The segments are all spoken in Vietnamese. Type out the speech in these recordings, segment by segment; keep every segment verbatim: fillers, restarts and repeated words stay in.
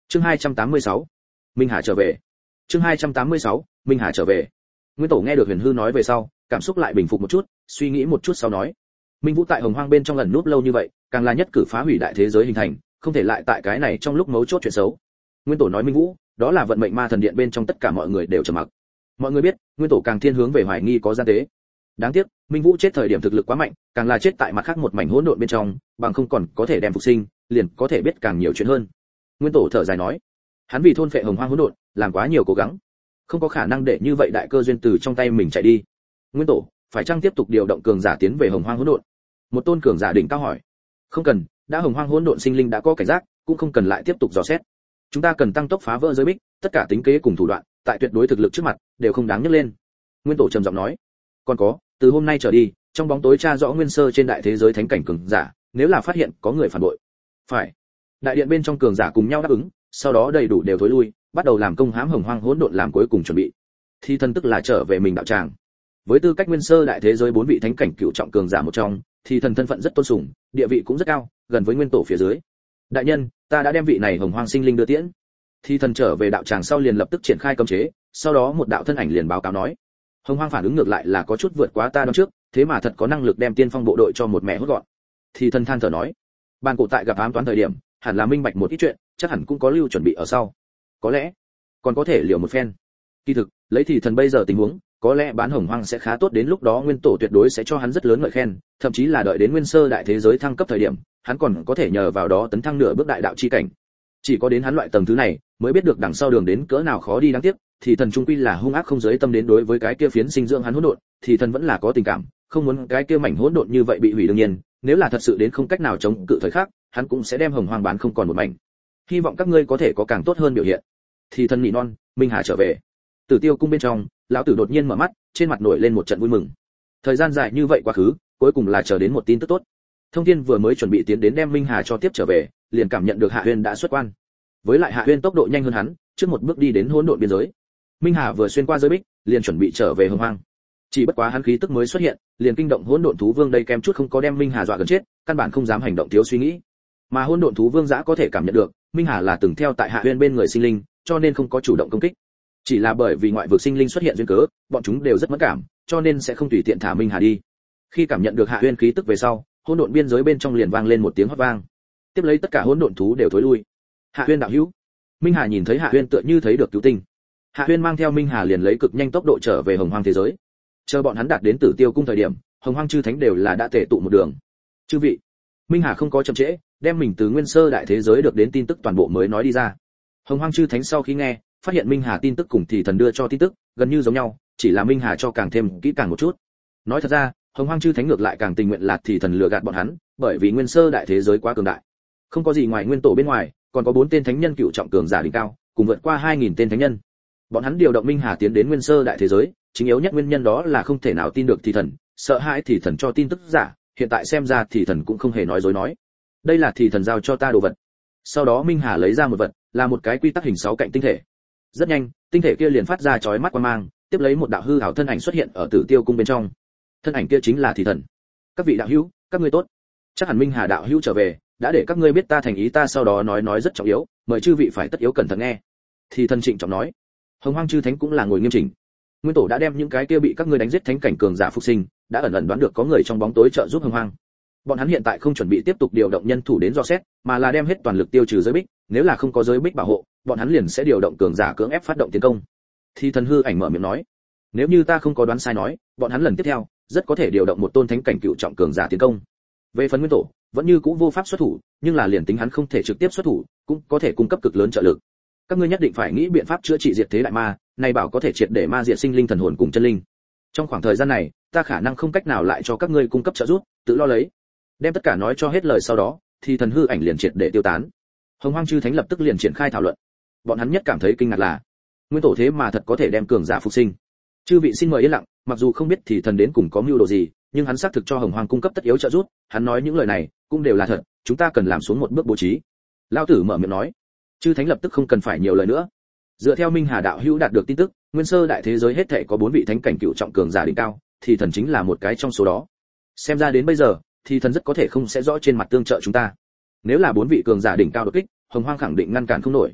Chương hai trăm tám mươi sáu, Minh Hà trở về. Chương hai trăm tám mươi sáu, Minh Hà trở về. Nguyên Tổ nghe được Huyền Hư nói về sau, cảm xúc lại bình phục một chút, suy nghĩ một chút sau nói: Minh Vũ tại Hồng Hoang bên trong ẩn núp lâu như vậy, càng là nhất cử phá hủy đại thế giới hình thành, không thể lại tại cái này trong lúc mấu chốt chuyện xấu. Nguyên Tổ nói Minh Vũ, đó là vận mệnh ma thần điện bên trong tất cả mọi người đều trầm mặc. Mọi người biết, Nguyên Tổ càng thiên hướng về hoài nghi có gian tế. Đáng tiếc, Minh Vũ chết thời điểm thực lực quá mạnh, càng là chết tại mặt khác một mảnh hỗn độn bên trong, bằng không còn có thể đem phục sinh, liền có thể biết càng nhiều chuyện hơn. Nguyên Tổ thở dài nói, hắn vì thôn phệ Hồng Hoang hỗn độn, làm quá nhiều cố gắng, không có khả năng để như vậy đại cơ duyên từ trong tay mình chạy đi. Nguyên Tổ, phải chăng tiếp tục điều động cường giả tiến về Hồng Hoang hỗn độn? Một tôn cường giả đỉnh cao hỏi. Không cần, đã Hồng Hoang hỗn độn sinh linh đã có cảnh giác, cũng không cần lại tiếp tục dò xét. Chúng ta cần tăng tốc phá vỡ giới bích, tất cả tính kế cùng thủ đoạn, tại tuyệt đối thực lực trước mặt, đều không đáng nhắc lên. Nguyên Tổ trầm giọng nói. Còn có, từ hôm nay trở đi, trong bóng tối tra rõ nguyên sơ trên đại thế giới thánh cảnh cường giả, nếu là phát hiện có người phản bội. Phải. Đại điện bên trong cường giả cùng nhau đáp ứng, sau đó đầy đủ đều thối lui, bắt đầu làm công hãm Hồng Hoang hỗn độn làm cuối cùng chuẩn bị. Thì thân tức là trở về mình đạo tràng. Với tư cách nguyên sơ đại thế giới bốn vị thánh cảnh cựu trọng cường giả một trong, thì thần thân phận rất tôn sùng, địa vị cũng rất cao, gần với Nguyên Tổ phía dưới. Đại nhân, ta đã đem vị này Hồng Hoang sinh linh đưa tiễn. Thì thần trở về đạo tràng sau liền lập tức triển khai cấm chế, sau đó một đạo thân ảnh liền báo cáo nói, Hồng Hoang phản ứng ngược lại là có chút vượt quá ta đoán trước, thế mà thật có năng lực đem tiên phong bộ đội cho một mẹ hốt gọn. Thì thần than thở nói, ban cổ tại gặp ám toán thời điểm, hẳn là minh bạch một ít chuyện, chắc hẳn cũng có lưu chuẩn bị ở sau. Có lẽ còn có thể liều một phen. Kỳ thực, lấy thì thần bây giờ tình huống, có lẽ bán Hồng Hoang sẽ khá tốt, đến lúc đó Nguyên Tổ tuyệt đối sẽ cho hắn rất lớn ngợi khen, thậm chí là đợi đến nguyên sơ đại thế giới thăng cấp thời điểm, hắn còn có thể nhờ vào đó tấn thăng nửa bước đại đạo chi cảnh. Chỉ có đến hắn loại tầng thứ này, mới biết được đằng sau đường đến cỡ nào khó đi. Đáng tiếc, thì thần trung quy là hung ác không giới tâm, đến đối với cái kia phiến sinh dưỡng hắn hỗn độn, thì thần vẫn là có tình cảm, không muốn cái kia mảnh hỗn độn như vậy bị hủy. Đương nhiên, nếu là thật sự đến không cách nào chống cự thời khắc, hắn cũng sẽ đem Hồng Hoang bán không còn một mảnh. Hy vọng các ngươi có thể có càng tốt hơn biểu hiện. Thì thần nị non, Minh Hà trở về. Tử Tiêu cung bên trong, lão tử đột nhiên mở mắt, trên mặt nổi lên một trận vui mừng. Thời gian dài như vậy quá khứ, cuối cùng là chờ đến một tin tức tốt. Thông Thiên vừa mới chuẩn bị tiến đến đem Minh Hà cho tiếp trở về, liền cảm nhận được Hạ Huyên đã xuất quan. Với lại Hạ Huyên tốc độ nhanh hơn hắn, trước một bước đi đến hỗn độn biên giới. Minh Hà vừa xuyên qua giới bích, liền chuẩn bị trở về Hồng Hoang. Chỉ bất quá hắn khí tức mới xuất hiện, liền kinh động hỗn độn thú vương, đây kem chút không có đem Minh Hà dọa gần chết, căn bản không dám hành động thiếu suy nghĩ. Mà hỗn độn thú vương dã có thể cảm nhận được, Minh Hà là từng theo tại Hạ Huyên bên người sinh linh, cho nên không có chủ động công kích. Chỉ là bởi vì ngoại vực sinh linh xuất hiện duyên cớ, bọn chúng đều rất mẫn cảm, cho nên sẽ không tùy tiện thả Minh Hà đi. Khi cảm nhận được Hạ Huyên khí tức về sau, hỗn độn biên giới bên trong liền vang lên một tiếng hót vang. Tiếp lấy tất cả hỗn độn thú đều thối lui. Hạ Huyên đạo hữu. Minh Hà nhìn thấy Hạ Huyên tựa như thấy được cứu tinh. Hạ Huyên mang theo Minh Hà liền lấy cực nhanh tốc độ trở về Hồng Hoang thế giới. Chờ bọn hắn đạt đến Tử Tiêu cung thời điểm, Hồng Hoang chư thánh đều là đã tề tụ một đường. Chư vị, Minh Hà không có chậm trễ, đem mình từ nguyên sơ đại thế giới được đến tin tức toàn bộ mới nói đi ra. Hồng Hoang chư thánh sau khi nghe, phát hiện Minh Hà tin tức cùng thì thần đưa cho tin tức gần như giống nhau, chỉ là Minh Hà cho càng thêm kỹ càng một chút. Nói thật ra, Hồng Hoang chư thánh ngược lại càng tình nguyện là thì thần lừa gạt bọn hắn, bởi vì nguyên sơ đại thế giới quá cường đại, không có gì ngoài Nguyên Tổ bên ngoài, còn có bốn tên thánh nhân cựu trọng cường giả đỉnh cao, cùng vượt qua hai nghìn tên thánh nhân. Bọn hắn điều động Minh Hà tiến đến nguyên sơ đại thế giới, chính yếu nhất nguyên nhân đó là không thể nào tin được thì thần, sợ hãi thì thần cho tin tức giả, hiện tại xem ra thì thần cũng không hề nói dối nói. Đây là thì thần giao cho ta đồ vật. Sau đó Minh Hà lấy ra một vật, là một cái quy tắc hình sáu cạnh tinh thể. Rất nhanh, tinh thể kia liền phát ra chói mắt quang mang, tiếp lấy một đạo hư ảo thân ảnh xuất hiện ở Tử Tiêu cung bên trong. Thân ảnh kia chính là thì thần. Các vị đạo hữu, các ngươi tốt. Chắc hẳn Minh Hà đạo hữu trở về, đã để các ngươi biết ta thành ý, ta sau đó nói nói rất trọng yếu, mời chư vị phải tất yếu cẩn thận nghe. Thì thần trịnh trọng nói. Hồng Hoang chư thánh cũng là ngồi nghiêm chỉnh. Nguyên Tổ đã đem những cái kia bị các ngươi đánh giết thánh cảnh cường giả phục sinh, đã ẩn ẩn đoán được có người trong bóng tối trợ giúp Hồng Hoang. Bọn hắn hiện tại không chuẩn bị tiếp tục điều động nhân thủ đến dò xét, mà là đem hết toàn lực tiêu trừ giới bích, nếu là không có giới bích bảo hộ, bọn hắn liền sẽ điều động cường giả cưỡng ép phát động tiến công. Thì thần hư ảnh mở miệng nói, nếu như ta không có đoán sai nói, bọn hắn lần tiếp theo rất có thể điều động một tôn thánh cảnh cựu trọng cường giả tiến công. Về phần Nguyên Tổ, vẫn như cũ vô pháp xuất thủ, nhưng là liền tính hắn không thể trực tiếp xuất thủ, cũng có thể cung cấp cực lớn trợ lực. Các ngươi nhất định phải nghĩ biện pháp chữa trị diệt thế đại ma, này bảo có thể triệt để ma diệt sinh linh thần hồn cùng chân linh. Trong khoảng thời gian này, ta khả năng không cách nào lại cho các ngươi cung cấp trợ giúp, tự lo lấy. Đem tất cả nói cho hết lời sau đó, thì thần hư ảnh liền triệt để tiêu tán. Hồng Hoang chư thánh lập tức liền triển khai thảo luận. Bọn hắn nhất cảm thấy kinh ngạc là, Nguyên Tổ thế mà thật có thể đem cường giả phục sinh. Chư vị xin mời yên lặng, mặc dù không biết thì thần đến cùng có mưu đồ gì, nhưng hắn xác thực cho Hồng Hoang cung cấp tất yếu trợ giúp, hắn nói những lời này cũng đều là thật, chúng ta cần làm xuống một bước bố trí. Lão tử mở miệng nói. Chư thánh lập tức không cần phải nhiều lời nữa. Dựa theo Minh Hà đạo hữu đạt được tin tức, nguyên sơ đại thế giới hết thảy có bốn vị thánh cảnh cựu trọng cường giả đỉnh cao, thì thần chính là một cái trong số đó. Xem ra đến bây giờ, thì thần rất có thể không sẽ rõ trên mặt tương trợ chúng ta. Nếu là bốn vị cường giả đỉnh cao đột kích, Hồng Hoang khẳng định ngăn cản không nổi.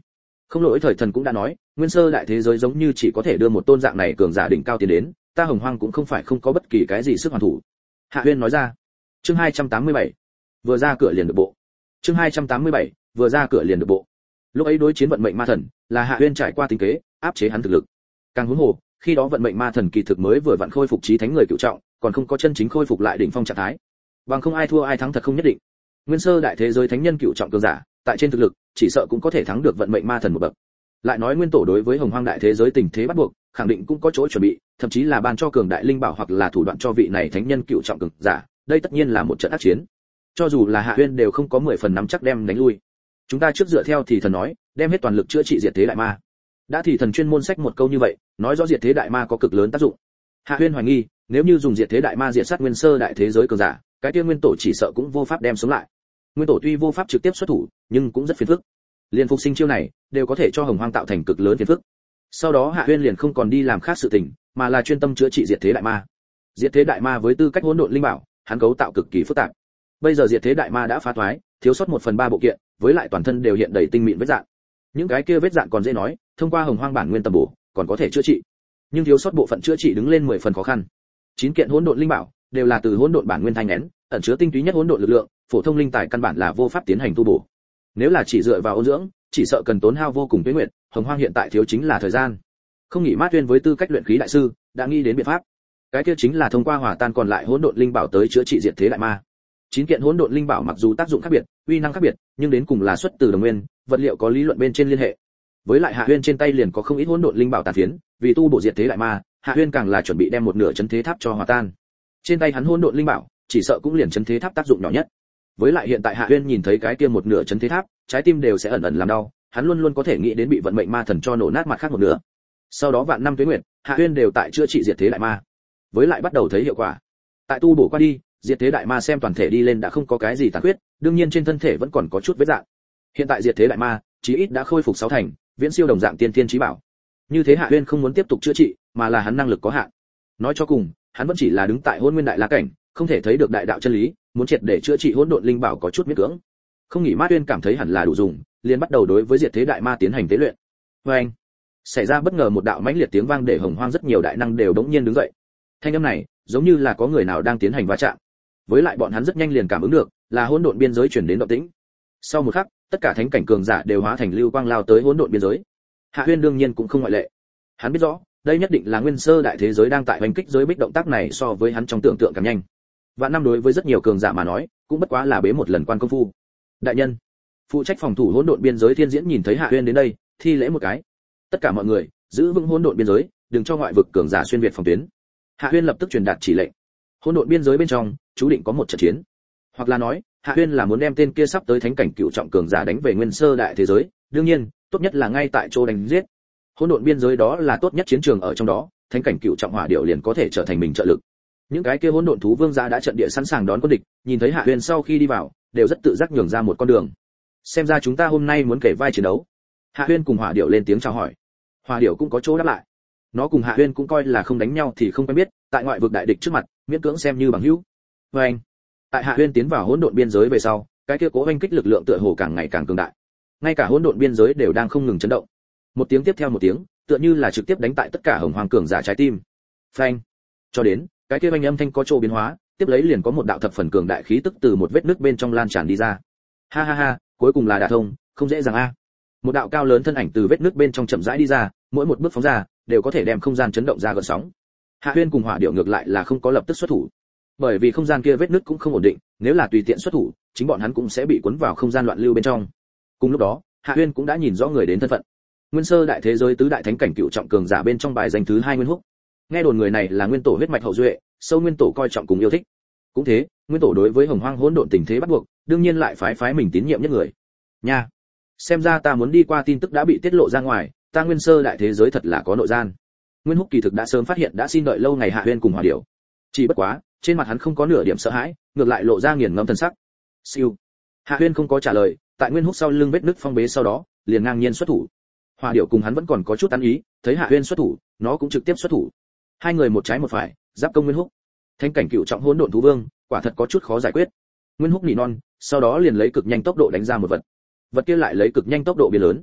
Không lỗi thời thần cũng đã nói, nguyên sơ đại thế giới giống như chỉ có thể đưa một tôn dạng này cường giả đỉnh cao tiến đến, ta Hồng Hoang cũng không phải không có bất kỳ cái gì sức hoàn thủ. Hạ Huyên nói ra. Chương hai trăm tám mươi bảy, vừa ra cửa liền được bộ. Chương hai trăm tám mươi bảy, vừa ra cửa liền được bộ. Lúc ấy đối chiến vận mệnh ma thần, là Hạ Huyên trải qua tính kế, áp chế hắn thực lực. Càng huống hồ, khi đó vận mệnh ma thần kỳ thực mới vừa vặn khôi phục chí thánh người cựu trọng, còn không có chân chính khôi phục lại đỉnh phong trạng thái. Bằng không ai thua ai thắng thật không nhất định. Nguyên sơ đại thế giới thánh nhân cựu trọng cường giả, tại trên thực lực, chỉ sợ cũng có thể thắng được vận mệnh ma thần một bậc. Lại nói nguyên tổ đối với Hồng Hoang đại thế giới tình thế bắt buộc, khẳng định cũng có chỗ chuẩn bị, thậm chí là ban cho cường đại linh bảo hoặc là thủ đoạn cho vị này thánh nhân cựu trọng cường giả, đây tất nhiên là một trận ác chiến. Cho dù là Hạ Huyên đều không có mười phần nắm chắc đem đánh lui. Chúng ta trước dựa theo thì thần nói, đem hết toàn lực chữa trị diệt thế đại ma. Đã thì thần chuyên môn sách một câu như vậy, nói rõ diệt thế đại ma có cực lớn tác dụng. Hạ Huyên hoài nghi, nếu như dùng diệt thế đại ma diệt sát nguyên sơ đại thế giới cường giả, cái kia nguyên tổ chỉ sợ cũng vô pháp đem sống lại. Nguyên tổ tuy vô pháp trực tiếp xuất thủ, nhưng cũng rất phiền phức. Liên phục sinh chiêu này, đều có thể cho Hồng Hoang tạo thành cực lớn phiền phức. Sau đó Hạ Huyên liền không còn đi làm khác sự tình, mà là chuyên tâm chữa trị diệt thế đại ma. Diệt thế đại ma với tư cách hỗn độn linh bảo, hắn cấu tạo cực kỳ phức tạp. Bây giờ diệt thế đại ma đã phá thoái, thiếu sót một phần ba bộ kiện, với lại toàn thân đều hiện đầy tinh mịn vết rạn. Những cái kia vết rạn còn dễ nói, thông qua Hồng Hoang bản nguyên tầm bổ, còn có thể chữa trị. Nhưng thiếu sót bộ phận chữa trị đứng lên mười phần khó khăn. Chín kiện hỗn độn linh bảo đều là từ hỗn độn bản nguyên thanh nén, ẩn chứa tinh túy nhất hỗn độn lực lượng, phổ thông linh tài căn bản là vô pháp tiến hành tu bổ. Nếu là chỉ dựa vào ôn dưỡng, chỉ sợ cần tốn hao vô cùng tuế nguyệt, Hồng Hoang hiện tại thiếu chính là thời gian. Không nghĩ Mát Tuyên với tư cách luyện khí đại sư, đã nghĩ đến biện pháp. Cái kia chính là thông qua hòa tan còn lại hỗn độn linh bảo tới chữa trị diệt thế đại ma. Chín kiện hỗn độn linh bảo mặc dù tác dụng khác biệt, uy năng khác biệt, nhưng đến cùng là xuất từ đồng nguyên, vật liệu có lý luận bên trên liên hệ. Với lại Hạ Huyên trên tay liền có không ít hỗn độn linh bảo tàn phiến, vì tu bổ diệt thế đại ma, Hạ Huyên càng là chuẩn bị đem một nửa chấn thế tháp cho hòa tan. Trên tay hắn hỗn độn linh bảo, chỉ sợ cũng liền chấn thế tháp tác dụng nhỏ nhất. Với lại hiện tại Hạ Huyên nhìn thấy cái kia một nửa chấn thế tháp, trái tim đều sẽ ẩn ẩn làm đau, hắn luôn luôn có thể nghĩ đến bị vận mệnh ma thần cho nổ nát mặt khác một nửa. Sau đó vạn năm tuế nguyệt, Hạ Huyên đều tại chữa trị diệt thế đại ma. Với lại bắt đầu thấy hiệu quả. Tại tu bổ qua đi, diệt thế đại ma xem toàn thể đi lên đã không có cái gì tàn khuyết, đương nhiên trên thân thể vẫn còn có chút vết rạn. Hiện tại diệt thế đại ma, chí ít đã khôi phục sáu thành, viễn siêu đồng dạng tiên tiên chí bảo. Như thế Hạ Huyên không muốn tiếp tục chữa trị, mà là hắn năng lực có hạn. Nói cho cùng, hắn vẫn chỉ là đứng tại hôn nguyên đại la cảnh, không thể thấy được đại đạo chân lý, muốn triệt để chữa trị hỗn độn linh bảo có chút miễn cưỡng. Không nghĩ Mát Tuyên cảm thấy hẳn là đủ dùng, liền bắt đầu đối với diệt thế đại ma tiến hành tế luyện. Với anh, xảy ra bất ngờ một đạo mãnh liệt tiếng vang để Hồng Hoang rất nhiều đại năng đều đống nhiên đứng dậy. Thanh âm này, giống như là có người nào đang tiến hành va chạm. Với lại bọn hắn rất nhanh liền cảm ứng được, là hỗn độn biên giới truyền đến động tĩnh. Sau một khắc, tất cả thánh cảnh cường giả đều hóa thành lưu quang lao tới hỗn độn biên giới. Hạ Huyên đương nhiên cũng không ngoại lệ. Hắn biết rõ, đây nhất định là nguyên sơ đại thế giới đang tại hoành kích giới bích, động tác này so với hắn trong tưởng tượng càng nhanh. Vạn năm đối với rất nhiều cường giả mà nói, cũng bất quá là bế một lần quan công phu. Đại nhân, phụ trách phòng thủ hỗn độn biên giới Thiên Diễn nhìn thấy Hạ Huyên đến đây, thi lễ một cái. Tất cả mọi người, giữ vững hỗn độn biên giới, đừng cho ngoại vực cường giả xuyên việt phòng tuyến. Hạ Huyên lập tức truyền đạt chỉ lệnh. Hỗn độn biên giới bên trong, chú định có một trận chiến. Hoặc là nói, Hạ Huyên là muốn đem tên kia sắp tới thánh cảnh cựu trọng cường giả đánh về nguyên sơ đại thế giới, đương nhiên, tốt nhất là ngay tại chỗ đánh giết. Hỗn độn biên giới đó là tốt nhất chiến trường ở trong đó, thánh cảnh cựu trọng hỏa điệu liền có thể trở thành mình trợ lực. Những cái kia hỗn độn thú vương gia đã trận địa sẵn sàng đón quân địch, nhìn thấy Hạ Huyên sau khi đi vào, đều rất tự giác nhường ra một con đường. Xem ra chúng ta hôm nay muốn kể vai chiến đấu. Hạ Huyên cùng hỏa điệu lên tiếng chào hỏi. Hỏa điệu cũng có chỗ đáp lại. Nó cùng Hạ Huyên cũng coi là không đánh nhau thì không quen biết, tại ngoại vực đại địch trước mặt, miễn cưỡng xem như bằng hữu. Và anh, tại Hạ Huyên tiến vào hỗn độn biên giới về sau, cái kia cố oanh kích lực lượng tựa hồ càng ngày càng cường đại. Ngay cả hỗn độn biên giới đều đang không ngừng chấn động. Một tiếng tiếp theo một tiếng, tựa như là trực tiếp đánh tại tất cả hồng hoàng cường giả trái tim. Phanh. Cho đến, cái kia oanh âm thanh có chỗ biến hóa, tiếp lấy liền có một đạo thập phần cường đại khí tức từ một vết nứt bên trong lan tràn đi ra. Ha ha ha, cuối cùng là đả thông, không dễ dàng a. Một đạo cao lớn thân ảnh từ vết nứt bên trong chậm rãi đi ra, mỗi một bước phóng ra đều có thể đem không gian chấn động ra gợn sóng. Hạ Huyên cùng hỏa điệu ngược lại là không có lập tức xuất thủ, bởi vì không gian kia vết nứt cũng không ổn định, nếu là tùy tiện xuất thủ, chính bọn hắn cũng sẽ bị cuốn vào không gian loạn lưu bên trong. Cùng lúc đó, Hạ Huyên cũng đã nhìn rõ người đến thân phận. Nguyên sơ đại thế giới tứ đại thánh cảnh cựu trọng cường giả bên trong bài danh thứ hai Nguyên Húc. Nghe đồn người này là nguyên tổ huyết mạch hậu duệ, sâu nguyên tổ coi trọng cùng yêu thích. Cũng thế, nguyên tổ đối với hồng hoang hỗn độn tình thế bắt buộc, đương nhiên lại phái phái mình tín nhiệm nhất người. Nha, xem ra ta muốn đi qua tin tức đã bị tiết lộ ra ngoài, ta nguyên sơ đại thế giới thật là có nội gian. Nguyên Húc kỳ thực đã sớm phát hiện đã xin đợi lâu ngày Hạ Huyên cùng hỏa điểu. Chỉ bất quá, trên mặt hắn không có nửa điểm sợ hãi, ngược lại lộ ra nghiền ngẫm thần sắc. Siêu. Hạ Huyên không có trả lời, tại Nguyên Húc sau lưng vết nứt phong bế sau đó, liền ngang nhiên xuất thủ. Hỏa điểu cùng hắn vẫn còn có chút ăn ý, thấy Hạ Huyên xuất thủ, nó cũng trực tiếp xuất thủ. Hai người một trái một phải, giáp công Nguyên Húc. Thánh cảnh cựu trọng hỗn độn thú vương, quả thật có chút khó giải quyết. Nguyên Húc nỉ non, sau đó liền lấy cực nhanh tốc độ đánh ra một vật. Vật kia lại lấy cực nhanh tốc độ biến lớn.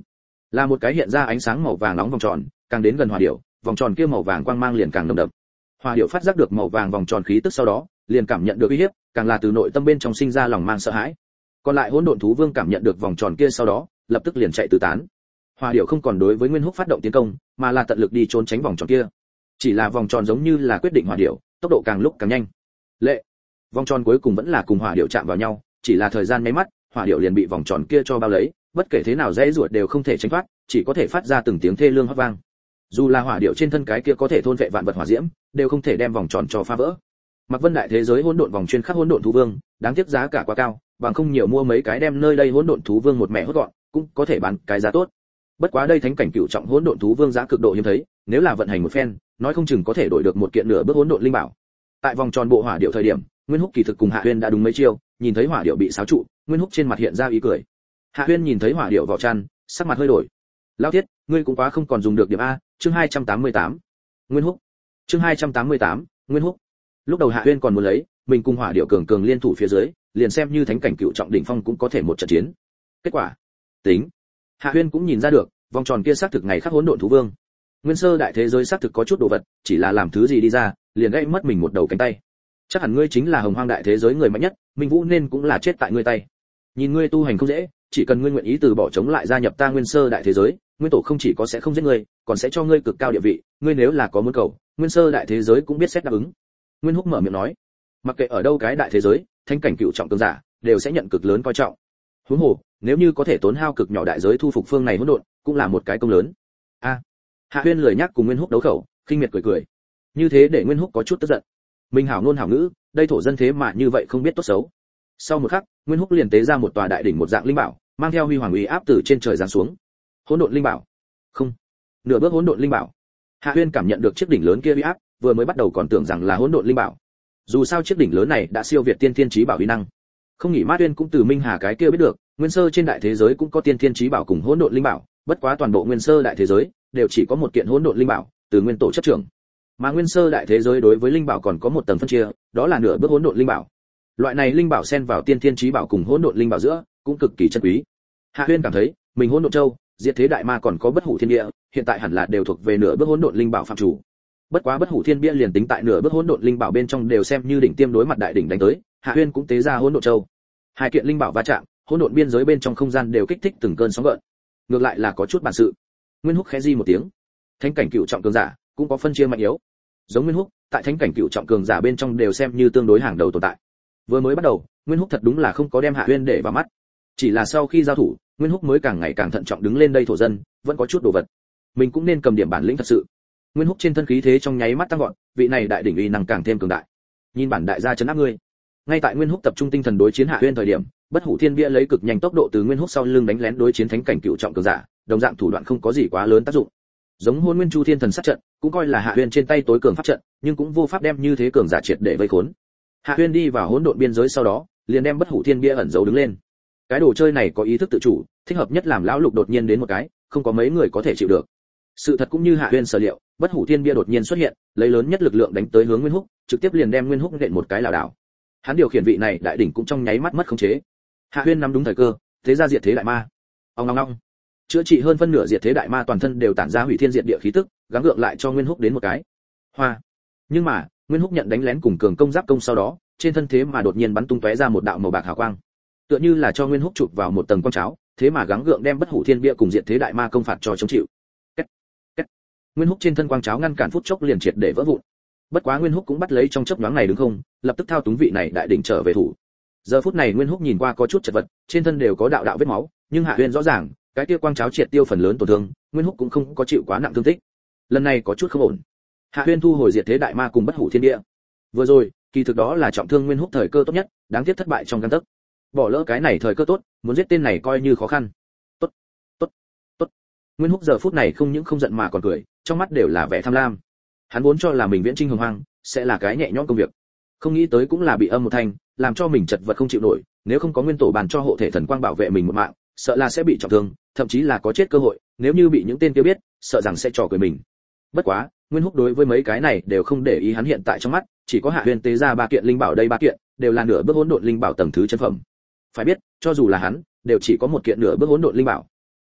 là một cái hiện ra ánh sáng màu vàng nóng vòng tròn, càng đến gần hỏa điểu, vòng tròn kia màu vàng quang mang liền càng nồng đậm. Hỏa điểu phát giác được màu vàng vòng tròn khí tức sau đó, liền cảm nhận được uy hiếp, càng là từ nội tâm bên trong sinh ra lòng mang sợ hãi. Còn lại hỗn độn thú vương cảm nhận được vòng tròn kia sau đó, lập tức liền chạy tứ tán. Hỏa điểu không còn đối với Nguyên Húc phát động tiến công, mà là tận lực đi trốn tránh vòng tròn kia. Chỉ là vòng tròn giống như là quyết định hỏa điểu, tốc độ càng lúc càng nhanh. Lệ, vòng tròn cuối cùng vẫn là cùng hỏa điểu chạm vào nhau, chỉ là thời gian mấy mắt, hỏa điểu liền bị vòng tròn kia cho bao lấy, bất kể thế nào dễ ruột đều không thể tránh thoát, chỉ có thể phát ra từng tiếng thê lương hót vang. Dù là hỏa điểu trên thân cái kia có thể thôn vệ vạn vật hỏa diễm, đều không thể đem vòng tròn cho phá vỡ. Mặc Vân đại thế giới hỗn độn vòng chuyên khắc hỗn độn thú vương, đáng tiếc giá cả quá cao, bằng không nhiều mua mấy cái đem nơi đây hỗn độn thú vương một mẹ hốt gọn, cũng có thể bán cái giá tốt. Bất quá đây thánh cảnh cựu trọng hỗn độn thú vương giá cực độ hiếm thấy, nếu là vận hành một phen, nói không chừng có thể đổi được một kiện nửa bước hỗn độn linh bảo. Tại vòng tròn bộ hỏa điệu thời điểm, Nguyên Húc kỳ thực cùng Hạ Huyên đã đúng mấy chiêu, nhìn thấy hỏa điệu bị xáo trụ, Nguyên Húc trên mặt hiện ra ý cười. Hạ Huyên nhìn thấy hỏa điệu vào chăn, sắc mặt hơi đổi. Lão Thiết, ngươi cũng quá không còn dùng được điểm a, chương hai trăm tám mươi tám. Nguyên Húc. Chương hai trăm tám mươi tám, Nguyên Húc. Lúc đầu Hạ Huyên còn muốn lấy, mình cùng hỏa điệu cường cường liên thủ phía dưới, liền xem như thánh cảnh cựu trọng đỉnh phong cũng có thể một trận chiến. Kết quả, tính. Hạ Huyên cũng nhìn ra được, vòng tròn kia xác thực ngày khắc hỗn độn thú vương. Nguyên sơ đại thế giới xác thực có chút đồ vật, chỉ là làm thứ gì đi ra, liền gãy mất mình một đầu cánh tay. Chắc hẳn ngươi chính là hồng hoang đại thế giới người mạnh nhất, Minh Vũ nên cũng là chết tại ngươi tay. Nhìn ngươi tu hành không dễ, chỉ cần ngươi nguyện ý từ bỏ chống lại gia nhập ta Nguyên sơ đại thế giới, Nguyên tổ không chỉ có sẽ không giết ngươi, còn sẽ cho ngươi cực cao địa vị, ngươi nếu là có muốn cầu, Nguyên sơ đại thế giới cũng biết xét đáp ứng. Nguyên Húc mở miệng nói, mặc kệ ở đâu cái đại thế giới, thánh cảnh cựu trọng cường giả đều sẽ nhận cực lớn coi trọng. Huống hồ, nếu như có thể tốn hao cực nhỏ đại giới thu phục phương này hỗn độn, cũng là một cái công lớn. A. Hạ Huyên lười nhắc cùng Nguyên Húc đấu khẩu, khinh miệt cười cười. Như thế để Nguyên Húc có chút tức giận. Minh hảo ngôn hảo ngữ, đây thổ dân thế mà như vậy không biết tốt xấu. Sau một khắc, Nguyên Húc liền tế ra một tòa đại đỉnh một dạng linh bảo, mang theo huy hoàng uy áp từ trên trời giáng xuống. Hỗn độn linh bảo. Không. Nửa bước hỗn độn linh bảo. Hạ Huyên cảm nhận được chiếc đỉnh lớn kia uy áp, vừa mới bắt đầu còn tưởng rằng là hỗn độn linh bảo. Dù sao chiếc đỉnh lớn này đã siêu việt tiên thiên chí bảo uy năng. Không nghĩ Mát Uyên cũng từ Minh Hà cái kia biết được, nguyên sơ trên đại thế giới cũng có tiên thiên chí bảo cùng hỗn độn linh bảo, bất quá toàn bộ nguyên sơ đại thế giới đều chỉ có một kiện hỗn độn linh bảo, từ nguyên tổ chấp trưởng. Mà nguyên sơ đại thế giới đối với linh bảo còn có một tầng phân chia, đó là nửa bước hỗn độn linh bảo. Loại này linh bảo xen vào tiên thiên chí bảo cùng hỗn độn linh bảo giữa, cũng cực kỳ chân quý. Hạ Uyên cảm thấy, mình hỗn độn châu, diệt thế đại ma còn có bất hủ thiên địa, hiện tại hẳn là đều thuộc về nửa bước hỗn độn linh bảo phạm chủ. Bất quá bất hủ thiên bia liền tính tại nửa bước hỗn độn linh bảo bên trong đều xem như đỉnh tiêm đối mặt đại đỉnh đánh tới, Hạ Uyên cũng tế ra hỗn độn châu. Hai kiện linh bảo va chạm, hỗn độn biên giới bên trong không gian đều kích thích từng cơn sóng gợn. Ngược lại là có chút bản sự. Nguyên Húc khẽ di một tiếng. Thánh cảnh cựu trọng cường giả cũng có phân chia mạnh yếu. Giống Nguyên Húc, tại thánh cảnh cựu trọng cường giả bên trong đều xem như tương đối hàng đầu tồn tại. Vừa mới bắt đầu, Nguyên Húc thật đúng là không có đem Hạ Uyên để vào mắt. Chỉ là sau khi giao thủ, Nguyên Húc mới càng ngày càng thận trọng đứng lên đây thổ dân, vẫn có chút đồ vật. Mình cũng nên cầm điểm bản lĩnh thật sự. Nguyên Húc trên thân khí thế trong nháy mắt tăng vọt, vị này đại đỉnh uy năng càng thêm cường đại. Nhìn bản đại gia trấn áp ngươi. Ngay tại Nguyên Húc tập trung tinh thần đối chiến Hạ Uyên thời điểm, bất hủ thiên bia lấy cực nhanh tốc độ từ Nguyên Húc sau lưng đánh lén đối chiến thánh cảnh cựu trọng cường giả, đồng dạng thủ đoạn không có gì quá lớn tác dụng. Giống Hôn Nguyên Chu Thiên Thần sát trận, cũng coi là Hạ Uyên trên tay tối cường pháp trận, nhưng cũng vô pháp đem như thế cường giả triệt để vây khốn. Hạ Uyên đi vào hỗn độn biên giới sau đó, liền đem bất hủ thiên bia ẩn giấu đứng lên. Cái đồ chơi này có ý thức tự chủ, thích hợp nhất làm lão lục đột nhiên đến một cái, không có mấy người có thể chịu được. Sự thật cũng như Hạ Uyên sở liệu, bất hủ thiên bia đột nhiên xuất hiện, lấy lớn nhất lực lượng đánh tới hướng Nguyên Húc, trực tiếp liền đem Nguyên Húc nện một cái lảo đảo. Hắn điều khiển vị này đại đỉnh cũng trong nháy mắt mất khống chế. Hạ Uyên nắm đúng thời cơ, thế ra diệt thế đại ma. Ong ong ong. Chữa trị hơn phân nửa diệt thế đại ma toàn thân đều tản ra hủy thiên diệt địa khí tức, gắng gượng lại cho Nguyên Húc đến một cái. Hoa. Nhưng mà, Nguyên Húc nhận đánh lén cùng cường công giáp công sau đó, trên thân thế mà đột nhiên bắn tung tóe ra một đạo màu bạc hào quang. Tựa như là cho Nguyên Húc chụp vào một tầng quang cháo, thế mà gắng gượng đem bất hủ thiên bia cùng diệt thế đại ma công phạt cho chống chịu. Kết. Kết. Nguyên Húc trên thân quang cháo ngăn cản phút chốc liền triệt để vỡ vụn. Bất quá Nguyên Húc cũng bắt lấy trong chớp nhoáng này đứng không, lập tức thao túng vị này đại đỉnh trở về thủ. Giờ phút này Nguyên Húc nhìn qua có chút chật vật, trên thân đều có đạo đạo vết máu, nhưng Hạ Uyên rõ ràng, cái kia quang cháo triệt tiêu phần lớn tổn thương, Nguyên Húc cũng không có chịu quá nặng thương tích. Lần này có chút không ổn. Hạ Uyên thu hồi diệt thế đại ma cùng bất hủ thiên địa. Vừa rồi, kỳ thực đó là trọng thương Nguyên Húc thời cơ tốt nhất, đáng tiếc thất bại trong gang tấc. Bỏ lỡ cái này thời cơ tốt, muốn giết tên này coi như khó khăn. Tốt, tốt, tốt. Nguyên Húc giờ phút này không những không giận mà còn cười, trong mắt đều là vẻ tham lam. Hắn vốn cho là mình viễn trinh hồng hoang sẽ là cái nhẹ nhõm công việc, không nghĩ tới cũng là bị âm một thanh, làm cho mình chật vật không chịu nổi. Nếu không có nguyên tổ bàn cho hộ thể thần quang bảo vệ mình một mạng, sợ là sẽ bị trọng thương, thậm chí là có chết cơ hội. Nếu như bị những tên kia biết, sợ rằng sẽ trò cười mình. Bất quá, Nguyên Húc đối với mấy cái này đều không để ý, hắn hiện tại trong mắt chỉ có Hạ Uyên tế ra ba kiện linh bảo, đây ba kiện đều là nửa bước hỗn độn linh bảo tầng thứ chân phẩm. Phải biết, cho dù là hắn, đều chỉ có một kiện nửa bước hỗn độn linh bảo.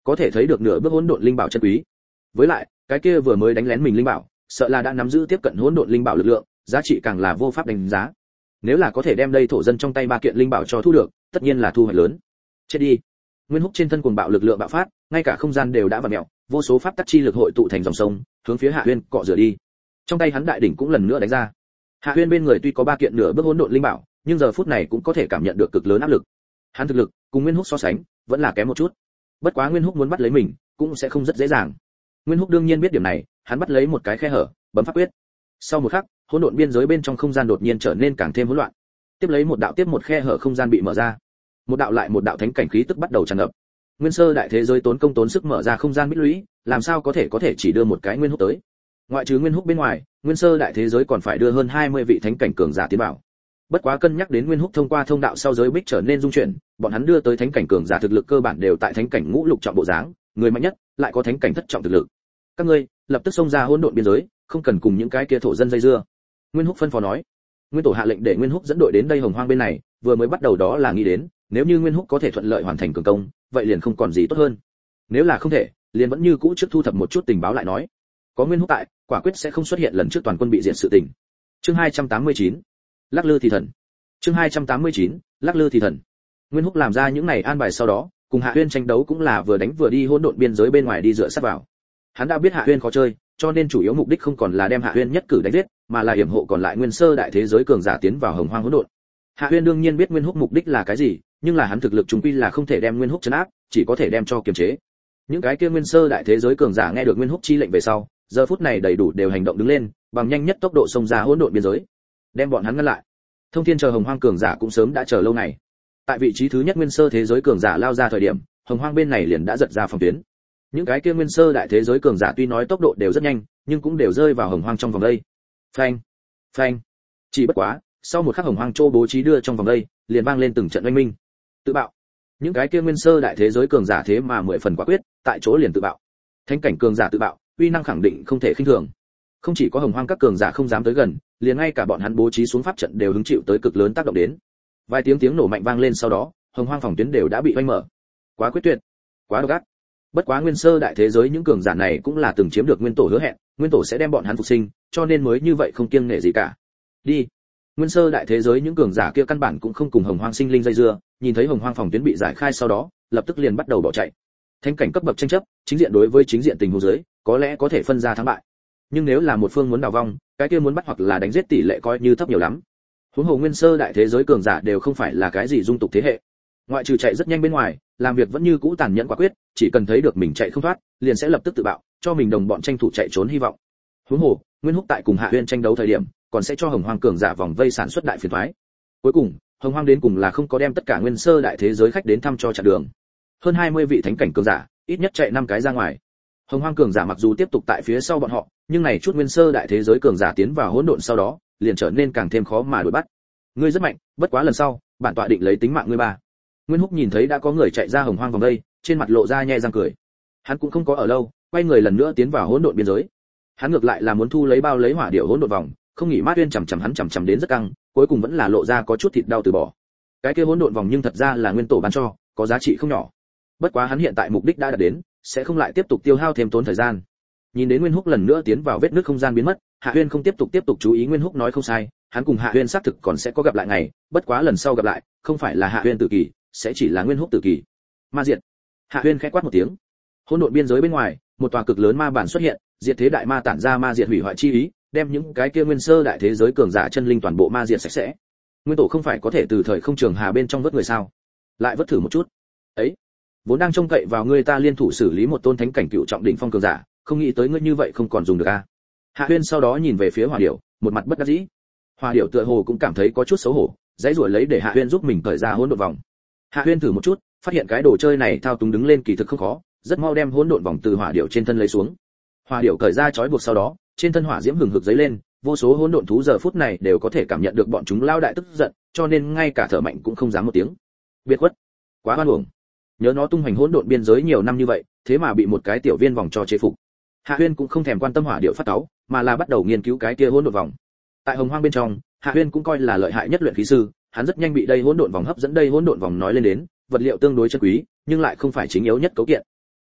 có thể thấy được nửa bước hỗn độn linh bảo chân quý. Với lại, cái kia vừa mới đánh lén mình linh bảo, sợ là đã nắm giữ tiếp cận hỗn độn linh bảo lực lượng, giá trị càng là vô pháp đánh giá. Nếu là có thể đem đây thổ dân trong tay ba kiện linh bảo cho thu được, tất nhiên là thu hoạch lớn. Chết đi. Nguyên Húc trên thân cuồng bạo lực lượng bạo phát, ngay cả không gian đều đã vặn mèo, vô số pháp tắc chi lực hội tụ thành dòng sông, hướng phía Hạ Huyên cọ rửa đi. Trong tay hắn đại đỉnh cũng lần nữa đánh ra. Hạ Huyên bên người tuy có ba kiện nửa bước hỗn độn linh bảo, nhưng giờ phút này cũng có thể cảm nhận được cực lớn áp lực. Hắn thực lực cùng Nguyên Húc so sánh, vẫn là kém một chút. Bất quá Nguyên Húc muốn bắt lấy mình, cũng sẽ không rất dễ dàng. Nguyên Húc đương nhiên biết điểm này, hắn bắt lấy một cái khe hở, bấm pháp quyết. Sau một khắc, hỗn độn biên giới bên trong không gian đột nhiên trở nên càng thêm hỗn loạn. Tiếp lấy một đạo tiếp một khe hở không gian bị mở ra. Một đạo lại một đạo thánh cảnh khí tức bắt đầu tràn ngập. Nguyên sơ đại thế giới tốn công tốn sức mở ra không gian bích lũy, làm sao có thể có thể chỉ đưa một cái Nguyên Húc tới. Ngoại trừ Nguyên Húc bên ngoài, Nguyên sơ đại thế giới còn phải đưa hơn hai mươi vị thánh cảnh cường giả tiến vào. Bất quá cân nhắc đến Nguyên Húc thông qua thông đạo sau giới bích trở nên dung chuyển, bọn hắn đưa tới thánh cảnh cường giả thực lực cơ bản đều tại thánh cảnh ngũ lục trọng bộ dáng, người mạnh nhất lại có thánh cảnh thất trọng thực lực. Các ngươi lập tức xông ra hỗn độn biên giới, không cần cùng những cái kia thổ dân dây dưa. Nguyên Húc phân phó nói. Nguyên tổ hạ lệnh để Nguyên Húc dẫn đội đến đây Hồng Hoang bên này, vừa mới bắt đầu đó là nghĩ đến, nếu như Nguyên Húc có thể thuận lợi hoàn thành cường công, vậy liền không còn gì tốt hơn. Nếu là không thể, liền vẫn như cũ trước thu thập một chút tình báo lại nói. Có Nguyên Húc tại, quả quyết sẽ không xuất hiện lần trước toàn quân bị diệt sự tình. Chương hai trăm tám mươi chín, Lắc lư thì thần. Chương hai trăm tám mươi chín, Lắc lư thì thần. Nguyên Húc làm ra những này an bài sau đó, cùng Hạ Huyên tranh đấu cũng là vừa đánh vừa đi hỗn độn biên giới bên ngoài đi dựa sát vào. Hắn đã biết Hạ Huyên khó chơi, cho nên chủ yếu mục đích không còn là đem Hạ Huyên nhất cử đánh giết, mà là yểm hộ còn lại nguyên sơ đại thế giới cường giả tiến vào Hồng Hoang hỗn độn. Hạ Huyên đương nhiên biết Nguyên Húc mục đích là cái gì, nhưng là hắn thực lực trung quy là không thể đem Nguyên Húc trấn áp, chỉ có thể đem cho kiềm chế. Những cái kia nguyên sơ đại thế giới cường giả nghe được Nguyên Húc chi lệnh về sau, giờ phút này đầy đủ đều hành động đứng lên, bằng nhanh nhất tốc độ xông ra hỗn độn biên giới, đem bọn hắn ngăn lại. Thông Thiên chờ Hồng Hoang cường giả cũng sớm đã chờ lâu này. Tại vị trí thứ nhất nguyên sơ thế giới cường giả lao ra thời điểm, Hồng Hoang bên này liền đã giật ra phòng tuyến. Những cái kia nguyên sơ đại thế giới cường giả tuy nói tốc độ đều rất nhanh, nhưng cũng đều rơi vào Hồng Hoang trong vòng đây. Phanh, phanh. Chỉ bất quá, sau một khắc Hồng Hoang Châu bố trí đưa trong vòng đây, liền vang lên từng trận oanh minh. Tự bạo. Những cái kia nguyên sơ đại thế giới cường giả thế mà mười phần quả quyết, tại chỗ liền tự bạo. Thánh cảnh cường giả tự bạo, uy năng khẳng định không thể khinh thường. Không chỉ có Hồng Hoang các cường giả không dám tới gần, liền ngay cả bọn hắn bố trí xuống pháp trận đều hứng chịu tới cực lớn tác động đến. Vài tiếng tiếng nổ mạnh vang lên sau đó, Hồng Hoang phòng tuyến đều đã bị oanh mở. Quá quyết tuyệt, quá độc ác. Bất quá nguyên sơ đại thế giới những cường giả này cũng là từng chiếm được nguyên tổ hứa hẹn, nguyên tổ sẽ đem bọn hắn phục sinh, cho nên mới như vậy không kiêng nể gì cả. Đi. Nguyên sơ đại thế giới những cường giả kia căn bản cũng không cùng Hồng Hoang sinh linh dây dưa, nhìn thấy Hồng Hoang phòng tuyến bị giải khai sau đó, lập tức liền bắt đầu bỏ chạy. Thánh cảnh cấp bậc tranh chấp, chính diện đối với chính diện tình huống dưới, có lẽ có thể phân ra thắng bại. Nhưng nếu là một phương muốn đào vong, cái kia muốn bắt hoặc là đánh giết tỷ lệ coi như thấp nhiều lắm. Huống hồ nguyên sơ đại thế giới cường giả đều không phải là cái gì dung tục thế hệ. Ngoại trừ chạy rất nhanh bên ngoài, làm việc vẫn như cũ tàn nhẫn quả quyết, chỉ cần thấy được mình chạy không thoát, liền sẽ lập tức tự bạo, cho mình đồng bọn tranh thủ chạy trốn hy vọng. Huống hồ, Nguyên Húc tại cùng Hạ Huyên tranh đấu thời điểm, còn sẽ cho Hồng Hoang cường giả vòng vây sản xuất đại phiền toái. Cuối cùng, Hồng Hoang đến cùng là không có đem tất cả nguyên sơ đại thế giới khách đến thăm cho chặn đường. Hơn hai mươi vị thánh cảnh cường giả, ít nhất chạy năm cái ra ngoài. Hồng Hoang cường giả mặc dù tiếp tục tại phía sau bọn họ, nhưng này chút nguyên sơ đại thế giới cường giả tiến vào hỗn độn sau đó, liền trở nên càng thêm khó mà đuổi bắt. Ngươi rất mạnh, bất quá lần sau, bản tọa định lấy tính mạng ngươi ba. Nguyên Húc nhìn thấy đã có người chạy ra Hồng Hoang vòng đây, trên mặt lộ ra nhe răng cười. Hắn cũng không có ở lâu, quay người lần nữa tiến vào hỗn độn biên giới. Hắn ngược lại là muốn thu lấy bao lấy hỏa điệu hỗn độn vòng, không nghĩ Mát Uyên chằm chằm hắn chằm chằm đến rất căng, cuối cùng vẫn là lộ ra có chút thịt đau từ bỏ. Cái kia hỗn độn vòng nhưng thật ra là nguyên tổ ban cho, có giá trị không nhỏ. Bất quá hắn hiện tại mục đích đã đạt đến, sẽ không lại tiếp tục tiêu hao thêm tốn thời gian. Nhìn đến Nguyên Húc lần nữa tiến vào vết nứt không gian biến mất, Hạ Uyên không tiếp tục tiếp tục chú ý Nguyên Húc nói không sai, hắn cùng Hạ Uyên xác thực còn sẽ có gặp lại ngày, bất quá lần sau gặp lại, không phải là Hạ Uyên tử kỳ, sẽ chỉ là Nguyên Húc tử kỳ. Ma diệt. Hạ Uyên khẽ quát một tiếng. Hỗn độn biên giới bên ngoài, một tòa cực lớn ma bản xuất hiện, diệt thế đại ma tản ra ma diệt hủy hoại chi ý, đem những cái kia nguyên sơ đại thế giới cường giả chân linh toàn bộ ma diệt sạch sẽ. Nguyên tổ không phải có thể từ thời không trường hà bên trong vớt người sao? Lại vớt thử một chút. Ấy, vốn đang trông cậy vào ngươi ta liên thủ xử lý một tôn thánh cảnh cựu trọng đỉnh phong cường giả, không nghĩ tới ngươi như vậy không còn dùng được a. Hạ Uyên sau đó nhìn về phía Hỏa Điểu, một mặt bất đắc dĩ. Hỏa Điểu tựa hồ cũng cảm thấy có chút xấu hổ, dãy rủa lấy để Hạ Uyên giúp mình cởi ra hỗn độn vòng. Hạ Uyên thử một chút, phát hiện cái đồ chơi này thao túng đứng lên kỳ thực không khó, rất mau đem hỗn độn vòng từ Hỏa Điểu trên thân lấy xuống. Hỏa Điểu cởi ra trói buộc sau đó, trên thân hỏa diễm hừng hực dấy lên, vô số hỗn độn thú giờ phút này đều có thể cảm nhận được bọn chúng lao đại tức giận, cho nên ngay cả thở mạnh cũng không dám một tiếng. Biệt khuất, quá oan uổng. Nhớ nó tung hoành hỗn độn biên giới nhiều năm như vậy, thế mà bị một cái tiểu viên vòng cho chế phục. Hạ Uyên cũng không thèm quan tâm Hỏa Điểu phát cáu, mà là bắt đầu nghiên cứu cái kia hỗn độn vòng. Tại Hồng Hoang bên trong, Hạ Uyên cũng coi là lợi hại nhất luyện khí sư, hắn rất nhanh bị đây hỗn độn vòng hấp dẫn. Đây hỗn độn vòng nói lên đến, vật liệu tương đối chân quý, nhưng lại không phải chính yếu nhất cấu kiện.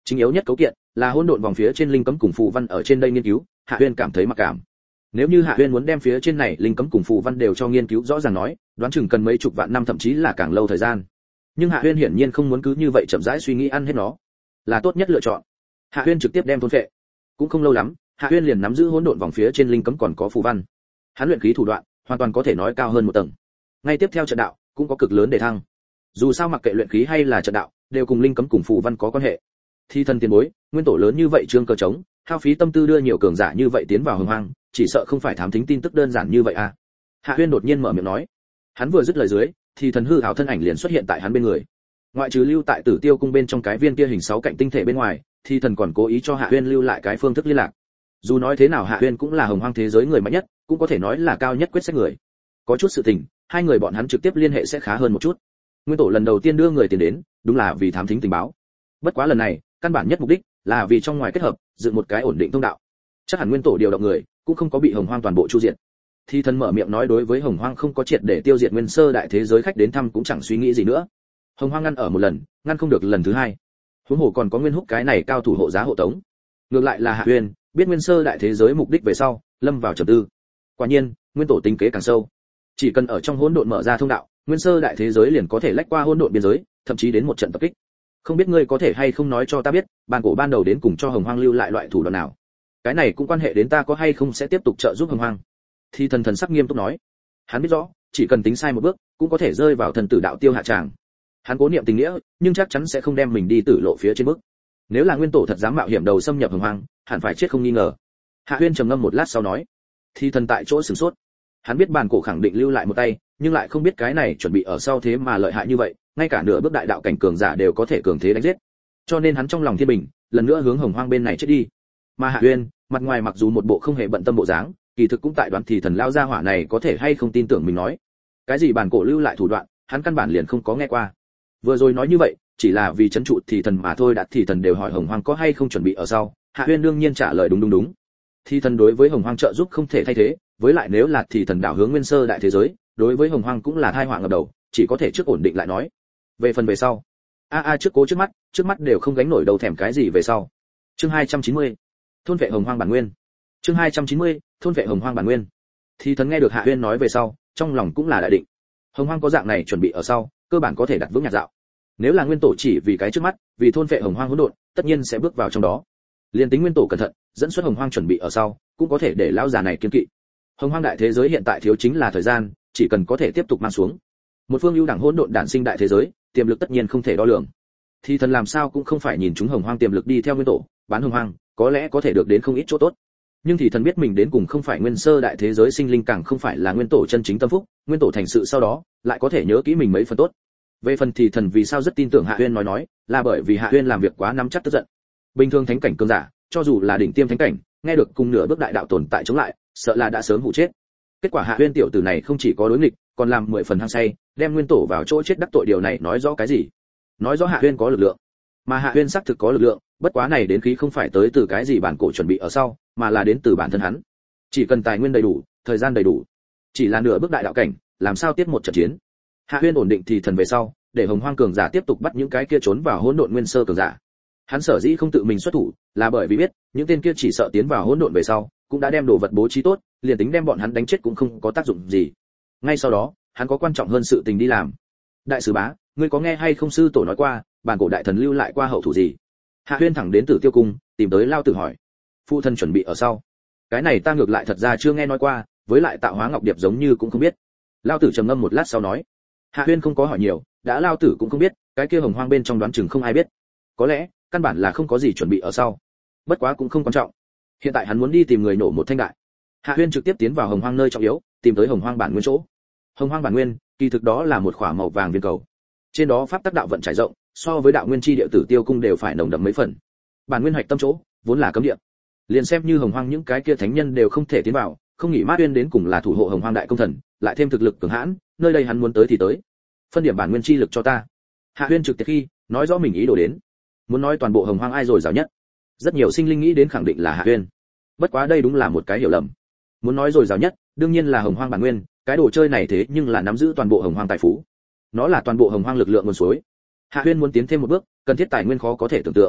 Chính yếu nhất cấu kiện là hỗn độn vòng phía trên linh cấm cùng phù văn ở trên đây nghiên cứu, Hạ Uyên cảm thấy mặc cảm. Nếu như Hạ Uyên muốn đem phía trên này linh cấm cùng phù văn đều cho nghiên cứu rõ ràng nói, đoán chừng cần mấy chục vạn năm thậm chí là càng lâu thời gian. Nhưng Hạ Uyên hiển nhiên không muốn cứ như vậy chậm rãi suy nghĩ ăn hết nó, là tốt nhất lựa chọn. Hạ Uyên trực tiếp đem thôn phệ. Cũng không lâu lắm, Hạ Uyên liền nắm giữ hỗn độn vòng phía trên linh cấm còn có phù văn. Hắn luyện khí thủ đoạn hoàn toàn có thể nói cao hơn một tầng. Ngay tiếp theo trận đạo cũng có cực lớn để thăng. Dù sao mặc kệ luyện khí hay là trận đạo, đều cùng linh cấm cùng phù văn có quan hệ. Thi thân tiền bối, nguyên tổ lớn như vậy trương cơ trống, hao phí tâm tư đưa nhiều cường giả như vậy tiến vào hồng hoang, chỉ sợ không phải thám thính tin tức đơn giản như vậy à? Hạ Uyên đột nhiên mở miệng nói. Hắn vừa dứt lời dưới, thì thần hư ảo thân ảnh liền xuất hiện tại hắn bên người. Ngoại trừ lưu tại Tử Tiêu cung bên trong cái viên kia hình sáu cạnh tinh thể bên ngoài, thì thần còn cố ý cho Hạ Uyên lưu lại cái phương thức liên lạc. Dù nói thế nào Hạ Uyên cũng là hồng hoang thế giới người mạnh nhất, cũng có thể nói là cao nhất quyết sách người. Có chút sự tình, hai người bọn hắn trực tiếp liên hệ sẽ khá hơn một chút. Nguyên tổ lần đầu tiên đưa người tiền đến, đúng là vì thám thính tình báo. Bất quá lần này, căn bản nhất mục đích là vì trong ngoài kết hợp, dựng một cái ổn định thông đạo. Chắc hẳn Nguyên tổ điều động người, cũng không có bị hồng hoang toàn bộ chu diệt. Thi thần mở miệng nói đối với hồng hoang không có triệt để tiêu diệt nguyên sơ đại thế giới khách đến thăm cũng chẳng suy nghĩ gì nữa. Hồng hoang ngăn ở một lần, ngăn không được lần thứ hai. Huống hồ còn có Nguyên Húc cái này cao thủ hộ giá hộ tống. Ngược lại là Hạ Uyên, biết nguyên sơ đại thế giới mục đích về sau, lâm vào trầm tư. Quả nhiên, nguyên tổ tính kế càng sâu. Chỉ cần ở trong hỗn độn mở ra thông đạo, nguyên sơ đại thế giới liền có thể lách qua hỗn độn biên giới, thậm chí đến một trận tập kích. Không biết ngươi có thể hay không nói cho ta biết, bàn cổ ban đầu đến cùng cho hồng hoang lưu lại loại thủ đoạn nào? Cái này cũng quan hệ đến ta có hay không sẽ tiếp tục trợ giúp hồng hoang. Thì thần thần sắc nghiêm túc nói. Hắn biết rõ, chỉ cần tính sai một bước, cũng có thể rơi vào thần tử đạo tiêu hạ tràng. Hắn cố niệm tình nghĩa, nhưng chắc chắn sẽ không đem mình đi tử lộ phía trên bước. Nếu là nguyên tổ thật dám mạo hiểm đầu xâm nhập hồng hoang, hẳn phải chết không nghi ngờ. Hạ Uyên trầm ngâm một lát sau nói. Thì thần tại chỗ sửng sốt. Hắn biết bàn cổ khẳng định lưu lại một tay, nhưng lại không biết cái này chuẩn bị ở sau thế mà lợi hại như vậy, ngay cả nửa bước đại đạo cảnh cường giả đều có thể cường thế đánh giết. Cho nên hắn trong lòng thiên bình, lần nữa hướng hồng hoang bên này chết đi. Mà Hạ Uyên, mặt ngoài mặc dù một bộ không hề bận tâm bộ dáng, kỳ thực cũng tại đoán thì thần lao gia hỏa này có thể hay không tin tưởng mình nói. Cái gì bàn cổ lưu lại thủ đoạn, hắn căn bản liền không có nghe qua. Vừa rồi nói như vậy, chỉ là vì trấn trụ thì thần mà thôi. Đã thì thần đều hỏi hồng hoang có hay không chuẩn bị ở sau, Hạ Uyên đương nhiên trả lời đúng đúng đúng. Thì thần đối với hồng hoang trợ giúp không thể thay thế, với lại nếu là thì thần đảo hướng nguyên sơ đại thế giới, đối với hồng hoang cũng là tai họa ngập đầu, chỉ có thể trước ổn định lại nói. Về phần về sau, a a trước cố trước mắt, trước mắt đều không gánh nổi đầu thèm cái gì về sau. Chương hai trăm chín mươi, thôn vệ hồng hoang bản nguyên. Chương hai trăm chín mươi, thôn vệ hồng hoang bản nguyên. Thì thần nghe được Hạ Uyên nói về sau, trong lòng cũng là đại định. Hồng hoang có dạng này chuẩn bị ở sau, cơ bản có thể đặt vững nhạc dạo. Nếu là nguyên tổ chỉ vì cái trước mắt, vì thôn vệ hồng hoang hỗn độn, tất nhiên sẽ bước vào trong đó. Liên tính nguyên tổ cẩn thận, dẫn xuất hồng hoang chuẩn bị ở sau, cũng có thể để lão già này kiên kỵ. Hồng hoang đại thế giới hiện tại thiếu chính là thời gian, chỉ cần có thể tiếp tục mang xuống. Một phương ưu đẳng hỗn độn đản sinh đại thế giới, tiềm lực tất nhiên không thể đo lường. Thì thần làm sao cũng không phải nhìn chúng hồng hoang tiềm lực đi theo nguyên tổ, bán hồng hoang, có lẽ có thể được đến không ít chỗ tốt. Nhưng thì thần biết mình đến cùng không phải nguyên sơ đại thế giới sinh linh, càng không phải là nguyên tổ chân chính tâm phúc, nguyên tổ thành sự sau đó, lại có thể nhớ kỹ mình mấy phần tốt. Về phần thì thần vì sao rất tin tưởng Hạ Uyên nói nói, là bởi vì Hạ Uyên làm việc quá nắm chắc tức giận. Bình thường thánh cảnh cường giả, cho dù là đỉnh tiêm thánh cảnh, nghe được cùng nửa bước đại đạo tồn tại chống lại, sợ là đã sớm hụ chết. Kết quả Hạ Uyên tiểu tử này không chỉ có đối nghịch, còn làm mười phần hăng say, đem nguyên tổ vào chỗ chết đắc tội. Điều này nói rõ cái gì? Nói rõ Hạ Uyên có lực lượng. Mà Hạ Uyên xác thực có lực lượng, bất quá này đến khí không phải tới từ cái gì bản cổ chuẩn bị ở sau, mà là đến từ bản thân hắn. Chỉ cần tài nguyên đầy đủ, thời gian đầy đủ, chỉ là nửa bước đại đạo cảnh, làm sao tiếp một trận chiến. Hạ Uyên ổn định thì thần về sau, để hồng hoang cường giả tiếp tục bắt những cái kia trốn vào hỗn độn nguyên sơ cường giả. Hắn sở dĩ không tự mình xuất thủ, là bởi vì biết, những tên kia chỉ sợ tiến vào hỗn độn về sau, cũng đã đem đồ vật bố trí tốt, liền tính đem bọn hắn đánh chết cũng không có tác dụng gì. Ngay sau đó, hắn có quan trọng hơn sự tình đi làm. Đại sứ bá, ngươi có nghe hay không sư tổ nói qua, bản cổ đại thần lưu lại qua hậu thủ gì? Hạ Uyên thẳng đến Tử Tiêu cung, tìm tới Lao Tử hỏi. Phụ thân chuẩn bị ở sau. Cái này ta ngược lại thật ra chưa nghe nói qua, với lại tạo hóa ngọc điệp giống như cũng không biết. Lao Tử trầm ngâm một lát sau nói. Hạ Uyên không có hỏi nhiều, đã Lao Tử cũng không biết, cái kia hồng hoang bên trong đoán chừng không ai biết. Có lẽ, căn bản là không có gì chuẩn bị ở sau. Bất quá cũng không quan trọng. Hiện tại hắn muốn đi tìm người nổ một thanh đại. Hạ Uyên trực tiếp tiến vào hồng hoang nơi trọng yếu, tìm tới hồng hoang bản nguyên chỗ. Hồng hoang bản nguyên, kỳ thực đó là một khỏa màu vàng viên cầu. Trên đó pháp tắc đạo vận trải rộng, so với đạo nguyên chi địa Tử Tiêu cung đều phải nồng đậm mấy phần. Bản nguyên hoạch tâm chỗ, vốn là cấm địa. Liền xem như hồng hoang những cái kia thánh nhân đều không thể tiến vào, không nghĩ Mát Uyên đến cùng là thủ hộ hồng hoang đại công thần, lại thêm thực lực cường hãn, nơi đây hắn muốn tới thì tới. Phân điểm bản nguyên chi lực cho ta. Hạ Uyên trực tiếp khi nói rõ mình ý đồ đến. Muốn nói toàn bộ hồng hoang ai rồi giàu nhất, rất nhiều sinh linh nghĩ đến khẳng định là Hạ Uyên. Bất quá đây đúng là một cái hiểu lầm. Muốn nói rồi giàu nhất, đương nhiên là hồng hoang bản nguyên, cái đồ chơi này thế nhưng là nắm giữ toàn bộ hồng hoang tài phú. Nó là toàn bộ hồng hoang lực lượng nguồn suối. Hạ Uyên muốn tiến thêm một bước, cần thiết tài nguyên khó có thể tưởng tượng.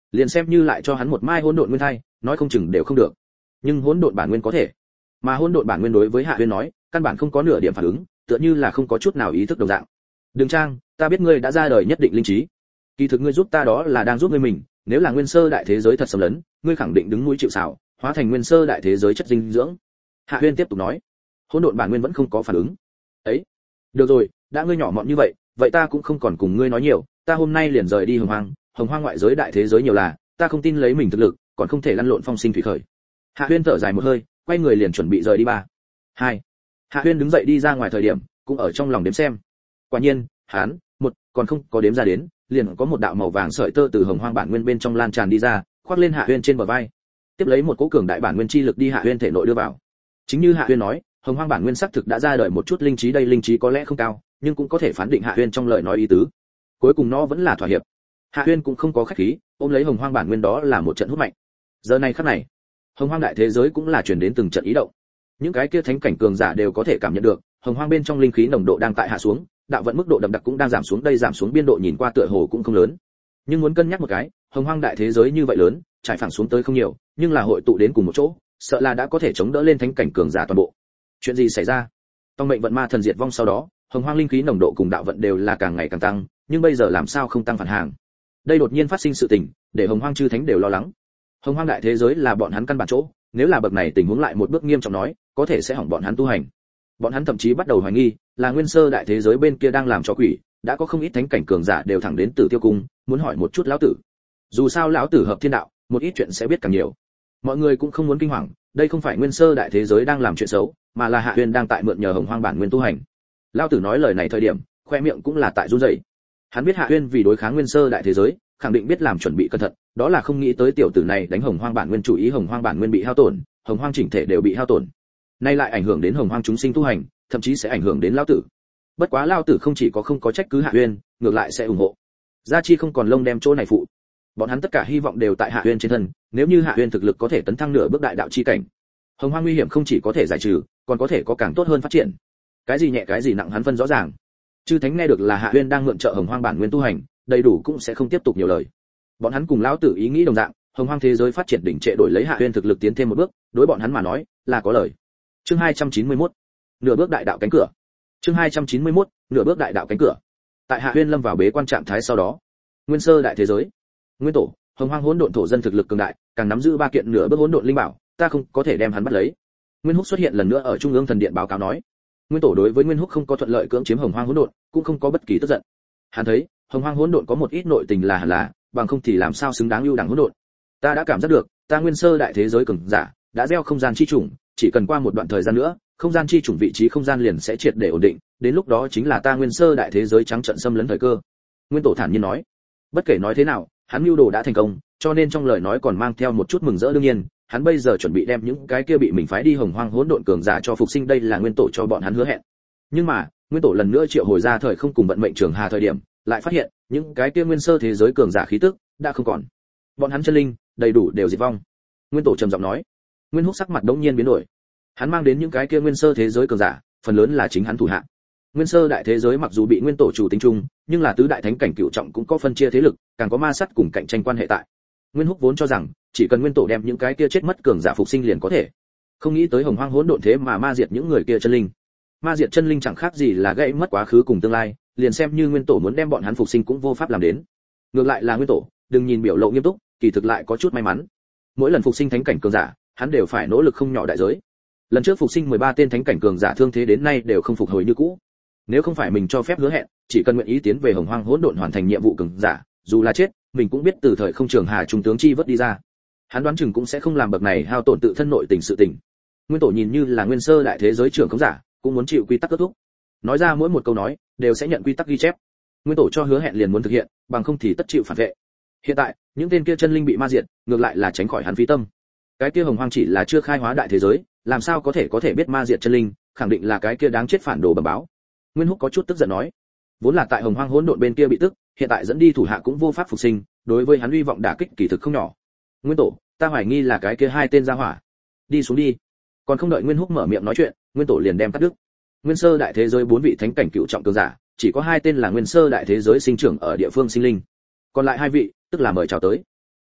liền xem như lại cho hắn một mai hỗn độn nguyên thai, nói không chừng đều không được. Nhưng hỗn độn bản nguyên có thể. Mà hỗn độn bản nguyên đối với Hạ Huyên nói, căn bản không có nửa điểm phản ứng, tựa như là không có chút nào ý thức đồng dạng. Đường Trang, ta biết ngươi đã ra đời nhất định linh trí. Kỳ thực ngươi giúp ta đó là đang giúp ngươi mình, nếu là nguyên sơ đại thế giới thật xâm lấn, ngươi khẳng định đứng mũi chịu sào, hóa thành nguyên sơ đại thế giới chất dinh dưỡng. Hạ Huyên tiếp tục nói. Hỗn độn bản nguyên vẫn không có phản ứng. Ấy, được rồi, đã ngươi nhỏ mọn như vậy, vậy ta cũng không còn cùng ngươi nói nhiều, ta hôm nay liền rời đi Hồng Hoang, Hồng Hoang ngoại giới đại thế giới nhiều là, ta không tin lấy mình thực lực, còn không thể lăn lộn phong sinh thủy khởi. Hạ Huyên thở dài một hơi, quay người liền chuẩn bị rời đi ba. Hai. Hạ Huyên đứng dậy đi ra ngoài thời điểm, cũng ở trong lòng đếm xem. Quả nhiên, hắn, một, còn không có đếm ra đến, liền có một đạo màu vàng sợi tơ từ Hồng Hoang bản nguyên bên trong lan tràn đi ra, khoác lên Hạ Huyên trên bờ vai. Tiếp lấy một cỗ cường đại bản nguyên chi lực đi Hạ Huyên thể nội đưa vào. Chính như Hạ Huyên nói, Hồng Hoang bản nguyên sắc thực đã ra đời một chút linh trí, đây linh trí có lẽ không cao, nhưng cũng có thể phán định Hạ Huyên trong lời nói ý tứ. Cuối cùng nó vẫn là thỏa hiệp. Hạ Huyên cũng không có khách khí, ôm lấy Hồng Hoang bản nguyên đó là một trận hút mạnh. Giờ này khắc này, Hồng Hoang đại thế giới cũng là truyền đến từng trận ý động. Những cái kia thánh cảnh cường giả đều có thể cảm nhận được, Hồng Hoang bên trong linh khí nồng độ đang tại hạ xuống, đạo vận mức độ đậm đặc cũng đang giảm xuống, đây giảm xuống biên độ nhìn qua tựa hồ cũng không lớn. Nhưng muốn cân nhắc một cái, Hồng Hoang đại thế giới như vậy lớn, trải phẳng xuống tới không nhiều, nhưng là hội tụ đến cùng một chỗ, sợ là đã có thể chống đỡ lên thánh cảnh cường giả toàn bộ. Chuyện gì xảy ra? Tông mệnh vận ma thần diệt vong sau đó, Hồng Hoang linh khí nồng độ cùng đạo vận đều là càng ngày càng tăng, nhưng bây giờ làm sao không tăng phản hàng? Đây đột nhiên phát sinh sự tình, để Hồng Hoang chư thánh đều lo lắng. Hồng Hoang đại thế giới là bọn hắn căn bản chỗ, nếu là bậc này tình huống lại một bước nghiêm trọng nói, có thể sẽ hỏng bọn hắn tu hành. Bọn hắn thậm chí bắt đầu hoài nghi, là nguyên sơ đại thế giới bên kia đang làm cho quỷ, đã có không ít thánh cảnh cường giả đều thẳng đến Tử Tiêu cung, muốn hỏi một chút lão tử. Dù sao lão tử hợp thiên đạo, một ít chuyện sẽ biết càng nhiều. Mọi người cũng không muốn kinh hoàng, đây không phải nguyên sơ đại thế giới đang làm chuyện xấu, mà là Hạ Huyên đang tại mượn nhờ Hồng Hoang bản nguyên tu hành. Lão tử nói lời này thời điểm, khoe miệng cũng là tại run rẩy. Hắn biết Hạ Huyên vì đối kháng nguyên sơ đại thế giới, khẳng định biết làm chuẩn bị cẩn thận, đó là không nghĩ tới tiểu tử này đánh Hồng Hoang bản nguyên chủ ý, Hồng Hoang bản nguyên bị hao tổn, Hồng Hoang chỉnh thể đều bị hao tổn. Nay lại ảnh hưởng đến Hồng Hoang chúng sinh tu hành, thậm chí sẽ ảnh hưởng đến lão tử. Bất quá lão tử không chỉ có không có trách cứ Hạ Huyên, ngược lại sẽ ủng hộ. Gia Chi không còn lông đem chỗ này phụ. Bọn hắn tất cả hy vọng đều tại Hạ Huyên trên thân, nếu như Hạ Huyên thực lực có thể tấn thăng nửa bước đại đạo chi cảnh, Hồng Hoang nguy hiểm không chỉ có thể giải trừ, còn có thể có càng tốt hơn phát triển. Cái gì nhẹ cái gì nặng hắn phân rõ ràng. Chư thánh nghe được là Hạ Huyên đang mượn trợ Hồng Hoang bản nguyên tu hành, đầy đủ cũng sẽ không tiếp tục nhiều lời. Bọn hắn cùng lão tử ý nghĩ đồng dạng, Hồng Hoang thế giới phát triển đỉnh trệ đổi lấy Hạ Huyên thực lực tiến thêm một bước, đối bọn hắn mà nói là có lời. Chương hai trăm chín mươi mốt, nửa bước đại đạo cánh cửa. Chương hai trăm chín mươi mốt, nửa bước đại đạo cánh cửa. Tại Hạ Huyên lâm vào bế quan trạng thái sau đó, nguyên sơ đại thế giới, nguyên tổ, Hồng Hoang hỗn độn thổ dân thực lực cường đại, càng nắm giữ ba kiện nửa bước hỗn độn linh bảo, ta không có thể đem hắn bắt lấy. Nguyên Húc xuất hiện lần nữa ở trung ương thần điện báo cáo nói, nguyên tổ đối với Nguyên Húc không có thuận lợi cưỡng chiếm Hồng Hoang hỗn độn, cũng không có bất kỳ tức giận. Hắn thấy, Hồng Hoang hỗn độn có một ít nội tình là hẳn là, bằng không thì làm sao xứng đáng ưu đẳng hỗn độn. Ta đã cảm giác được, ta nguyên sơ đại thế giới cường giả đã gieo không gian chi chủng, chỉ cần qua một đoạn thời gian nữa, không gian chi chủng vị trí không gian liền sẽ triệt để ổn định, đến lúc đó chính là ta nguyên sơ đại thế giới trắng trận xâm lấn thời cơ. Nguyên tổ thản nhiên nói, bất kể nói thế nào, hắn mưu đồ đã thành công, cho nên trong lời nói còn mang theo một chút mừng rỡ. Đương nhiên, hắn bây giờ chuẩn bị đem những cái kia bị mình phái đi Hồng Hoang hỗn độn cường giả cho phục sinh, đây là nguyên tổ cho bọn hắn hứa hẹn. Nhưng mà, nguyên tổ lần nữa triệu hồi ra thời không cùng vận mệnh trường hà thời điểm, lại phát hiện, những cái kia nguyên sơ thế giới cường giả khí tức đã không còn. Bọn hắn chân linh đầy đủ đều diệt vong. Nguyên tổ trầm giọng nói. Nguyên Húc sắc mặt đống nhiên biến đổi. Hắn mang đến những cái kia nguyên sơ thế giới cường giả, phần lớn là chính hắn thủ hạ. Nguyên sơ đại thế giới mặc dù bị nguyên tổ chủ tính chung, nhưng là tứ đại thánh cảnh cửu trọng cũng có phân chia thế lực, càng có ma sát cùng cạnh tranh quan hệ tại. Nguyên Húc vốn cho rằng, chỉ cần nguyên tổ đem những cái kia chết mất cường giả phục sinh liền có thể. Không nghĩ tới Hồng Hoang hỗn độn thế mà ma diệt những người kia chân linh. Ma diệt chân linh chẳng khác gì là gãy mất quá khứ cùng tương lai, liền xem như nguyên tổ muốn đem bọn hắn phục sinh cũng vô pháp làm đến. Ngược lại là nguyên tổ, đừng nhìn biểu lộ nghiêm túc, kỳ thực lại có chút may mắn. Mỗi lần phục sinh thánh cảnh cường giả, hắn đều phải nỗ lực không nhỏ đại giới. Lần trước phục sinh mười ba tên thánh cảnh cường giả thương thế đến nay đều không phục hồi như cũ. Nếu không phải mình cho phép hứa hẹn, chỉ cần nguyện ý tiến về Hồng Hoang hỗn độn hoàn thành nhiệm vụ cường giả, dù là chết, mình cũng biết từ thời không trường hà trung tướng chi vớt đi ra. Hắn đoán chừng cũng sẽ không làm bậc này hao tổn tự thân nội tình sự tình. Nguyên tổ nhìn như là nguyên sơ đại thế giới trưởng khống giả, cũng muốn chịu quy tắc kết thúc. Nói ra mỗi một câu nói, đều sẽ nhận quy tắc ghi chép. Nguyên tổ cho hứa hẹn liền muốn thực hiện, bằng không thì tất chịu phản vệ. Hiện tại, những tên kia chân linh bị ma diệt, ngược lại là tránh khỏi hắn phí tâm. Cái kia Hồng Hoang chỉ là chưa khai hóa đại thế giới, làm sao có thể có thể biết ma diệt chân linh, khẳng định là cái kia đáng chết phản đồ bẩm báo. Nguyên Húc có chút tức giận nói, vốn là tại Hồng Hoang hỗn độn bên kia bị tức, hiện tại dẫn đi thủ hạ cũng vô pháp phục sinh, đối với hắn uy vọng đả kích kỳ thực không nhỏ. Nguyên tổ, ta hoài nghi là cái kia hai tên gia hỏa. Đi xuống đi. Còn không đợi Nguyên Húc mở miệng nói chuyện, Nguyên tổ liền đem cắt đứt. Nguyên sơ đại thế giới bốn vị thánh cảnh cựu trọng cường giả, chỉ có hai tên là nguyên sơ đại thế giới sinh trưởng ở địa phương sinh linh. Còn lại hai vị, tức là mời chào tới.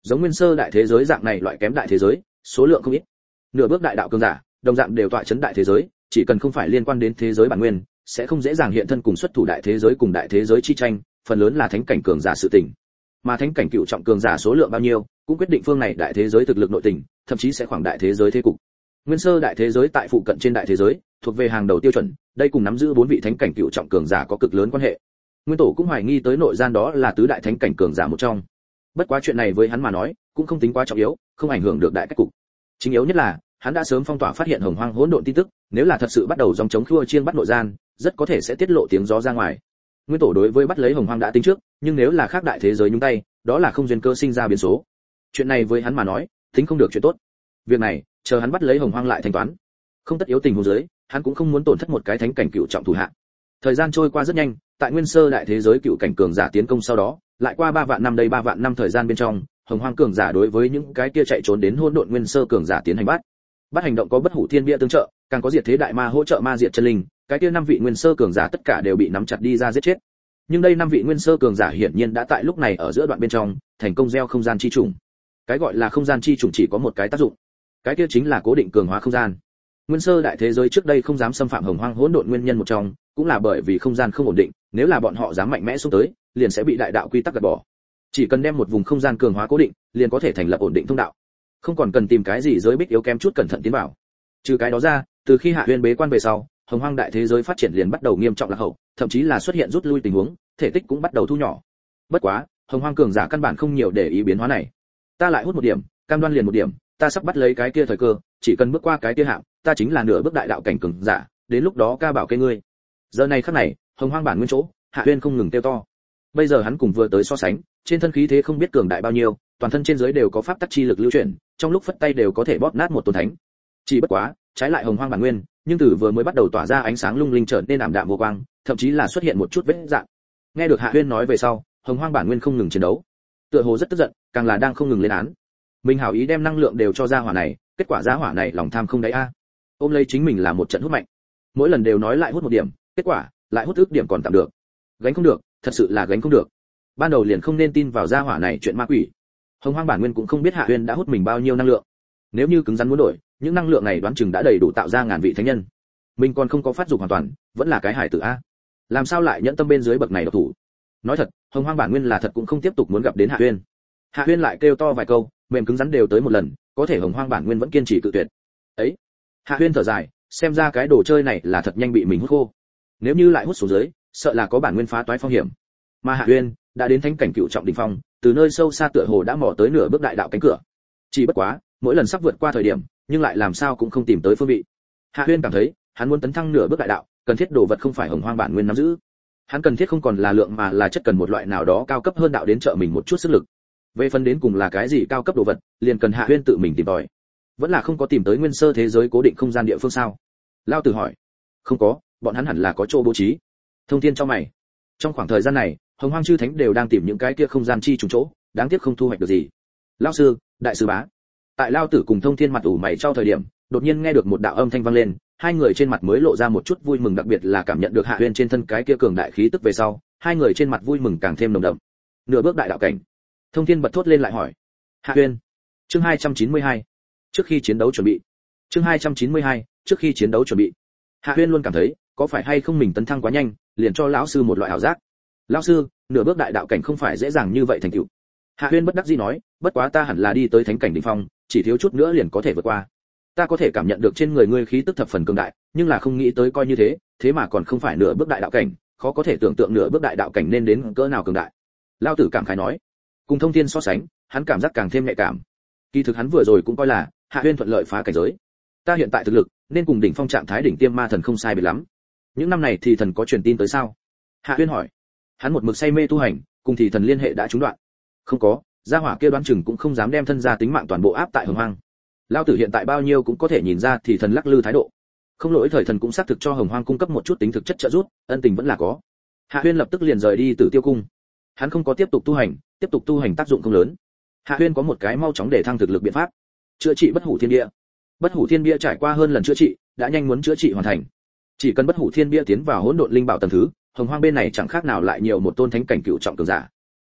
Giống nguyên sơ đại thế giới dạng này loại kém đại thế giới, số lượng không ít. Nửa bước đại đạo cường giả, đồng dạng đều tọa chấn đại thế giới, chỉ cần không phải liên quan đến thế giới bản nguyên, sẽ không dễ dàng hiện thân cùng xuất thủ đại thế giới cùng đại thế giới chi tranh, phần lớn là thánh cảnh cường giả sự tình. Mà thánh cảnh cựu trọng cường giả số lượng bao nhiêu, cũng quyết định phương này đại thế giới thực lực nội tình, thậm chí sẽ khoảng đại thế giới thế cục. Nguyên sơ đại thế giới tại phụ cận trên đại thế giới, thuộc về hàng đầu tiêu chuẩn, đây cùng nắm giữ bốn vị thánh cảnh cựu trọng cường giả có cực lớn quan hệ. Nguyên tổ cũng hoài nghi tới nội gian đó là tứ đại thánh cảnh cường giả một trong. Bất quá chuyện này với hắn mà nói, cũng không tính quá trọng yếu, không ảnh hưởng được đại cách cục. Chính yếu nhất là, hắn đã sớm phong tỏa phát hiện hồng hoang hỗn độn tin tức, nếu là thật sự bắt đầu dòng chống khua chiên bắt nội gian, rất có thể sẽ tiết lộ tiếng gió ra ngoài. Nguyên tổ đối với bắt lấy hồng hoang đã tính trước, nhưng nếu là khác đại thế giới nhúng tay, đó là không duyên cơ sinh ra biến số. Chuyện này với hắn mà nói, tính không được chuyện tốt. Việc này, chờ hắn bắt lấy hồng hoang lại thanh toán. Không tất yếu tình huống dưới, hắn cũng không muốn tổn thất một cái thánh cảnh cựu trọng thủ hạ. Thời gian trôi qua rất nhanh, tại nguyên sơ đại thế giới cựu cảnh cường giả tiến công sau đó, lại qua ba vạn năm đây ba vạn năm thời gian bên trong, hồng hoang cường giả đối với những cái kia chạy trốn đến hỗn độn nguyên sơ cường giả tiến hành bắt. Bắt hành động có bất hủ thiên bia tương trợ, càng có diệt thế đại ma hỗ trợ ma diệt chân linh, cái kia năm vị nguyên sơ cường giả tất cả đều bị nắm chặt đi ra giết chết. Nhưng đây năm vị nguyên sơ cường giả hiển nhiên đã tại lúc này ở giữa đoạn bên trong, thành công gieo không gian chi trùng. Cái gọi là không gian chi trùng chỉ có một cái tác dụng, cái kia chính là cố định cường hóa không gian. Nguyên sơ đại thế giới trước đây không dám xâm phạm hồng hoang hỗn độn nguyên nhân một trong, cũng là bởi vì không gian không ổn định, nếu là bọn họ dám mạnh mẽ xuống tới, liền sẽ bị đại đạo quy tắc gạt bỏ. Chỉ cần đem một vùng không gian cường hóa cố định, liền có thể thành lập ổn định thông đạo, không còn cần tìm cái gì giới bích yếu kém chút cẩn thận tiến vào. Trừ cái đó ra, từ khi Hạ Huyên bế quan về sau, hồng hoang đại thế giới phát triển liền bắt đầu nghiêm trọng lạc hậu, thậm chí là xuất hiện rút lui tình huống, thể tích cũng bắt đầu thu nhỏ. Bất quá, hồng hoang cường giả căn bản không nhiều để ý biến hóa này. Ta lại hút một điểm, cam đoan liền một điểm, ta sắp bắt lấy cái kia thời cơ, chỉ cần bước qua cái kia hạng, ta chính là nửa bước đại đạo cảnh cường giả, đến lúc đó ca bảo kê ngươi. Giờ này khắc này, hồng hoang bản nguyên chỗ, Hạ Huyên không ngừng kêu to. Bây giờ hắn cùng vừa tới so sánh, trên thân khí thế không biết cường đại bao nhiêu, toàn thân trên dưới đều có pháp tắc chi lực lưu chuyển, trong lúc phất tay đều có thể bóp nát một tôn thánh. Chỉ bất quá, trái lại hồng hoang bản nguyên, nhưng từ vừa mới bắt đầu tỏa ra ánh sáng lung linh trở nên ảm đạm vô quang, thậm chí là xuất hiện một chút vết rạn. Nghe được Hạ Huyên nói về sau, hồng hoang bản nguyên không ngừng chiến đấu, tựa hồ rất tức giận, càng là đang không ngừng lên án. Mình hảo ý đem năng lượng đều cho ra hỏa này, kết quả ra hỏa này lòng tham không đáy a. Ôm lấy chính mình là một trận hút mạnh, mỗi lần đều nói lại hút một điểm, kết quả lại hút ước điểm còn tạm được, gánh không được, thật sự là gánh không được. Ban đầu liền không nên tin vào gia hỏa này chuyện ma quỷ. Hồng hoang bản nguyên cũng không biết Hạ Huyên đã hút mình bao nhiêu năng lượng, nếu như cứng rắn muốn đổi, những năng lượng này đoán chừng đã đầy đủ tạo ra ngàn vị thánh nhân. Mình còn không có phát dục hoàn toàn, vẫn là cái hải tử a. Làm sao lại nhẫn tâm bên dưới bậc này độc thủ? Nói thật, hồng hoang bản nguyên là thật cũng không tiếp tục muốn gặp đến Hạ Huyên. Hạ Huyên lại kêu to vài câu, mềm cứng rắn đều tới một lần, có thể hồng hoang bản nguyên vẫn kiên trì cự tuyệt. Ấy, Hạ Huyên thở dài, xem ra cái đồ chơi này là thật nhanh bị mình hút khô. Nếu như lại hút xuống dưới, sợ là có bản nguyên phá toái phong hiểm. Mà Hạ Huyên đã đến thánh cảnh cựu trọng đỉnh phong, từ nơi sâu xa tựa hồ đã mò tới nửa bước đại đạo cánh cửa. Chỉ bất quá, mỗi lần sắp vượt qua thời điểm, nhưng lại làm sao cũng không tìm tới phương vị. Hạ Huyên cảm thấy, hắn muốn tấn thăng nửa bước đại đạo, cần thiết đồ vật không phải hồng hoang bản nguyên nắm giữ. Hắn cần thiết không còn là lượng mà là chất, cần một loại nào đó cao cấp hơn đạo đến trợ mình một chút sức lực. Về phần đến cùng là cái gì cao cấp đồ vật, liền cần Hạ Huyên tự mình tìm tòi. Vẫn là không có tìm tới nguyên sơ thế giới cố định không gian địa phương sao? Lao Tử hỏi. Không có, bọn hắn hẳn là có chỗ bố trí. Thông Thiên cho mày. Trong khoảng thời gian này, hồng hoang chư thánh đều đang tìm những cái kia không gian chi trùng chỗ, đáng tiếc không thu hoạch được gì. Lão sư, đại sư bá. Tại Lao Tử cùng Thông Thiên mặt ủ mày trao thời điểm, đột nhiên nghe được một đạo âm thanh vang lên, hai người trên mặt mới lộ ra một chút vui mừng, đặc biệt là cảm nhận được Hạ Huyên trên thân cái kia cường đại khí tức về sau, hai người trên mặt vui mừng càng thêm nồng đậm. Nửa bước đại đạo cảnh. Thông Thiên bật thốt lên lại hỏi. Hạ Huyên. Chương hai trăm chín mươi hai. Trước khi chiến đấu chuẩn bị. Chương hai trăm chín mươi hai. Trước khi chiến đấu chuẩn bị. Hạ Huyên luôn cảm thấy, có phải hay không mình tấn thăng quá nhanh, liền cho lão sư một loại ảo giác. Lão sư, nửa bước đại đạo cảnh không phải dễ dàng như vậy thành tựu. Hạ Huyên bất đắc dĩ nói, bất quá ta hẳn là đi tới thánh cảnh đỉnh phong, chỉ thiếu chút nữa liền có thể vượt qua. Ta có thể cảm nhận được trên người ngươi khí tức thập phần cường đại, nhưng là không nghĩ tới coi như thế, thế mà còn không phải nửa bước đại đạo cảnh, khó có thể tưởng tượng nửa bước đại đạo cảnh nên đến cỡ nào cường đại. Lão Tử cảm khái nói. Cùng Thông Thiên so sánh, hắn cảm giác càng thêm nhạy cảm. Kỳ thực hắn vừa rồi cũng coi là Hạ Huyên thuận lợi phá cảnh giới. Ta hiện tại thực lực nên cùng đỉnh phong trạng thái đỉnh tiêm ma thần không sai biệt lắm. Những năm này thì thần có truyền tin tới sao? Hạ Huyên hỏi. Hắn một mực say mê tu hành, cùng thì thần liên hệ đã trúng đoạn. Không có, gia hỏa kia đoán chừng cũng không dám đem thân gia tính mạng toàn bộ áp tại hồng hoang. Lão Tử hiện tại bao nhiêu cũng có thể nhìn ra thì thần lắc lư thái độ. Không lỗi thời thần cũng xác thực cho hồng hoang cung cấp một chút tính thực chất trợ giúp, ân tình vẫn là có. Hạ Huyên lập tức liền rời đi Tử Tiêu cung. Hắn không có tiếp tục tu hành, tiếp tục tu hành tác dụng không lớn. Hạ Huyên có một cái mau chóng để thăng thực lực biện pháp, chữa trị bất hủ thiên bia. Bất hủ thiên bia trải qua hơn lần chữa trị, đã nhanh muốn chữa trị hoàn thành. Chỉ cần bất hủ thiên bia tiến vào hỗn độn linh bảo tầng thứ, hồng hoang bên này chẳng khác nào lại nhiều một tôn thánh cảnh cựu trọng cường giả.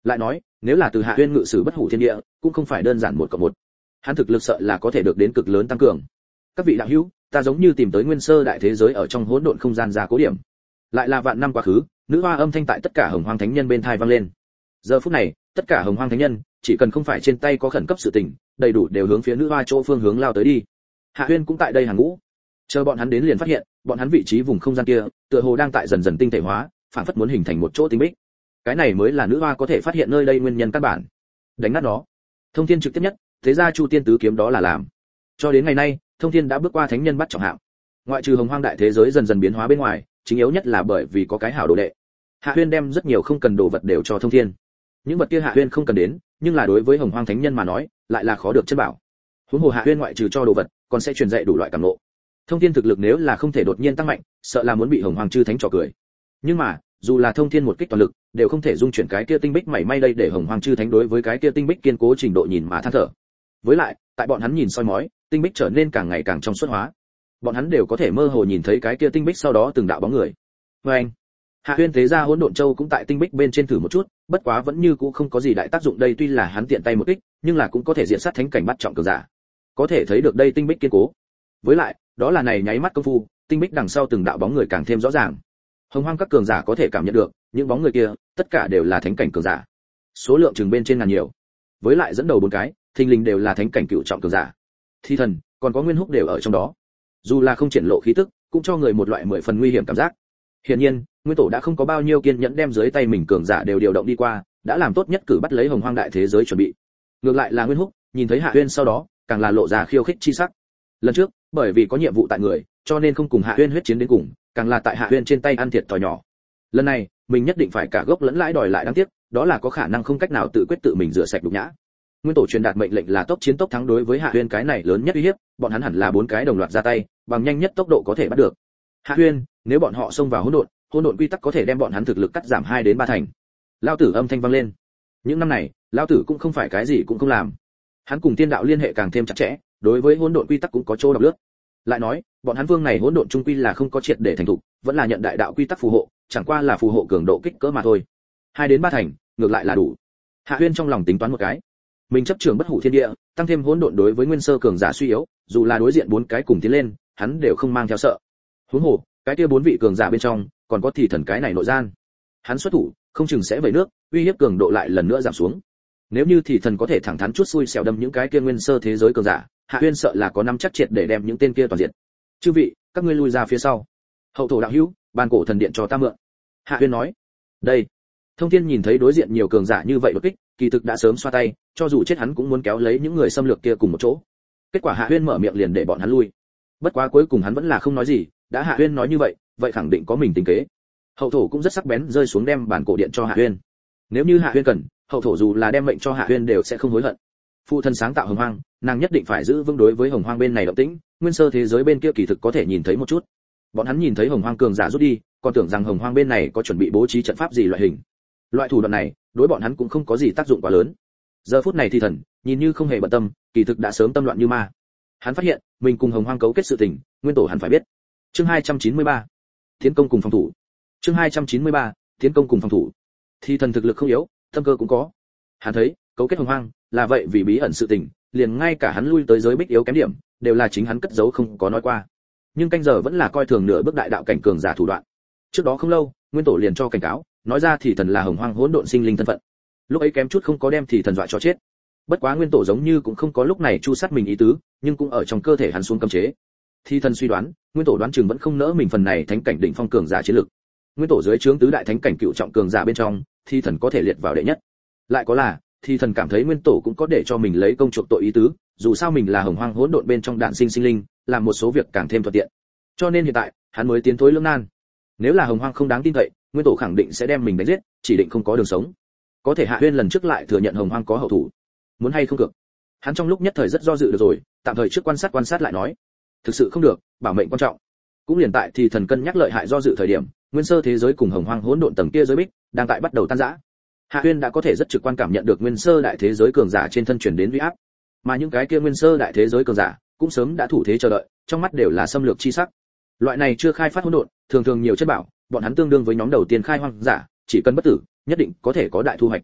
Lại nói, nếu là từ Hạ Huyên ngự sử bất hủ thiên địa, cũng không phải đơn giản một cộng một. Hắn thực lực sợ là có thể được đến cực lớn tăng cường. Các vị đạo hữu, ta giống như tìm tới nguyên sơ đại thế giới ở trong hỗn độn không gian gia cố điểm. Lại là vạn năm quá khứ, nữ hoa âm thanh tại tất cả hồng hoang thánh nhân bên tai vang lên. Giờ phút này, tất cả hồng hoang thánh nhân, chỉ cần không phải trên tay có khẩn cấp sự tình, đầy đủ đều hướng phía nữ hoa chỗ phương hướng lao tới đi. Hạ Huyên cũng tại đây hàng ngũ. Chờ bọn hắn đến liền phát hiện, bọn hắn vị trí vùng không gian kia, tựa hồ đang tại dần dần tinh thể hóa, phản phất muốn hình thành một chỗ tinh bích. Cái này mới là nữ hoa có thể phát hiện nơi đây nguyên nhân căn bản. Đánh nát nó. Thông Thiên trực tiếp nhất, thế ra Chu Tiên tứ kiếm đó là làm. Cho đến ngày nay, Thông Thiên đã bước qua thánh nhân bắt trọng hạng. Ngoại trừ hồng hoang đại thế giới dần dần biến hóa bên ngoài, chính yếu nhất là bởi vì có cái hảo đồ đệ. Hạ Huyên đem rất nhiều không cần đồ vật đều cho Thông Thiên. Những vật kia Hạ Huyên không cần đến, nhưng là đối với hồng hoang thánh nhân mà nói, lại là khó được chân bảo. Huống hồ Hạ Huyên ngoại trừ cho đồ vật, còn sẽ truyền dạy đủ loại cảm ngộ. Thông Thiên thực lực nếu là không thể đột nhiên tăng mạnh, sợ là muốn bị hồng hoang chư thánh trò cười. Nhưng mà, dù là Thông Thiên một kích toàn lực, đều không thể dung chuyển cái kia tinh bích mảy may đây để hồng hoang chư thánh đối với cái kia tinh bích kiên cố trình độ nhìn mà than thở. Với lại, tại bọn hắn nhìn soi mói, tinh bích trở nên càng ngày càng trong suốt hóa. Bọn hắn đều có thể mơ hồ nhìn thấy cái kia tinh bích sau đó từng đạo bóng người. Và anh, Hạ Huyên thế ra hỗn độn châu cũng tại tinh bích bên trên thử một chút, bất quá vẫn như cũ không có gì đại tác dụng đây tuy là hắn tiện tay một kích, nhưng là cũng có thể diện sát thánh cảnh bắt trọng cường giả. Có thể thấy được đây tinh bích kiên cố. Với lại, đó là này nháy mắt công phu, tinh bích đằng sau từng đạo bóng người càng thêm rõ ràng. Hồng hoang các cường giả có thể cảm nhận được, những bóng người kia, tất cả đều là thánh cảnh cường giả. Số lượng chừng bên trên ngàn nhiều. Với lại dẫn đầu bốn cái, thình lình đều là thánh cảnh cựu trọng cường giả. Thi thần, còn có Nguyên Húc đều ở trong đó. Dù là không triển lộ khí tức, cũng cho người một loại mười phần nguy hiểm cảm giác. Hiển nhiên, Nguyên Tổ đã không có bao nhiêu kiên nhẫn đem dưới tay mình cường giả đều điều động đi qua, đã làm tốt nhất cử bắt lấy hồng hoang đại thế giới chuẩn bị. Ngược lại là Nguyên Húc, nhìn thấy Hạ Huyên sau đó, càng là lộ ra khiêu khích chi sắc. Lần trước, bởi vì có nhiệm vụ tại người, cho nên không cùng Hạ Huyên huyết chiến đến cùng, càng là tại Hạ Huyên trên tay ăn thiệt thòi nhỏ. Lần này, mình nhất định phải cả gốc lẫn lãi đòi lại đáng tiếc, đó là có khả năng không cách nào tự quyết tự mình rửa sạch nhục nhã. Nguyên Tổ truyền đạt mệnh lệnh là tốc chiến tốc thắng đối với Hạ Huyên cái này lớn nhất uy hiếp, bọn hắn hẳn là bốn cái đồng loạt ra tay, bằng nhanh nhất tốc độ có thể bắt được. Hạ Huyên, nếu bọn họ xông vào hỗn độn, hỗn độn quy tắc có thể đem bọn hắn thực lực cắt giảm hai đến ba thành. Lão tử âm thanh vang lên. Những năm này, lão tử cũng không phải cái gì cũng không làm. Hắn cùng tiên đạo liên hệ càng thêm chặt chẽ, đối với hỗn độn quy tắc cũng có chỗ đọc lướt. Lại nói, bọn hắn vương này hỗn độn trung quy là không có triệt để thành thục, vẫn là nhận đại đạo quy tắc phù hộ, chẳng qua là phù hộ cường độ kích cỡ mà thôi. Hai đến ba thành, ngược lại là đủ. Hạ Huyên trong lòng tính toán một cái. Mình chấp trường bất hủ thiên địa, tăng thêm hỗn độn đối với nguyên sơ cường giả suy yếu, dù là đối diện bốn cái cùng tiến lên, hắn đều không mang theo sợ. Huống hồ, cái kia bốn vị cường giả bên trong, còn có thì thần cái này nội gian. Hắn xuất thủ, không chừng sẽ vẩy nước, uy hiếp cường độ lại lần nữa giảm xuống. Nếu như thì thần có thể thẳng thắn chút xui xẻo đâm những cái kia nguyên sơ thế giới cường giả, Hạ Huyên sợ là có năm chắc triệt để đem những tên kia toàn diện. Chư vị, các ngươi lui ra phía sau. Hậu thổ đạo hữu, ban cổ thần điện cho ta mượn. Hạ Huyên nói. Đây. Thông Thiên nhìn thấy đối diện nhiều cường giả như vậy đột kích, kỳ thực đã sớm xoa tay, cho dù chết hắn cũng muốn kéo lấy những người xâm lược kia cùng một chỗ. Kết quả Hạ Huyên mở miệng liền để bọn hắn lui. Bất quá cuối cùng hắn vẫn là không nói gì, đã Hạ Huyên nói như vậy, vậy khẳng định có mình tính kế. Hậu thổ cũng rất sắc bén rơi xuống đem bản cổ điện cho Hạ Huyên. Nếu như Hạ Huyên cần, hậu thổ dù là đem mệnh cho Hạ Huyên đều sẽ không hối hận. Phụ thân sáng tạo hồng hoang, nàng nhất định phải giữ vững đối với hồng hoang bên này động tĩnh, nguyên sơ thế giới bên kia kỳ thực có thể nhìn thấy một chút. Bọn hắn nhìn thấy hồng hoang cường giả rút đi, còn tưởng rằng hồng hoang bên này có chuẩn bị bố trí trận pháp gì loại hình. Loại thủ đoạn này, đối bọn hắn cũng không có gì tác dụng quá lớn. Giờ phút này thì thần, nhìn như không hề bận tâm, kỳ thực đã sớm tâm loạn như ma. Hắn phát hiện, mình cùng hồng hoang cấu kết sự tình, Nguyên Tổ hắn phải biết. Chương hai trăm chín mươi ba, tiến công cùng phòng thủ. Chương hai trăm chín mươi ba, tiến công cùng phòng thủ. Thì thần thực lực không yếu, tâm cơ cũng có. Hắn thấy, cấu kết hồng hoang, là vậy vì bí ẩn sự tình, liền ngay cả hắn lui tới giới bích yếu kém điểm, đều là chính hắn cất giấu không có nói qua. Nhưng canh giờ vẫn là coi thường nửa bước đại đạo cảnh cường giả thủ đoạn. Trước đó không lâu, Nguyên Tổ liền cho cảnh cáo, nói ra thì thần là hồng hoang hỗn độn sinh linh thân phận. Lúc ấy kém chút không có đem thì thần dọa cho chết. Bất quá Nguyên Tổ giống như cũng không có lúc này chu sát mình ý tứ, nhưng cũng ở trong cơ thể hắn xuống cấm chế. Thì thần suy đoán, Nguyên Tổ đoán chừng vẫn không nỡ mình phần này thánh cảnh đỉnh phong cường giả chiến lực. Nguyên Tổ dưới trướng tứ đại thánh cảnh cựu trọng cường giả bên trong, thì thần có thể liệt vào đệ nhất. Lại có là, thì thần cảm thấy Nguyên Tổ cũng có để cho mình lấy công chuộc tội ý tứ, dù sao mình là hồng hoang hỗn độn bên trong đạn sinh sinh linh, làm một số việc càng thêm thuận tiện. Cho nên hiện tại, hắn mới tiến thối lưỡng nan. Nếu là hồng hoang không đáng tin cậy, Nguyên Tổ khẳng định sẽ đem mình đánh giết, chỉ định không có đường sống. Có thể Hạ Huyên lần trước lại thừa nhận hồng hoang có hậu thủ, muốn hay không cược. Hắn trong lúc nhất thời rất do dự được rồi, tạm thời trước quan sát quan sát lại nói. Thực sự không được, bảo mệnh quan trọng. Cũng liền tại thì thần cân nhắc lợi hại do dự thời điểm, nguyên sơ thế giới cùng hồng hoang hỗn độn tầng kia giới bích đang tại bắt đầu tan rã. Hạ Huyên đã có thể rất trực quan cảm nhận được nguyên sơ đại thế giới cường giả trên thân truyền đến uy áp, mà những cái kia nguyên sơ đại thế giới cường giả cũng sớm đã thủ thế chờ đợi, trong mắt đều là xâm lược chi sắc. Loại này chưa khai phát hỗn độn, thường thường nhiều chất bảo, bọn hắn tương đương với nhóm đầu tiên khai hoang giả, chỉ cần bất tử, nhất định có thể có đại thu hoạch.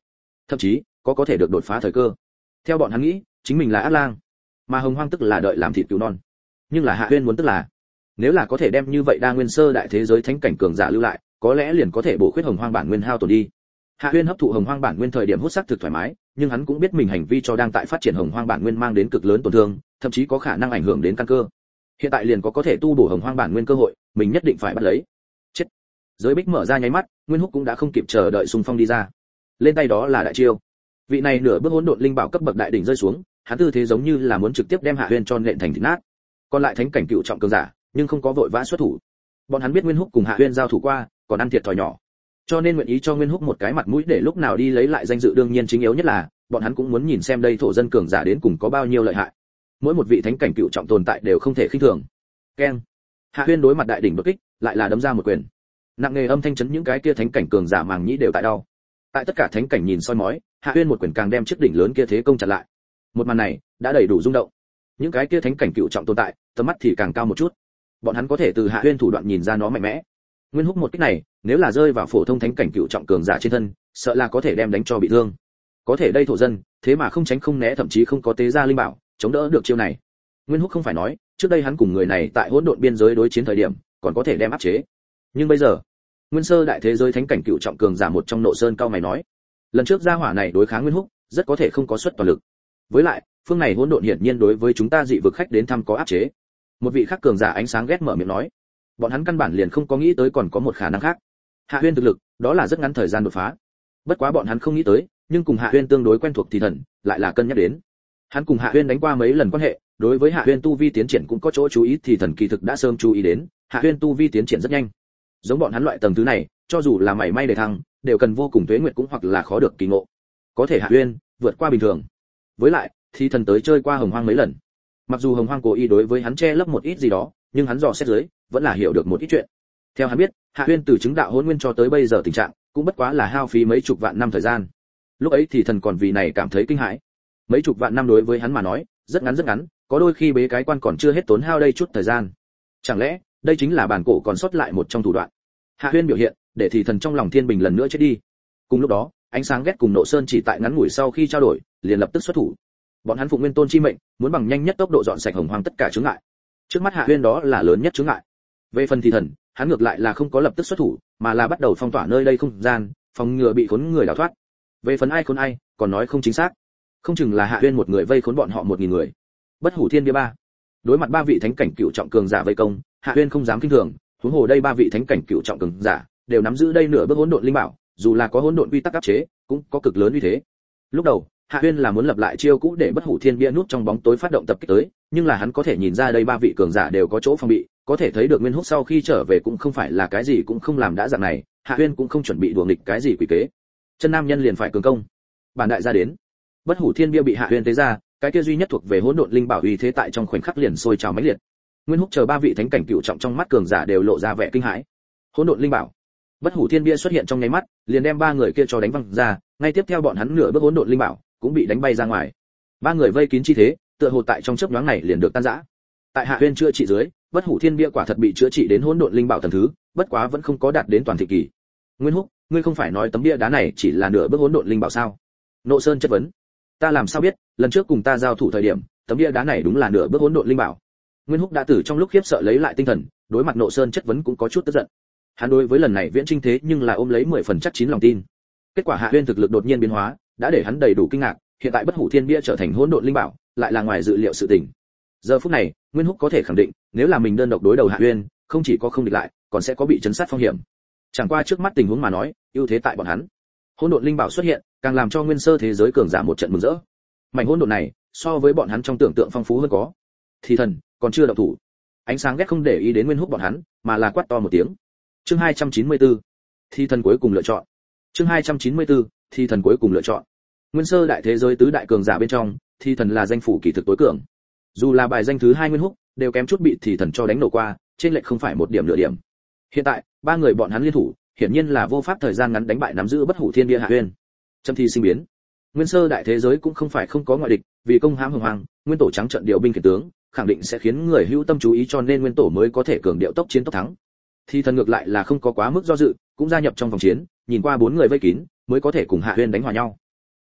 thậm chí có có thể được đột phá thời cơ. Theo bọn hắn nghĩ, chính mình là ác lang, mà Hồng Hoang tức là đợi làm thịt cứu non. Nhưng là Hạ Huyên muốn tức là, nếu là có thể đem như vậy đa nguyên sơ đại thế giới thánh cảnh cường giả lưu lại, có lẽ liền có thể bổ khuyết Hồng Hoang bản nguyên hao tổn đi. Hạ Huyên hấp thụ Hồng Hoang bản nguyên thời điểm hút sắc thực thoải mái, nhưng hắn cũng biết mình hành vi cho đang tại phát triển Hồng Hoang bản nguyên mang đến cực lớn tổn thương, thậm chí có khả năng ảnh hưởng đến căn cơ. Hiện tại liền có có thể tu bổ Hồng Hoang bản nguyên cơ hội, mình nhất định phải bắt lấy. Chết. Giới bích mở ra nháy mắt, Nguyên Húc cũng đã không kịp chờ đợi xung phong đi ra. Lên tay đó là đại chiêu. Vị này nửa bước hỗn độn linh bảo cấp bậc đại đỉnh rơi xuống, hắn tư thế giống như là muốn trực tiếp đem Hạ Huyên cho nện thành thịt nát. Còn lại thánh cảnh cựu trọng cường giả, nhưng không có vội vã xuất thủ. Bọn hắn biết Nguyên Húc cùng Hạ Huyên giao thủ qua, còn ăn thiệt thòi nhỏ, cho nên nguyện ý cho Nguyên Húc một cái mặt mũi để lúc nào đi lấy lại danh dự. Đương nhiên chính yếu nhất là bọn hắn cũng muốn nhìn xem đây thổ dân cường giả đến cùng có bao nhiêu lợi hại. Mỗi một vị thánh cảnh cựu trọng tồn tại đều không thể khinh thường. Keng. Hạ Huyên đối mặt đại đỉnh đột kích, lại là đấm ra một quyền. Nặng nề âm thanh chấn những cái kia thánh cảnh cường giả màng nhĩ đều tại đau. Tại tất cả thánh cảnh nhìn soi mói, Hạ Huyên một quyền càng đem chiếc đỉnh lớn kia thế công chặn lại. Một màn này đã đầy đủ rung động. Những cái kia thánh cảnh cựu trọng tồn tại, tầm mắt thì càng cao một chút. Bọn hắn có thể từ Hạ Huyên thủ đoạn nhìn ra nó mạnh mẽ. Nguyên Húc một kích này, nếu là rơi vào phổ thông thánh cảnh cựu trọng cường giả trên thân, sợ là có thể đem đánh cho bị thương. Có thể đây thổ dân, thế mà không tránh không né, thậm chí không có tế ra linh bảo, chống đỡ được chiêu này. Nguyên Húc không phải nói, trước đây hắn cùng người này tại hỗn độn biên giới đối chiến thời điểm, còn có thể đem áp chế. Nhưng bây giờ, Nguyên sơ đại thế giới thánh cảnh cựu trọng cường giả một trong Nộ Sơn cao mày nói, lần trước gia hỏa này đối kháng Nguyên Húc, rất có thể không có suất toàn lực. Với lại, phương này hỗn độn hiển nhiên đối với chúng ta dị vực khách đến thăm có áp chế. Một vị khác cường giả ánh sáng ghét mở miệng nói, bọn hắn căn bản liền không có nghĩ tới còn có một khả năng khác. Hạ Huyên thực lực, đó là rất ngắn thời gian đột phá. Bất quá bọn hắn không nghĩ tới, nhưng cùng Hạ Huyên tương đối quen thuộc thì thần, lại là cân nhắc đến. Hắn cùng Hạ Huyên đánh qua mấy lần quan hệ, đối với Hạ Huyên tu vi tiến triển cũng có chỗ chú ý, thì thần kỳ thực đã sớm chú ý đến, Hạ Huyên tu vi tiến triển rất nhanh. Giống bọn hắn loại tầng thứ này, cho dù là mảy may để thăng, đều cần vô cùng tuế nguyệt cũng hoặc là khó được kỳ ngộ. Có thể Hạ Huyên vượt qua bình thường. Với lại, thì thần tới chơi qua Hồng Hoang mấy lần. Mặc dù Hồng Hoang cố ý đối với hắn che lấp một ít gì đó, nhưng hắn dò xét dưới, vẫn là hiểu được một ít chuyện. Theo hắn biết, Hạ Huyên từ chứng đạo hỗn nguyên cho tới bây giờ tình trạng, cũng bất quá là hao phí mấy chục vạn năm thời gian. Lúc ấy thì thần còn vì này cảm thấy kinh hãi. Mấy chục vạn năm đối với hắn mà nói, rất ngắn rất ngắn, có đôi khi bế cái quan còn chưa hết tốn hao đây chút thời gian. Chẳng lẽ, đây chính là bản cổ còn sót lại một trong thủ đoạn? Hạ Huyên biểu hiện, để thì thần trong lòng thiên bình lần nữa chết đi. Cùng lúc đó, ánh sáng ghét cùng Nộ Sơn chỉ tại ngắn ngủi sau khi trao đổi, liền lập tức xuất thủ. Bọn hắn phụng nguyên tôn chi mệnh, muốn bằng nhanh nhất tốc độ dọn sạch Hồng Hoang tất cả chướng ngại. Trước mắt Hạ Huyên đó là lớn nhất chướng ngại. Về phần thì thần, hắn ngược lại là không có lập tức xuất thủ, mà là bắt đầu phong tỏa nơi đây không gian, phòng ngừa bị khốn người đào thoát. Về phần ai khốn ai, còn nói không chính xác. Không chừng là Hạ Huyên một người vây khốn bọn họ một nghìn người. Bất hủ thiên bia ba. Đối mặt ba vị thánh cảnh cựu trọng cường giả vây công, Hạ Huyên không dám kinh thường, huống hồ đây ba vị thánh cảnh cựu trọng cường giả đều nắm giữ đây nửa bước hỗn độn linh bảo, dù là có hỗn độn quy tắc áp chế, cũng có cực lớn uy thế. Lúc đầu, Hạ Huyên là muốn lập lại chiêu cũ để bất hủ thiên bia nút trong bóng tối phát động tập kích tới, nhưng là hắn có thể nhìn ra đây ba vị cường giả đều có chỗ phòng bị, có thể thấy được Nguyên Húc sau khi trở về cũng không phải là cái gì cũng không làm đã dạng này, Hạ Huyên cũng không chuẩn bị đùa nghịch cái gì quỷ kế. Chân nam nhân liền phải cường công. Bản đại gia đến. Bất hủ thiên bia bị Hạ Huyên tế ra, cái kia duy nhất thuộc về hỗn độn linh bảo uy thế tại trong khoảnh khắc liền sôi trào mãnh liệt. Nguyên Húc chờ ba vị thánh cảnh cựu trọng trong mắt cường giả đều lộ ra vẻ kinh hãi. Hỗn độn linh bảo. Bất hủ thiên bia xuất hiện trong nháy mắt, liền đem ba người kia cho đánh văng ra, ngay tiếp theo bọn hắn nửa bước hỗn độn linh bảo cũng bị đánh bay ra ngoài. Ba người vây kín chi thế, tựa hồ tại trong chớp nhoáng này liền được tan rã. Tại Hạ Huyên chữa trị dưới, bất hủ thiên bia quả thật bị chữa trị đến hỗn độn linh bảo tầng thứ, bất quá vẫn không có đạt đến toàn thị kỳ. Nguyên Húc, ngươi không phải nói tấm bia đá này chỉ là nửa bước hỗn độn linh bảo sao? Nộ Sơn chất vấn. Ta làm sao biết, lần trước cùng ta giao thủ thời điểm, tấm bia đá này đúng là nửa bước hỗn độn linh bảo. Nguyên Húc đã từ trong lúc khiếp sợ lấy lại tinh thần, đối mặt Nộ Sơn chất vấn cũng có chút tức giận. Hắn đối với lần này viễn trinh thế nhưng là ôm lấy mười phần chắc chín lòng tin. Kết quả Hạ Huyên thực lực đột nhiên biến hóa, đã để hắn đầy đủ kinh ngạc, hiện tại bất hủ thiên bia trở thành hỗn độn linh bảo, lại là ngoài dự liệu sự tình. Giờ phút này, Nguyên Húc có thể khẳng định, nếu là mình đơn độc đối đầu Hạ Huyên, không chỉ có không địch lại, còn sẽ có bị chấn sát phong hiểm. Chẳng qua trước mắt tình huống mà nói, ưu thế tại bọn hắn. Hỗn độn linh bảo xuất hiện, càng làm cho nguyên sơ thế giới cường giả một trận mừng rỡ. Mảnh hỗn độn này, so với bọn hắn trong tưởng tượng phong phú hơn có. Thì thần, còn chưa động thủ. Ánh sáng ghét không để ý đến Nguyên Húc bọn hắn, mà là quát to một tiếng. Chương hai trăm chín mươi tư. Thì thần cuối cùng lựa chọn. Chương hai trăm chín mươi tư. Thì thần cuối cùng lựa chọn. Nguyên sơ đại thế giới tứ đại cường giả bên trong, thì thần là danh phủ kỳ thực tối cường. Dù là bài danh thứ hai Nguyên Húc, đều kém chút bị thì thần cho đánh nổ qua, trên lệch không phải một điểm nửa điểm. Hiện tại, ba người bọn hắn liên thủ, hiển nhiên là vô pháp thời gian ngắn đánh bại nắm giữ bất hủ thiên bia Hạ Huyên. Châm thi sinh biến. Nguyên sơ đại thế giới cũng không phải không có ngoại địch, vì công hãm Hồng Hoang, nguyên tổ trắng trận điều binh khiển tướng, khẳng định sẽ khiến người hữu tâm chú ý, cho nên nguyên tổ mới có thể cường điệu tốc chiến tốc thắng. Thì thần ngược lại là không có quá mức do dự, cũng gia nhập trong vòng chiến, nhìn qua bốn người vây kín, mới có thể cùng Hạ Huyên đánh hòa nhau.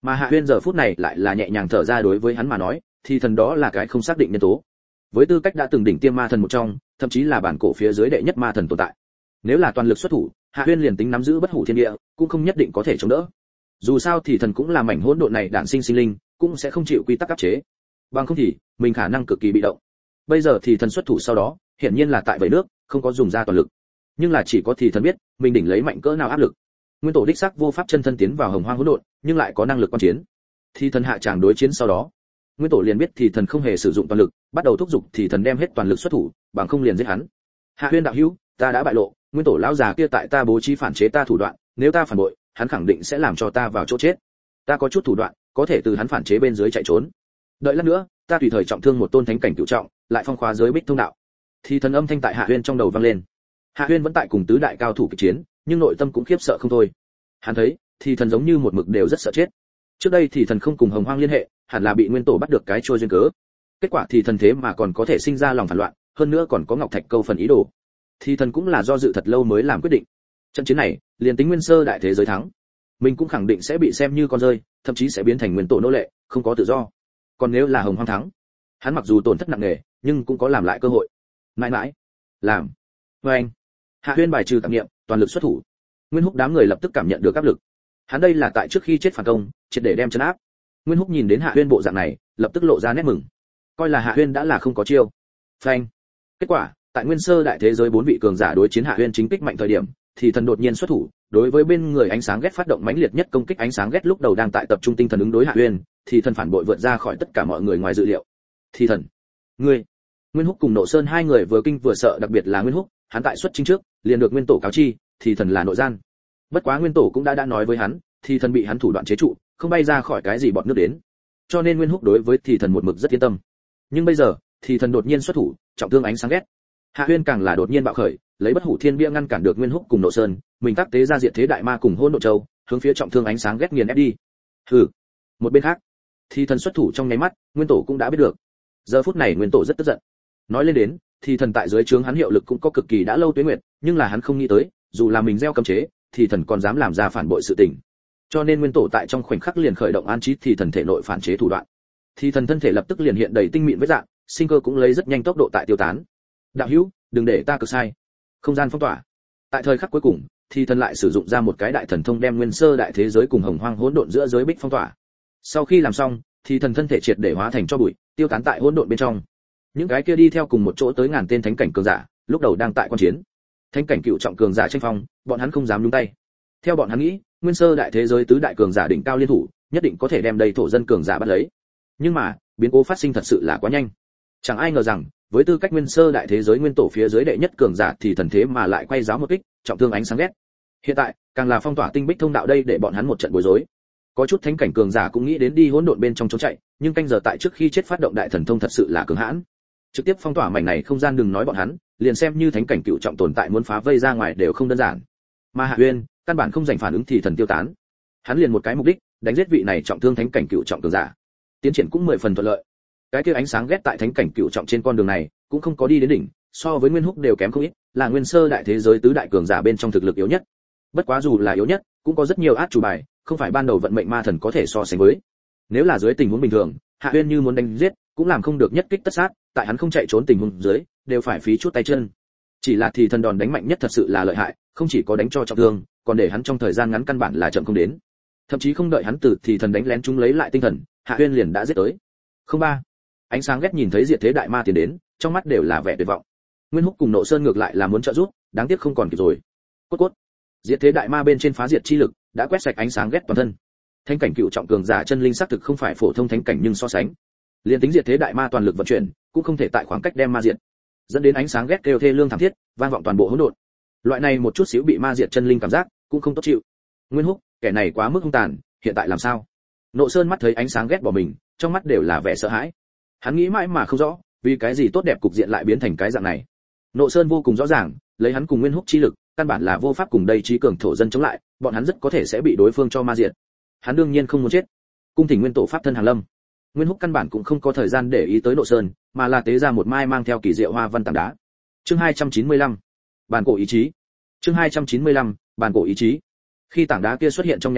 Mà Hạ Huyên giờ phút này lại là nhẹ nhàng thở ra, đối với hắn mà nói, thì thần đó là cái không xác định nhân tố. Với tư cách đã từng đỉnh tiêm ma thần một trong, thậm chí là bản cổ phía dưới đệ nhất ma thần tồn tại. Nếu là toàn lực xuất thủ, Hạ Huyên liền tính nắm giữ bất hủ thiên địa, cũng không nhất định có thể chống đỡ. Dù sao thì thần cũng là mảnh hỗn độn này đản sinh sinh linh, cũng sẽ không chịu quy tắc áp chế. Bằng không thì, mình khả năng cực kỳ bị động. Bây giờ thì thần xuất thủ sau đó, hiển nhiên là tại vẩy nước, không có dùng ra toàn lực. Nhưng là chỉ có thì thần biết, mình đỉnh lấy mạnh cỡ nào áp lực. Nguyên tổ đích xác vô pháp chân thân tiến vào hồng hoang hỗn độn, nhưng lại có năng lực quan chiến. Thì thần hạ tràng đối chiến sau đó, Nguyên tổ liền biết thì thần không hề sử dụng toàn lực, bắt đầu thúc giục thì thần đem hết toàn lực xuất thủ, bằng không liền giết hắn. Hạ Huyên đạo hữu, ta đã bại lộ, Nguyên tổ lão già kia tại ta bố trí phản chế ta thủ đoạn, nếu ta phản bội, hắn khẳng định sẽ làm cho ta vào chỗ chết. Ta có chút thủ đoạn, có thể từ hắn phản chế bên dưới chạy trốn. Đợi lát nữa, ta tùy thời trọng thương một tôn thánh cảnh cửu trọng, lại phong khóa giới bích thông đạo. Thì thần âm thanh tại Hạ Huyên trong đầu vang lên. Hạ Huyên vẫn tại cùng tứ đại cao thủ kịch chiến, nhưng nội tâm cũng khiếp sợ không thôi. Hắn thấy, thì thần giống như một mực đều rất sợ chết. Trước đây thì thần không cùng hồng hoang liên hệ, hẳn là bị Nguyên tổ bắt được cái trôi duyên cớ. Kết quả thì thần thế mà còn có thể sinh ra lòng phản loạn, hơn nữa còn có ngọc thạch câu phần ý đồ. Thì thần cũng là do dự thật lâu mới làm quyết định. Trận chiến này, liền tính Nguyên sơ đại thế giới thắng, mình cũng khẳng định sẽ bị xem như con rơi, thậm chí sẽ biến thành Nguyên tổ nô lệ, không có tự do. Còn nếu là hồng hoang thắng, hắn mặc dù tổn thất nặng nề, nhưng cũng có làm lại cơ hội. Mãi mãi, làm. Với anh, Hạ Huyên bài trừ tạp niệm, toàn lực xuất thủ. Nguyên Húc đám người lập tức cảm nhận được áp lực. Hắn đây là tại trước khi chết phản công, triệt để đem trấn áp. Nguyên Húc nhìn đến Hạ Huyên bộ dạng này, lập tức lộ ra nét mừng. Coi là Hạ Huyên đã là không có chiêu. Phanh. Kết quả, tại Nguyên sơ đại thế giới bốn vị cường giả đối chiến Hạ Huyên chính kích mạnh thời điểm, thì thần đột nhiên xuất thủ, đối với bên người ánh sáng ghét phát động mãnh liệt nhất công kích ánh sáng ghét lúc đầu đang tại tập trung tinh thần ứng đối Hạ Huyên, thì thần phản bội vượt ra khỏi tất cả mọi người ngoài dự liệu. Thì thần, ngươi. Nguyên Húc cùng Nộ Sơn hai người vừa kinh vừa sợ, đặc biệt là Nguyên Húc, hắn tại xuất chính trước, liền được Nguyên tổ cáo chi, thì thần là nội gian. Bất quá Nguyên tổ cũng đã đã nói với hắn, thì thần bị hắn thủ đoạn chế trụ, không bay ra khỏi cái gì bọt nước đến. Cho nên Nguyên Húc đối với thì thần một mực rất yên tâm. Nhưng bây giờ, thì thần đột nhiên xuất thủ, trọng thương ánh sáng ghét. Hạ Huyên càng là đột nhiên bạo khởi, lấy bất hủ thiên bia ngăn cản được Nguyên Húc cùng Nộ Sơn, mình tác tế ra diệt thế đại ma cùng hỗn độn châu, hướng phía trọng thương ánh sáng ghét nghiền ép đi. Hừ. Một bên khác, thì thần xuất thủ trong nháy mắt, Nguyên tổ cũng đã biết được. Giờ phút này Nguyên tổ rất tức giận. Nói lên đến, thì thần tại dưới trướng hắn hiệu lực cũng có cực kỳ đã lâu tuế nguyệt, nhưng là hắn không nghĩ tới, dù là mình gieo cấm chế, thì thần còn dám làm ra phản bội sự tình. Cho nên Nguyên tổ tại trong khoảnh khắc liền khởi động an trí thì thần thể nội phản chế thủ đoạn. Thì thần thân thể lập tức liền hiện đầy tinh mịn vết dạng, sinh cơ cũng lấy rất nhanh tốc độ tại tiêu tán. Đạo hữu, đừng để ta cực sai. Không gian phong tỏa. Tại thời khắc cuối cùng, thì thần lại sử dụng ra một cái đại thần thông đem nguyên sơ đại thế giới cùng hồng hoang hỗn độn giữa giới bích phong tỏa. Sau khi làm xong, thì thần thân thể triệt để hóa thành cho bụi, tiêu tán tại hỗn độn bên trong. Những cái kia đi theo cùng một chỗ tới ngàn tên thánh cảnh cường giả, lúc đầu đang tại quan chiến. Thánh cảnh cựu trọng cường giả tranh phong, bọn hắn không dám nhúng tay. Theo bọn hắn nghĩ, nguyên sơ đại thế giới tứ đại cường giả đỉnh cao liên thủ, nhất định có thể đem đầy thổ dân cường giả bắt lấy. Nhưng mà, biến cố phát sinh thật sự là quá nhanh. Chẳng ai ngờ rằng, với tư cách nguyên sơ đại thế giới nguyên tổ phía dưới đệ nhất cường giả thì thần thế mà lại quay giáo một kích, trọng thương ánh sáng ghét. Hiện tại, càng là phong tỏa tinh bích thông đạo đây để bọn hắn một trận bối rối. Có chút thánh cảnh cường giả cũng nghĩ đến đi hỗn độn bên trong trốn chạy, nhưng canh giờ tại trước khi chết phát động đại thần thông thật sự là cường hãn. Trực tiếp phong tỏa mảnh này không gian, đừng nói bọn hắn, liền xem như thánh cảnh cựu trọng tồn tại muốn phá vây ra ngoài đều không đơn giản. Mà Hạ Uyên, căn bản không dành phản ứng thì thần tiêu tán. Hắn liền một cái mục đích, đánh giết vị này trọng thương thánh cảnh cựu trọng cường giả. Tiến triển cũng mười phần thuận lợi. Cái kia ánh sáng ghét tại thánh cảnh cựu trọng trên con đường này, cũng không có đi đến đỉnh, so với Nguyên Húc đều kém không ít, là nguyên sơ đại thế giới tứ đại cường giả bên trong thực lực yếu nhất. Bất quá dù là yếu nhất, cũng có rất nhiều át chủ bài, không phải ban đầu vận mệnh ma thần có thể so sánh với. Nếu là dưới tình huống bình thường, Hạ Uyên như muốn đánh giết, cũng làm không được nhất kích tất sát, tại hắn không chạy trốn tình huống dưới, đều phải phí chút tay chân. Chỉ là thì thần đòn đánh mạnh nhất thật sự là lợi hại, không chỉ có đánh cho trọng thương, còn để hắn trong thời gian ngắn căn bản là chậm không đến. Thậm chí không đợi hắn từ thì thần đánh lén chúng lấy lại tinh thần, Hạ Uyên liền đã giết tới. Không ba. Ánh sáng ghét nhìn thấy diệt thế đại ma tiến đến, trong mắt đều là vẻ tuyệt vọng. Nguyên Húc cùng Nộ Sơn ngược lại là muốn trợ giúp, đáng tiếc không còn kịp rồi. Cốt cốt. Diệt thế đại ma bên trên phá diệt chi lực, đã quét sạch ánh sáng ghét toàn thân. Thánh cảnh cựu trọng cường giả chân linh xác thực không phải phổ thông thánh cảnh, nhưng so sánh, liên tính diệt thế đại ma toàn lực vận chuyển, cũng không thể tại khoảng cách đem ma diệt, dẫn đến ánh sáng ghét kêu thê lương thảm thiết, vang vọng toàn bộ hỗn độn. Loại này một chút xíu bị ma diệt chân linh cảm giác, cũng không tốt chịu. Nguyên Húc, kẻ này quá mức hung tàn, hiện tại làm sao? Nộ Sơn mắt thấy ánh sáng ghét bỏ mình, trong mắt đều là vẻ sợ hãi. Hắn nghĩ mãi mà không rõ, vì cái gì tốt đẹp cục diện lại biến thành cái dạng này. Nộ Sơn vô cùng rõ ràng, lấy hắn cùng Nguyên Húc chi lực, căn bản là vô pháp cùng đây trí cường thổ dân chống lại, bọn hắn rất có thể sẽ bị đối phương cho ma diệt. Hắn đương nhiên không muốn chết. Cung thỉnh nguyên tổ pháp thân hàng lâm. Nguyên Húc căn bản cũng không có thời gian để ý tới Nộ Sơn, mà là tế ra một mai mang theo kỳ diệu hoa văn tảng đá. Chương hai trăm chín mươi lăm, bàn cổ ý chí. Chương hai trăm chín mươi lăm, bàn cổ ý chí. Khi tảng đá kia xuất hiện trong nháy mắt,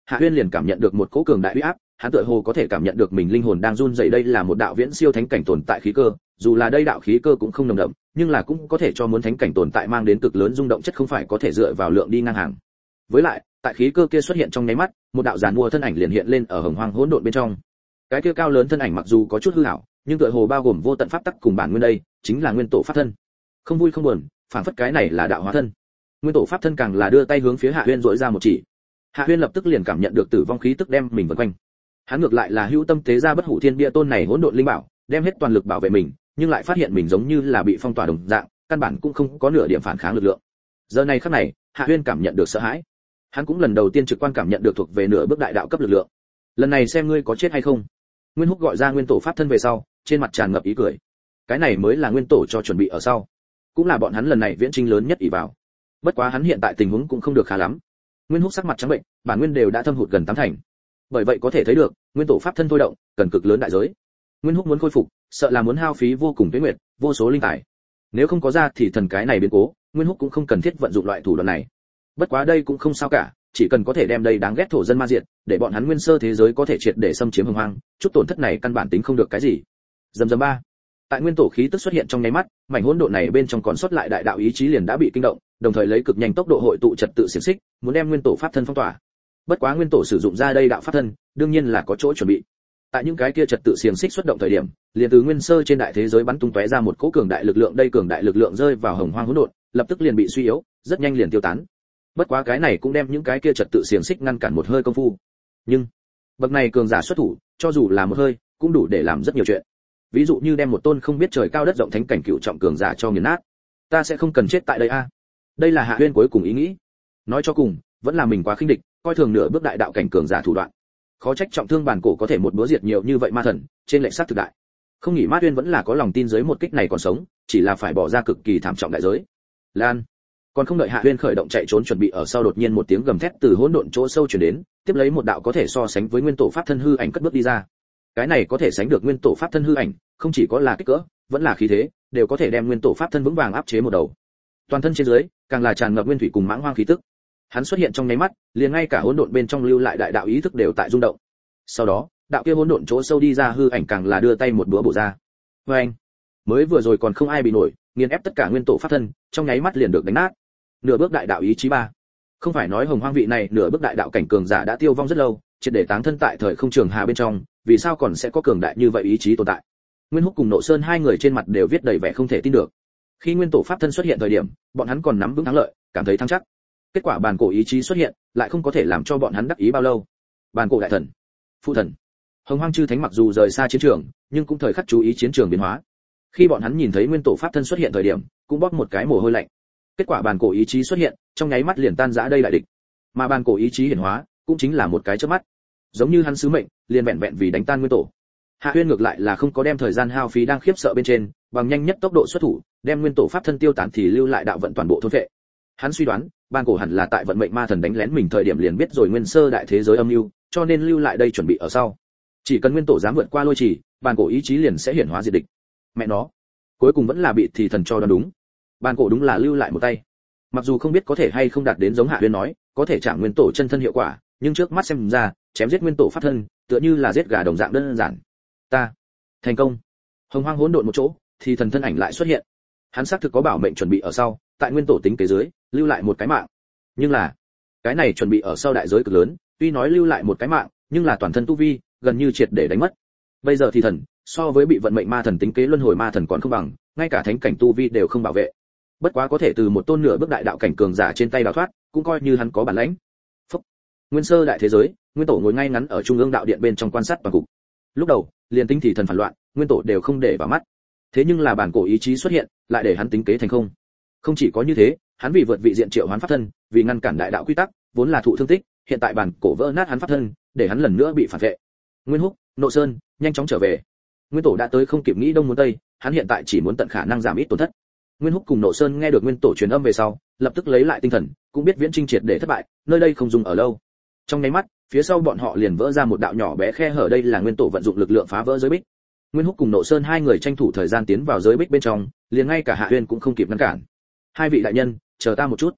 Hạ Huyên liền cảm nhận được một cỗ cường đại uy áp, hắn tựa hồ có thể cảm nhận được mình linh hồn đang run rẩy. Đây là một đạo viễn siêu thánh cảnh tồn tại khí cơ, dù là đây đạo khí cơ cũng không nồng đậm, nhưng là cũng có thể cho muốn thánh cảnh tồn tại mang đến cực lớn rung động chất, không phải có thể dựa vào lượng đi ngang hàng. Với lại, tại khí cơ kia xuất hiện trong nháy mắt, một đạo giàn mua thân ảnh liền hiện lên ở hồng hoang hỗn độn bên trong. Cái kia cao lớn thân ảnh mặc dù có chút hư ảo, nhưng tựa hồ bao gồm vô tận pháp tắc cùng bản nguyên đây, chính là nguyên tổ pháp thân. Không vui không buồn, phảng phất cái này là đạo hóa thân. Nguyên tổ pháp thân càng là đưa tay hướng phía Hạ Huyên dội ra một chỉ. Hạ Huyên lập tức liền cảm nhận được tử vong khí tức đem mình vần quanh. Hắn ngược lại là hữu tâm tế ra bất hủ thiên bia tôn này hỗn độn linh bảo, đem hết toàn lực bảo vệ mình, nhưng lại phát hiện mình giống như là bị phong tỏa đồng dạng, căn bản cũng không có nửa điểm phản kháng lực lượng. Giờ này khắc này, Hạ Huyên cảm nhận được sợ hãi. Hắn cũng lần đầu tiên trực quan cảm nhận được thuộc về nửa bước đại đạo cấp lực lượng. Lần này xem ngươi có chết hay không. Nguyên Húc gọi ra nguyên tổ pháp thân về sau, trên mặt tràn ngập ý cười. Cái này mới là nguyên tổ cho chuẩn bị ở sau, cũng là bọn hắn lần này viễn chinh lớn nhất ỷ vào. Bất quá hắn hiện tại tình huống cũng không được khá lắm. Nguyên Húc sắc mặt trắng bệnh, bản nguyên đều đã thâm hụt gần tám thành. Bởi vậy có thể thấy được, nguyên tổ pháp thân thôi động, cần cực lớn đại giới. Nguyên Húc muốn khôi phục, sợ là muốn hao phí vô cùng tuế nguyệt, vô số linh tài. Nếu không có ra thì thần cái này biến cố, Nguyên Húc cũng không cần thiết vận dụng loại thủ đoạn này. Bất quá đây cũng không sao cả, chỉ cần có thể đem đây đáng ghét thổ dân ma diệt, để bọn hắn nguyên sơ thế giới có thể triệt để xâm chiếm hồng hoang, chút tổn thất này căn bản tính không được cái gì. Dầm dầm ba. Tại nguyên tổ khí tức xuất hiện trong nháy mắt, mảnh hỗn độn này bên trong còn sót lại đại đạo ý chí liền đã bị kinh động, đồng thời lấy cực nhanh tốc độ hội tụ trật tự xiển xích, muốn đem nguyên tổ pháp thân phong tỏa. Bất quá nguyên tổ sử dụng ra đây đạo pháp thân, đương nhiên là có chỗ chuẩn bị. Tại những cái kia trật tự xiển xích xuất động thời điểm, liền từ nguyên sơ trên đại thế giới bắn tung tóe ra một cỗ cường đại lực lượng, đây cường đại lực lượng rơi vào hồng hoang hỗn độn, lập tức liền bị suy yếu, rất nhanh liền tiêu tán. Bất quá cái này cũng đem những cái kia trật tự xiển xích ngăn cản một hơi công phu. Nhưng bậc này cường giả xuất thủ, cho dù là một hơi, cũng đủ để làm rất nhiều chuyện. Ví dụ như đem một tôn không biết trời cao đất rộng thánh cảnh cựu trọng cường giả cho nghiền nát. Ta sẽ không cần chết tại đây a. Đây là Hạ Huyên cuối cùng ý nghĩ. Nói cho cùng, vẫn là mình quá khinh địch, coi thường nửa bước đại đạo cảnh cường giả thủ đoạn. Khó trách trọng thương bản cổ có thể một búa diệt nhiều như vậy ma thần, trên lệnh sát thực đại. Không nghĩ Mát Huyên vẫn là có lòng tin dưới một kích này còn sống, chỉ là phải bỏ ra cực kỳ thảm trọng đại giới. Lan. Còn không đợi Hạ Huyên khởi động chạy trốn chuẩn bị ở sau, đột nhiên một tiếng gầm thét từ hỗn độn chỗ sâu truyền đến, tiếp lấy một đạo có thể so sánh với nguyên tổ pháp thân hư ảnh cất bước đi ra. Cái này có thể sánh được nguyên tổ pháp thân hư ảnh, không chỉ có là kích cỡ, vẫn là khí thế, đều có thể đem nguyên tổ pháp thân vững vàng áp chế một đầu. Toàn thân trên dưới, càng là tràn ngập nguyên thủy cùng mãng hoang khí tức. Hắn xuất hiện trong nháy mắt, liền ngay cả hỗn độn bên trong lưu lại đại đạo ý thức đều tại rung động. Sau đó, đạo kia hỗn độn chỗ sâu đi ra hư ảnh càng là đưa tay một búa bổ ra. Và anh, mới vừa rồi còn không ai bị nổi, nghiền ép tất cả nguyên tổ pháp thân, trong nháy mắt liền được đánh nát. Nửa bước đại đạo ý chí ba. Không phải nói hồng hoang vị này nửa bước đại đạo cảnh cường giả đã tiêu vong rất lâu, triệt để táng thân tại thời không trường hà bên trong, vì sao còn sẽ có cường đại như vậy ý chí tồn tại? Nguyên Húc cùng Nộ Sơn hai người trên mặt đều viết đầy vẻ không thể tin được. Khi nguyên tổ pháp thân xuất hiện thời điểm, bọn hắn còn nắm vững thắng lợi, cảm thấy thắng chắc. Kết quả bàn cổ ý chí xuất hiện, lại không có thể làm cho bọn hắn đắc ý bao lâu. Bàn cổ đại thần, phụ thần, hồng hoang chư thánh mặc dù rời xa chiến trường, nhưng cũng thời khắc chú ý chiến trường biến hóa. Khi bọn hắn nhìn thấy nguyên tổ pháp thân xuất hiện thời điểm, cũng bóp một cái mồ hôi lạnh. Kết quả bàn cổ ý chí xuất hiện, trong nháy mắt liền tan rã đây đại địch. Mà bàn cổ ý chí hiển hóa, cũng chính là một cái chớp mắt. Giống như hắn sứ mệnh, liền vẹn vẹn vì đánh tan nguyên tổ. Hạ Huyên ngược lại là không có đem thời gian hao phí đang khiếp sợ bên trên, bằng nhanh nhất tốc độ xuất thủ, đem nguyên tổ pháp thân tiêu tán thì lưu lại đạo vận toàn bộ thôn vệ. Hắn suy đoán, bàn cổ hẳn là tại vận mệnh ma thần đánh lén mình thời điểm liền biết rồi nguyên sơ đại thế giới âm mưu, cho nên lưu lại đây chuẩn bị ở sau. Chỉ cần nguyên tổ dám vượt qua lôi trì, bàn cổ ý chí liền sẽ hiển hóa diệt địch. Mẹ nó, cuối cùng vẫn là bị thì thần cho đoán đúng. Bàn cổ đúng là lưu lại một tay. Mặc dù không biết có thể hay không đạt đến giống Hạ Huyên nói, có thể chạm nguyên tổ chân thân hiệu quả, nhưng trước mắt xem ra, chém giết nguyên tổ pháp thân, tựa như là giết gà đồng dạng đơn giản. Ta thành công. Hồng hoang hỗn độn một chỗ, thì thần thân ảnh lại xuất hiện. Hắn xác thực có bảo mệnh chuẩn bị ở sau, tại nguyên tổ tính kế dưới, lưu lại một cái mạng. Nhưng là, cái này chuẩn bị ở sau đại giới cực lớn, tuy nói lưu lại một cái mạng, nhưng là toàn thân tu vi, gần như triệt để đánh mất. Bây giờ thì thần, so với bị vận mệnh ma thần tính kế luân hồi ma thần còn không bằng, ngay cả thánh cảnh tu vi đều không bảo vệ. Bất quá có thể từ một tôn nửa bước đại đạo cảnh cường giả trên tay đào thoát, cũng coi như hắn có bản lĩnh. Phúc. Nguyên sơ đại thế giới, nguyên tổ ngồi ngay ngắn ở trung ương đạo điện bên trong quan sát toàn cục. Lúc đầu, liền tính thì thần phản loạn, nguyên tổ đều không để vào mắt. Thế nhưng là bản cổ ý chí xuất hiện, lại để hắn tính kế thành không. Không chỉ có như thế, hắn vì vượt vị diện triệu hoán pháp thân, vì ngăn cản đại đạo quy tắc, vốn là thụ thương tích, hiện tại bản cổ vỡ nát hắn pháp thân, để hắn lần nữa bị phản vệ. Nguyên Húc, Nộ Sơn, nhanh chóng trở về. Nguyên tổ đã tới không kịp nghĩ đông muốn tây, hắn hiện tại chỉ muốn tận khả năng giảm ít tổn thất. Nguyên Húc cùng Nộ Sơn nghe được nguyên tổ truyền âm về sau, lập tức lấy lại tinh thần, cũng biết viễn chinh triệt để thất bại, nơi đây không dùng ở lâu. Trong nháy mắt, phía sau bọn họ liền vỡ ra một đạo nhỏ bé khe hở, đây là nguyên tổ vận dụng lực lượng phá vỡ giới bích. Nguyên Húc cùng Nộ Sơn hai người tranh thủ thời gian tiến vào giới bích bên trong, liền ngay cả Hạ Huyên cũng không kịp ngăn cản. Hai vị đại nhân, chờ ta một chút.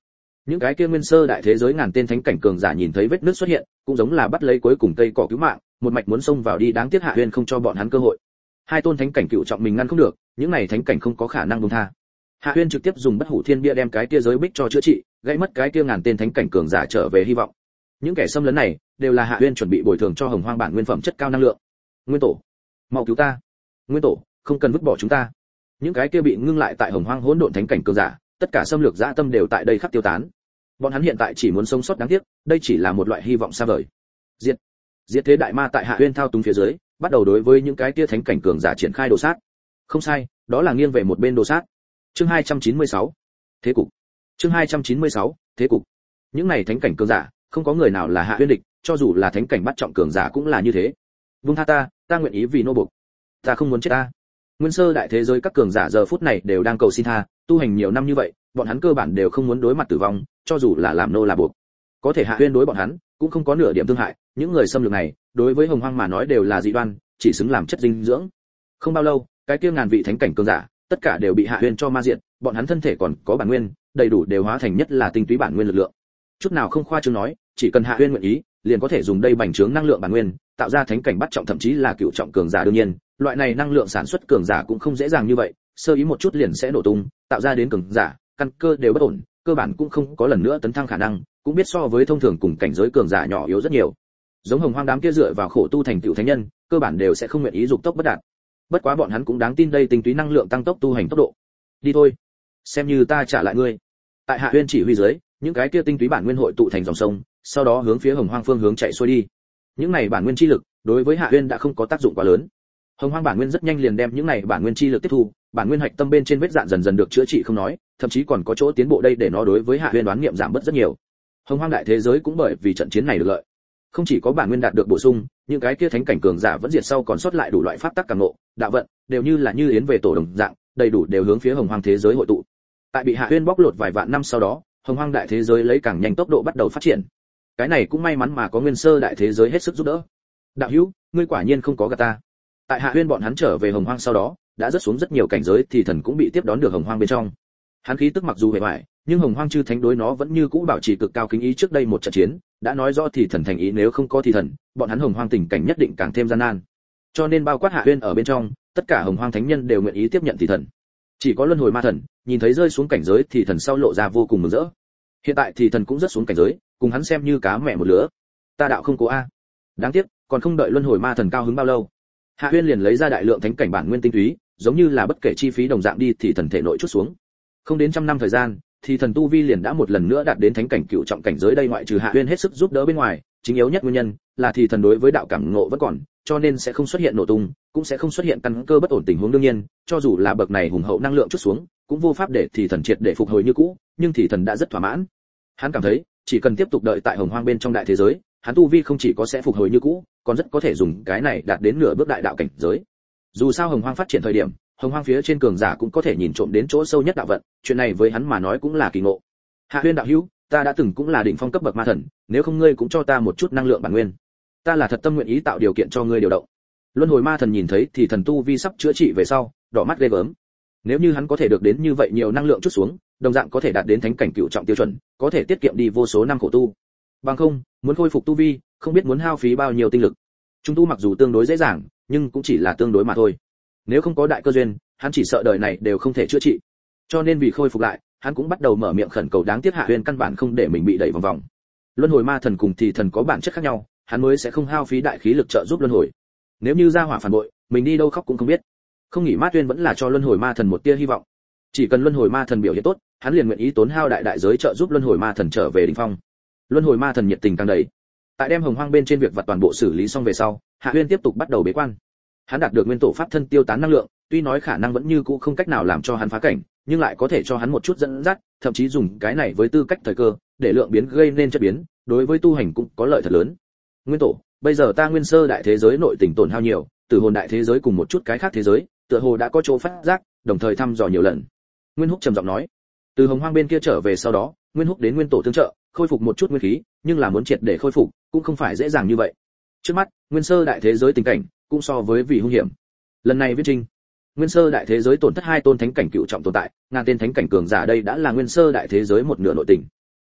Những cái kia nguyên sơ đại thế giới ngàn tên thánh cảnh cường giả nhìn thấy vết nứt xuất hiện, cũng giống là bắt lấy cuối cùng cây cỏ cứu mạng, một mạch muốn xông vào đi, đáng tiếc Hạ Huyên không cho bọn hắn cơ hội. Hai tôn thánh cảnh cựu trọng mình ngăn không được, những này thánh cảnh không có khả năng buông tha. Hạ Huyên trực tiếp dùng bất hủ thiên bia đem cái kia giới bích cho chữa trị, gãy mất cái kia ngàn tên thánh cảnh cường giả trở về hy vọng. Những kẻ xâm lấn này đều là Hạ Huyên chuẩn bị bồi thường cho Hồng Hoang bản nguyên phẩm chất cao năng lượng. Nguyên tổ, mau cứu ta! Nguyên tổ, không cần vứt bỏ chúng ta. Những cái kia bị ngưng lại tại Hồng Hoang hỗn độn thánh cảnh cường giả, tất cả xâm lược dã tâm đều tại đây khắc tiêu tán. Bọn hắn hiện tại chỉ muốn sống sót, đáng tiếc, đây chỉ là một loại hy vọng xa vời. Diệt, diệt thế đại ma tại Hạ Huyên thao túng phía dưới, bắt đầu đối với những cái kia thánh cảnh cường giả triển khai đồ sát. Không sai, đó là nghiêng về một bên đồ sát. Chương hai trăm chín mươi sáu, thế cục. Chương hai trăm chín mươi sáu, thế cục. Những này thánh cảnh cường giả, không có người nào là Hạ Huyên địch, cho dù là thánh cảnh bắt trọng cường giả cũng là như thế. Vung tha ta, ta nguyện ý vì nô bộc. Ta không muốn chết ta. Nguyên sơ đại thế giới các cường giả giờ phút này đều đang cầu xin tha, tu hành nhiều năm như vậy, bọn hắn cơ bản đều không muốn đối mặt tử vong, cho dù là làm nô là buộc. Có thể Hạ Huyên đối bọn hắn cũng không có nửa điểm thương hại, những người xâm lược này, đối với Hồng Hoang mà nói đều là dị đoan, chỉ xứng làm chất dinh dưỡng. Không bao lâu, cái kia ngàn vị thánh cảnh cường giả, tất cả đều bị Hạ Huyên cho ma diệt, bọn hắn thân thể còn có bản nguyên, đầy đủ đều hóa thành nhất là tinh túy bản nguyên lực lượng. Chút nào không khoa trương nói, chỉ cần Hạ Huyên nguyện ý, liền có thể dùng đây bành trướng năng lượng bản nguyên, tạo ra thánh cảnh bắt trọng thậm chí là cửu trọng cường giả. Đương nhiên, loại này năng lượng sản xuất cường giả cũng không dễ dàng như vậy, sơ ý một chút liền sẽ nổ tung, tạo ra đến cường giả, căn cơ đều bất ổn, cơ bản cũng không có lần nữa tấn thăng khả năng, cũng biết so với thông thường cùng cảnh giới cường giả nhỏ yếu rất nhiều. Giống Hồng Hoang đám kia dựa vào khổ tu thành tựu thánh nhân, cơ bản đều sẽ không nguyện ý dục tốc bất đạt. Bất quá bọn hắn cũng đáng tin đây tinh túy năng lượng tăng tốc tu hành tốc độ. Đi thôi, xem như ta trả lại ngươi. Tại Hạ Huyên chỉ huy dưới, những cái kia tinh túy bản nguyên hội tụ thành dòng sông, sau đó hướng phía Hồng Hoang phương hướng chạy xuôi đi. Những này bản nguyên chi lực, đối với Hạ Huyên đã không có tác dụng quá lớn. Hồng Hoang bản nguyên rất nhanh liền đem những này bản nguyên chi lực tiếp thu, bản nguyên hạch tâm bên trên vết dạn dần dần được chữa trị không nói, thậm chí còn có chỗ tiến bộ đây để nó đối với Hạ Huyên đoán nghiệm giảm bớt rất nhiều. Hồng Hoang đại thế giới cũng bởi vì trận chiến này được lợi. Không chỉ có bản nguyên đạt được bổ sung, những cái kia thánh cảnh cường giả vẫn diệt sau còn sót lại đủ loại pháp tắc cảm ngộ, đạo vận, đều như là như yến về tổ đồng dạng, đầy đủ đều hướng phía Hồng Hoang thế giới hội tụ. Tại bị Hạ Huyên bóc lột vài vạn năm sau đó, Hồng Hoang đại thế giới lấy càng nhanh tốc độ bắt đầu phát triển. Cái này cũng may mắn mà có nguyên sơ đại thế giới hết sức giúp đỡ. Đạo hữu, ngươi quả nhiên không có gạt ta. Tại Hạ Huyên bọn hắn trở về Hồng Hoang sau đó, đã rất xuống rất nhiều cảnh giới thì thần cũng bị tiếp đón được Hồng Hoang bên trong. Hắn khí tức mặc dù bề ngoài, nhưng Hồng Hoang chư thánh đối nó vẫn như cũ bảo trì cực cao kính ý. Trước đây một trận chiến, đã nói rõ thì thần thành ý, nếu không có thì thần, bọn hắn Hồng Hoang tình cảnh nhất định càng thêm gian nan. Cho nên bao quát Hạ Huyên ở bên trong, tất cả Hồng Hoang thánh nhân đều nguyện ý tiếp nhận thì thần. Chỉ có luân hồi ma thần, nhìn thấy rơi xuống cảnh giới thì thần sau lộ ra vô cùng mừng rỡ. Hiện tại thì thần cũng rất xuống cảnh giới, cùng hắn xem như cá mẹ một lứa. Ta đạo không cố a. Đáng tiếc, còn không đợi luân hồi ma thần cao hứng bao lâu, Hạ Huyên liền lấy ra đại lượng thánh cảnh bản nguyên tinh túy, giống như là bất kể chi phí đồng dạng đi thì thần thể nội chút xuống. Không đến trăm năm thời gian, thì thần tu vi liền đã một lần nữa đạt đến thánh cảnh cựu trọng cảnh giới. Đây ngoại trừ Hạ Huyên hết sức giúp đỡ bên ngoài, chính yếu nhất nguyên nhân là thì thần đối với đạo cảm ngộ vẫn còn, cho nên sẽ không xuất hiện nổ tung, cũng sẽ không xuất hiện căn cơ bất ổn tình huống. Đương nhiên, cho dù là bậc này hùng hậu năng lượng chút xuống, cũng vô pháp để thì thần triệt để phục hồi như cũ, nhưng thì thần đã rất thỏa mãn. Hắn cảm thấy, chỉ cần tiếp tục đợi tại Hồng Hoang bên trong đại thế giới, hắn tu vi không chỉ có sẽ phục hồi như cũ, còn rất có thể dùng cái này đạt đến nửa bước đại đạo cảnh giới. Dù sao Hồng Hoang phát triển thời điểm, Hồng Hoang phía trên cường giả cũng có thể nhìn trộm đến chỗ sâu nhất đạo vận, chuyện này với hắn mà nói cũng là kỳ ngộ. Hạ Huyên đạo hữu, ta đã từng cũng là đỉnh phong cấp bậc ma thần, nếu không ngươi cũng cho ta một chút năng lượng bản nguyên, ta là thật tâm nguyện ý tạo điều kiện cho ngươi điều động. Luân hồi ma thần nhìn thấy thì thần tu vi sắp chữa trị về sau, đỏ mắt ghê gớm. Nếu như hắn có thể được đến như vậy nhiều năng lượng chút xuống, đồng dạng có thể đạt đến thánh cảnh cựu trọng tiêu chuẩn, có thể tiết kiệm đi vô số năm khổ tu. Bằng không, muốn khôi phục tu vi, không biết muốn hao phí bao nhiêu tinh lực. Trung tu mặc dù tương đối dễ dàng, nhưng cũng chỉ là tương đối mà thôi. Nếu không có đại cơ duyên, hắn chỉ sợ đời này đều không thể chữa trị. Cho nên vì khôi phục lại, hắn cũng bắt đầu mở miệng khẩn cầu. Đáng tiếc Hạ Huyên căn bản không để mình bị đẩy vòng vòng. Luân hồi ma thần cùng thì thần có bản chất khác nhau, hắn mới sẽ không hao phí đại khí lực trợ giúp luân hồi. Nếu như ra hỏa phản bội, mình đi đâu khóc cũng không biết. Không nghỉ mát Huyên vẫn là cho luân hồi ma thần một tia hy vọng. Chỉ cần luân hồi ma thần biểu hiện tốt, hắn liền nguyện ý tốn hao đại đại giới trợ giúp luân hồi ma thần trở về đỉnh phong. Luân hồi ma thần nhiệt tình càng đầy. Tại đem Hồng Hoang bên trên việc vặt toàn bộ xử lý xong về sau, Hạ Huyên tiếp tục bắt đầu bế quan. Hắn đạt được nguyên tổ pháp thân tiêu tán năng lượng, tuy nói khả năng vẫn như cũ không cách nào làm cho hắn phá cảnh, nhưng lại có thể cho hắn một chút dẫn dắt, thậm chí dùng cái này với tư cách thời cơ, để lượng biến gây nên chất biến, đối với tu hành cũng có lợi thật lớn. Nguyên tổ, bây giờ ta nguyên sơ đại thế giới nội tình tổn hao nhiều, tử hồn đại thế giới cùng một chút cái khác thế giới, tựa hồ đã có chỗ phát giác, đồng thời thăm dò nhiều lần. Nguyên Húc trầm giọng nói, từ Hồng Hoang bên kia trở về sau đó, Nguyên Húc đến nguyên tổ tương trợ, khôi phục một chút nguyên khí, nhưng là muốn triệt để khôi phục, cũng không phải dễ dàng như vậy. Trước mắt, nguyên sơ đại thế giới tình cảnh, cũng so với vì hung hiểm. Lần này viễn trinh, nguyên sơ đại thế giới tổn thất hai tôn thánh cảnh cựu trọng tồn tại, ngàn tên thánh cảnh cường giả, đây đã là nguyên sơ đại thế giới một nửa nội tình.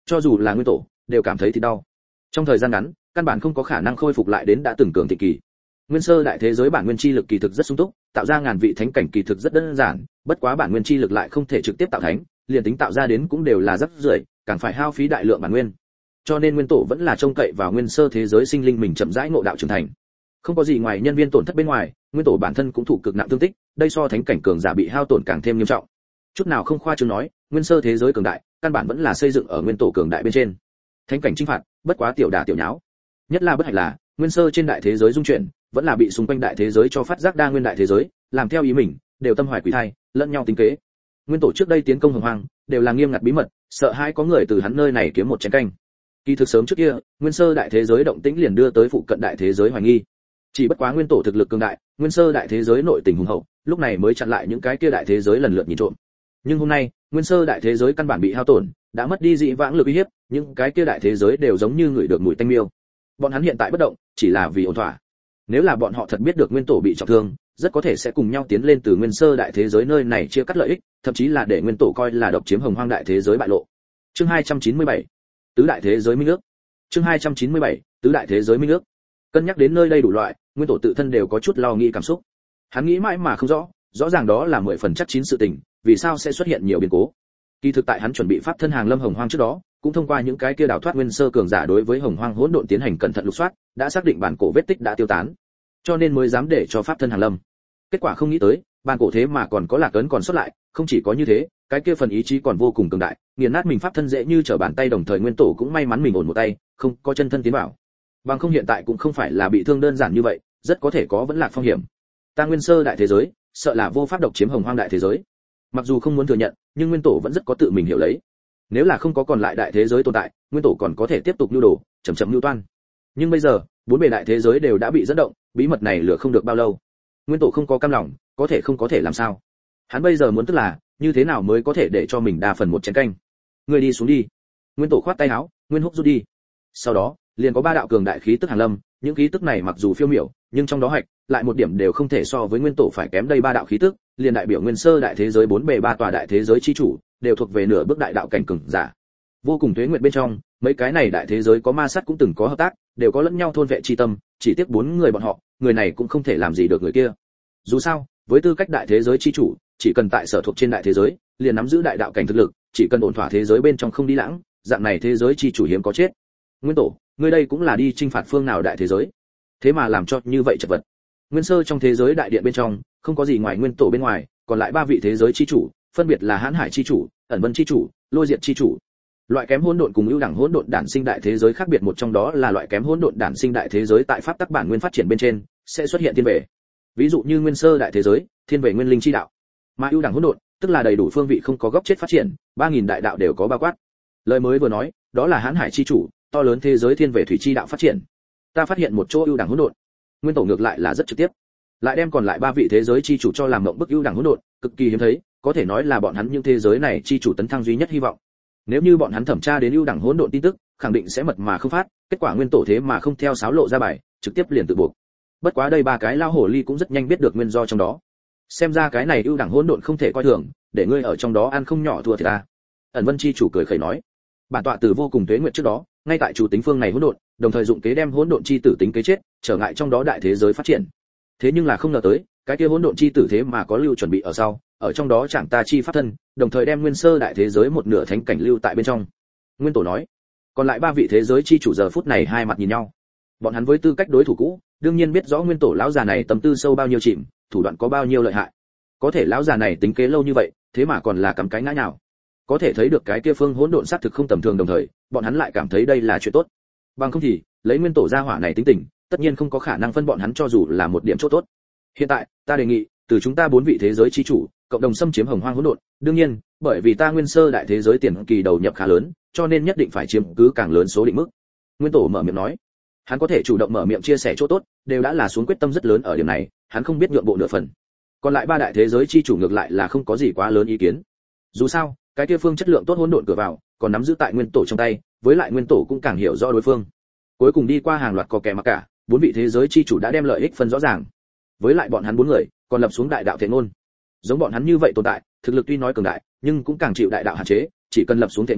cho dù là nguyên tổ đều cảm thấy thì đau. Trong thời gian ngắn căn bản không có khả năng khôi phục lại đến đã từng cường thịnh kỳ. Nguyên sơ đại thế giới bản nguyên chi lực kỳ thực rất sung túc, tạo ra ngàn vị thánh cảnh kỳ thực rất đơn giản, bất quá bản nguyên chi lực lại không thể trực tiếp tạo thánh, liền tính tạo ra đến cũng đều là rất rưởi, càng phải hao phí đại lượng bản nguyên. Cho nên nguyên tổ vẫn là trông cậy vào nguyên sơ thế giới sinh linh mình chậm rãi ngộ đạo trưởng thành. Không có gì ngoài nhân viên tổn thất bên ngoài, nguyên tổ bản thân cũng thụ cực nặng thương tích, đây so thánh cảnh cường giả bị hao tổn càng thêm nghiêm trọng. Chút nào không khoa trương nói, nguyên sơ thế giới cường đại, căn bản vẫn là xây dựng ở nguyên tổ cường đại bên trên. Thánh cảnh chinh phạt, bất quá tiểu đả tiểu nháo. Nhất là bất hạnh là, nguyên sơ trên đại thế giới dung chuyển, vẫn là bị xung quanh đại thế giới cho phát giác đa nguyên đại thế giới, làm theo ý mình, đều tâm hoài quỷ thai, lẫn nhau tính kế. Nguyên tổ trước đây tiến công hồng hoang, đều là nghiêm ngặt bí mật, sợ hai có người từ hắn nơi này kiếm một chén canh. Kỳ thực sớm trước kia, nguyên sơ đại thế giới động tĩnh liền đưa tới phụ cận đại thế giới hoài nghi. Chỉ bất quá nguyên tổ thực lực cường đại, nguyên sơ đại thế giới nội tình hùng hậu, lúc này mới chặn lại những cái kia đại thế giới lần lượt nhìn trộm. Nhưng hôm nay, nguyên sơ đại thế giới căn bản bị hao tổn, đã mất đi dị vãng lực uy hiếp, những cái kia đại thế giới đều giống như người được mùi tanh miêu. Bọn hắn hiện tại bất động, chỉ là vì ổn thỏa. Nếu là bọn họ thật biết được nguyên tổ bị trọng thương, rất có thể sẽ cùng nhau tiến lên từ nguyên sơ đại thế giới nơi này chia cắt lợi ích, thậm chí là để nguyên tổ coi là độc chiếm hồng hoang đại thế giới bại lộ. Chương hai trăm chín mươi bảy, tứ đại thế giới minh ước. Chương hai trăm chín mươi bảy, tứ đại thế giới minh ước. Cân nhắc đến nơi đây đủ loại, nguyên tổ tự thân đều có chút lo nghĩ cảm xúc. Hắn nghĩ mãi mà không rõ, rõ ràng đó là mười phần chắc chín sự tình, vì sao sẽ xuất hiện nhiều biến cố. Kỳ thực tại hắn chuẩn bị pháp thân hàng lâm hồng hoang trước đó, cũng thông qua những cái kia đào thoát nguyên sơ cường giả đối với hồng hoang hỗn độn tiến hành cẩn thận lục soát, đã xác định bản cổ vết tích đã tiêu tán, cho nên mới dám để cho pháp thân hàng lâm. Kết quả không nghĩ tới, bản cổ thế mà còn có lạc ấn còn xuất lại, không chỉ có như thế, cái kia phần ý chí còn vô cùng cường đại, nghiền nát mình pháp thân dễ như trở bàn tay, đồng thời nguyên tổ cũng may mắn mình ổn một tay, không có chân thân tiến vào. Bằng không hiện tại cũng không phải là bị thương đơn giản như vậy, rất có thể có vẫn lạc phong hiểm. Ta nguyên sơ đại thế giới, sợ là vô pháp độc chiếm hồng hoang đại thế giới. Mặc dù không muốn thừa nhận, nhưng nguyên tổ vẫn rất có tự mình hiểu lấy. Nếu là không có còn lại đại thế giới tồn tại, nguyên tổ còn có thể tiếp tục nưu đồ, chậm chậm nưu toan. Nhưng bây giờ, bốn bề đại thế giới đều đã bị dẫn động, bí mật này lừa không được bao lâu. Nguyên tổ không có cam lòng, có thể không có thể làm sao? Hắn bây giờ muốn tức là, như thế nào mới có thể để cho mình đa phần một chén canh. Ngươi đi xuống đi. Nguyên tổ khoát tay áo, Nguyên Húc rút đi. Sau đó, liền có ba đạo cường đại khí tức hàng lâm, những khí tức này mặc dù phiêu miểu, nhưng trong đó hạch lại một điểm đều không thể so với nguyên tổ phải kém. Đây ba đạo khí tức, liền đại biểu nguyên sơ đại thế giới bốn bề ba tòa đại thế giới chi chủ, đều thuộc về nửa bước đại đạo cảnh cường giả. Vô cùng tuế nguyệt bên trong, mấy cái này đại thế giới có ma sát cũng từng có hợp tác, đều có lẫn nhau thôn vệ chi tâm, chỉ tiếc bốn người bọn họ, người này cũng không thể làm gì được người kia. Dù sao, với tư cách đại thế giới chi chủ, chỉ cần tại sở thuộc trên đại thế giới, liền nắm giữ đại đạo cảnh thực lực, chỉ cần ổn thỏa thế giới bên trong không đi lãng, dạng này thế giới chi chủ hiếm có chết. Nguyên tổ, ngươi đây cũng là đi chinh phạt phương nào đại thế giới? Thế mà làm cho như vậy chật vật. Nguyên sơ trong thế giới đại điện bên trong, không có gì ngoài nguyên tổ bên ngoài, còn lại ba vị thế giới chi chủ, phân biệt là Hãn Hải chi chủ, Ẩn Vân chi chủ, Lôi Diệt chi chủ. Loại kém hỗn độn cùng ưu đẳng hỗn độn đản sinh đại thế giới khác biệt một trong đó là loại kém hỗn độn đản sinh đại thế giới tại pháp tắc bản nguyên phát triển bên trên sẽ xuất hiện thiên về. Ví dụ như nguyên sơ đại thế giới, thiên về nguyên linh chi đạo. Mà ưu đẳng hỗn độn, tức là đầy đủ phương vị không có góc chết phát triển, ba nghìn đại đạo đều có bao quát. Lời mới vừa nói, đó là Hãn Hải chi chủ, to lớn thế giới thiên về thủy chi đạo phát triển. Ta phát hiện một chỗ ưu đẳng hỗn độn. Nguyên tổ ngược lại là rất trực tiếp, lại đem còn lại ba vị thế giới chi chủ cho làm mộng bức ưu đẳng hỗn độn, cực kỳ hiếm thấy, có thể nói là bọn hắn những thế giới này chi chủ tấn thăng duy nhất hy vọng. Nếu như bọn hắn thẩm tra đến ưu đẳng hỗn độn tin tức, khẳng định sẽ mật mà không phát, kết quả nguyên tổ thế mà không theo sáo lộ ra bài, trực tiếp liền tự buộc. Bất quá đây ba cái lao hổ ly cũng rất nhanh biết được nguyên do trong đó. Xem ra cái này ưu đẳng hỗn độn không thể coi thường, để ngươi ở trong đó ăn không nhỏ thua thì ta. Ẩn Vân chi chủ cười khẩy nói, bản tọa từ vô cùng tuế nguyệt trước đó, ngay tại chủ tính phương này hỗn độn, đồng thời dụng kế đem hỗn độn chi tử tính kế chết, trở ngại trong đó đại thế giới phát triển. Thế nhưng là không ngờ tới, cái kia hỗn độn chi tử thế mà có lưu chuẩn bị ở sau, ở trong đó chẳng ta chi pháp thân, đồng thời đem nguyên sơ đại thế giới một nửa thánh cảnh lưu tại bên trong. Nguyên tổ nói, còn lại ba vị thế giới chi chủ giờ phút này hai mặt nhìn nhau. Bọn hắn với tư cách đối thủ cũ, đương nhiên biết rõ nguyên tổ lão già này tâm tư sâu bao nhiêu chìm, thủ đoạn có bao nhiêu lợi hại. Có thể lão già này tính kế lâu như vậy, thế mà còn là cắm cái ngã nhào. Có thể thấy được cái kia phương hỗn độn sát thực không tầm thường, đồng thời, bọn hắn lại cảm thấy đây là chuyện tốt. Bằng không thì, lấy nguyên tổ gia hỏa này tính tình, tất nhiên không có khả năng phân bọn hắn cho dù là một điểm chỗ tốt. Hiện tại, ta đề nghị, từ chúng ta bốn vị thế giới chi chủ, cộng đồng xâm chiếm hồng hoang hỗn độn, đương nhiên, bởi vì ta nguyên sơ đại thế giới tiền kỳ đầu nhập khá lớn, cho nên nhất định phải chiếm cứ càng lớn số định mức. Nguyên tổ mở miệng nói, hắn có thể chủ động mở miệng chia sẻ chỗ tốt, đều đã là xuống quyết tâm rất lớn ở điểm này, hắn không biết nhượng bộ nửa phần. Còn lại ba đại thế giới chi chủ ngược lại là không có gì quá lớn ý kiến. Dù sao, cái kia phương chất lượng tốt hỗn độn cửa vào, còn nắm giữ tại nguyên tổ trong tay, với lại nguyên tổ cũng càng hiểu rõ đối phương. Cuối cùng đi qua hàng loạt có kẻ mặc cả, bốn vị thế giới chi chủ đã đem lợi ích phân rõ ràng. Với lại bọn hắn bốn người, còn lập xuống đại đạo thể ngôn. Giống bọn hắn như vậy tồn tại, thực lực tuy nói cường đại, nhưng cũng càng chịu đại đạo hạn chế, chỉ cần lập xuống thể ngôn,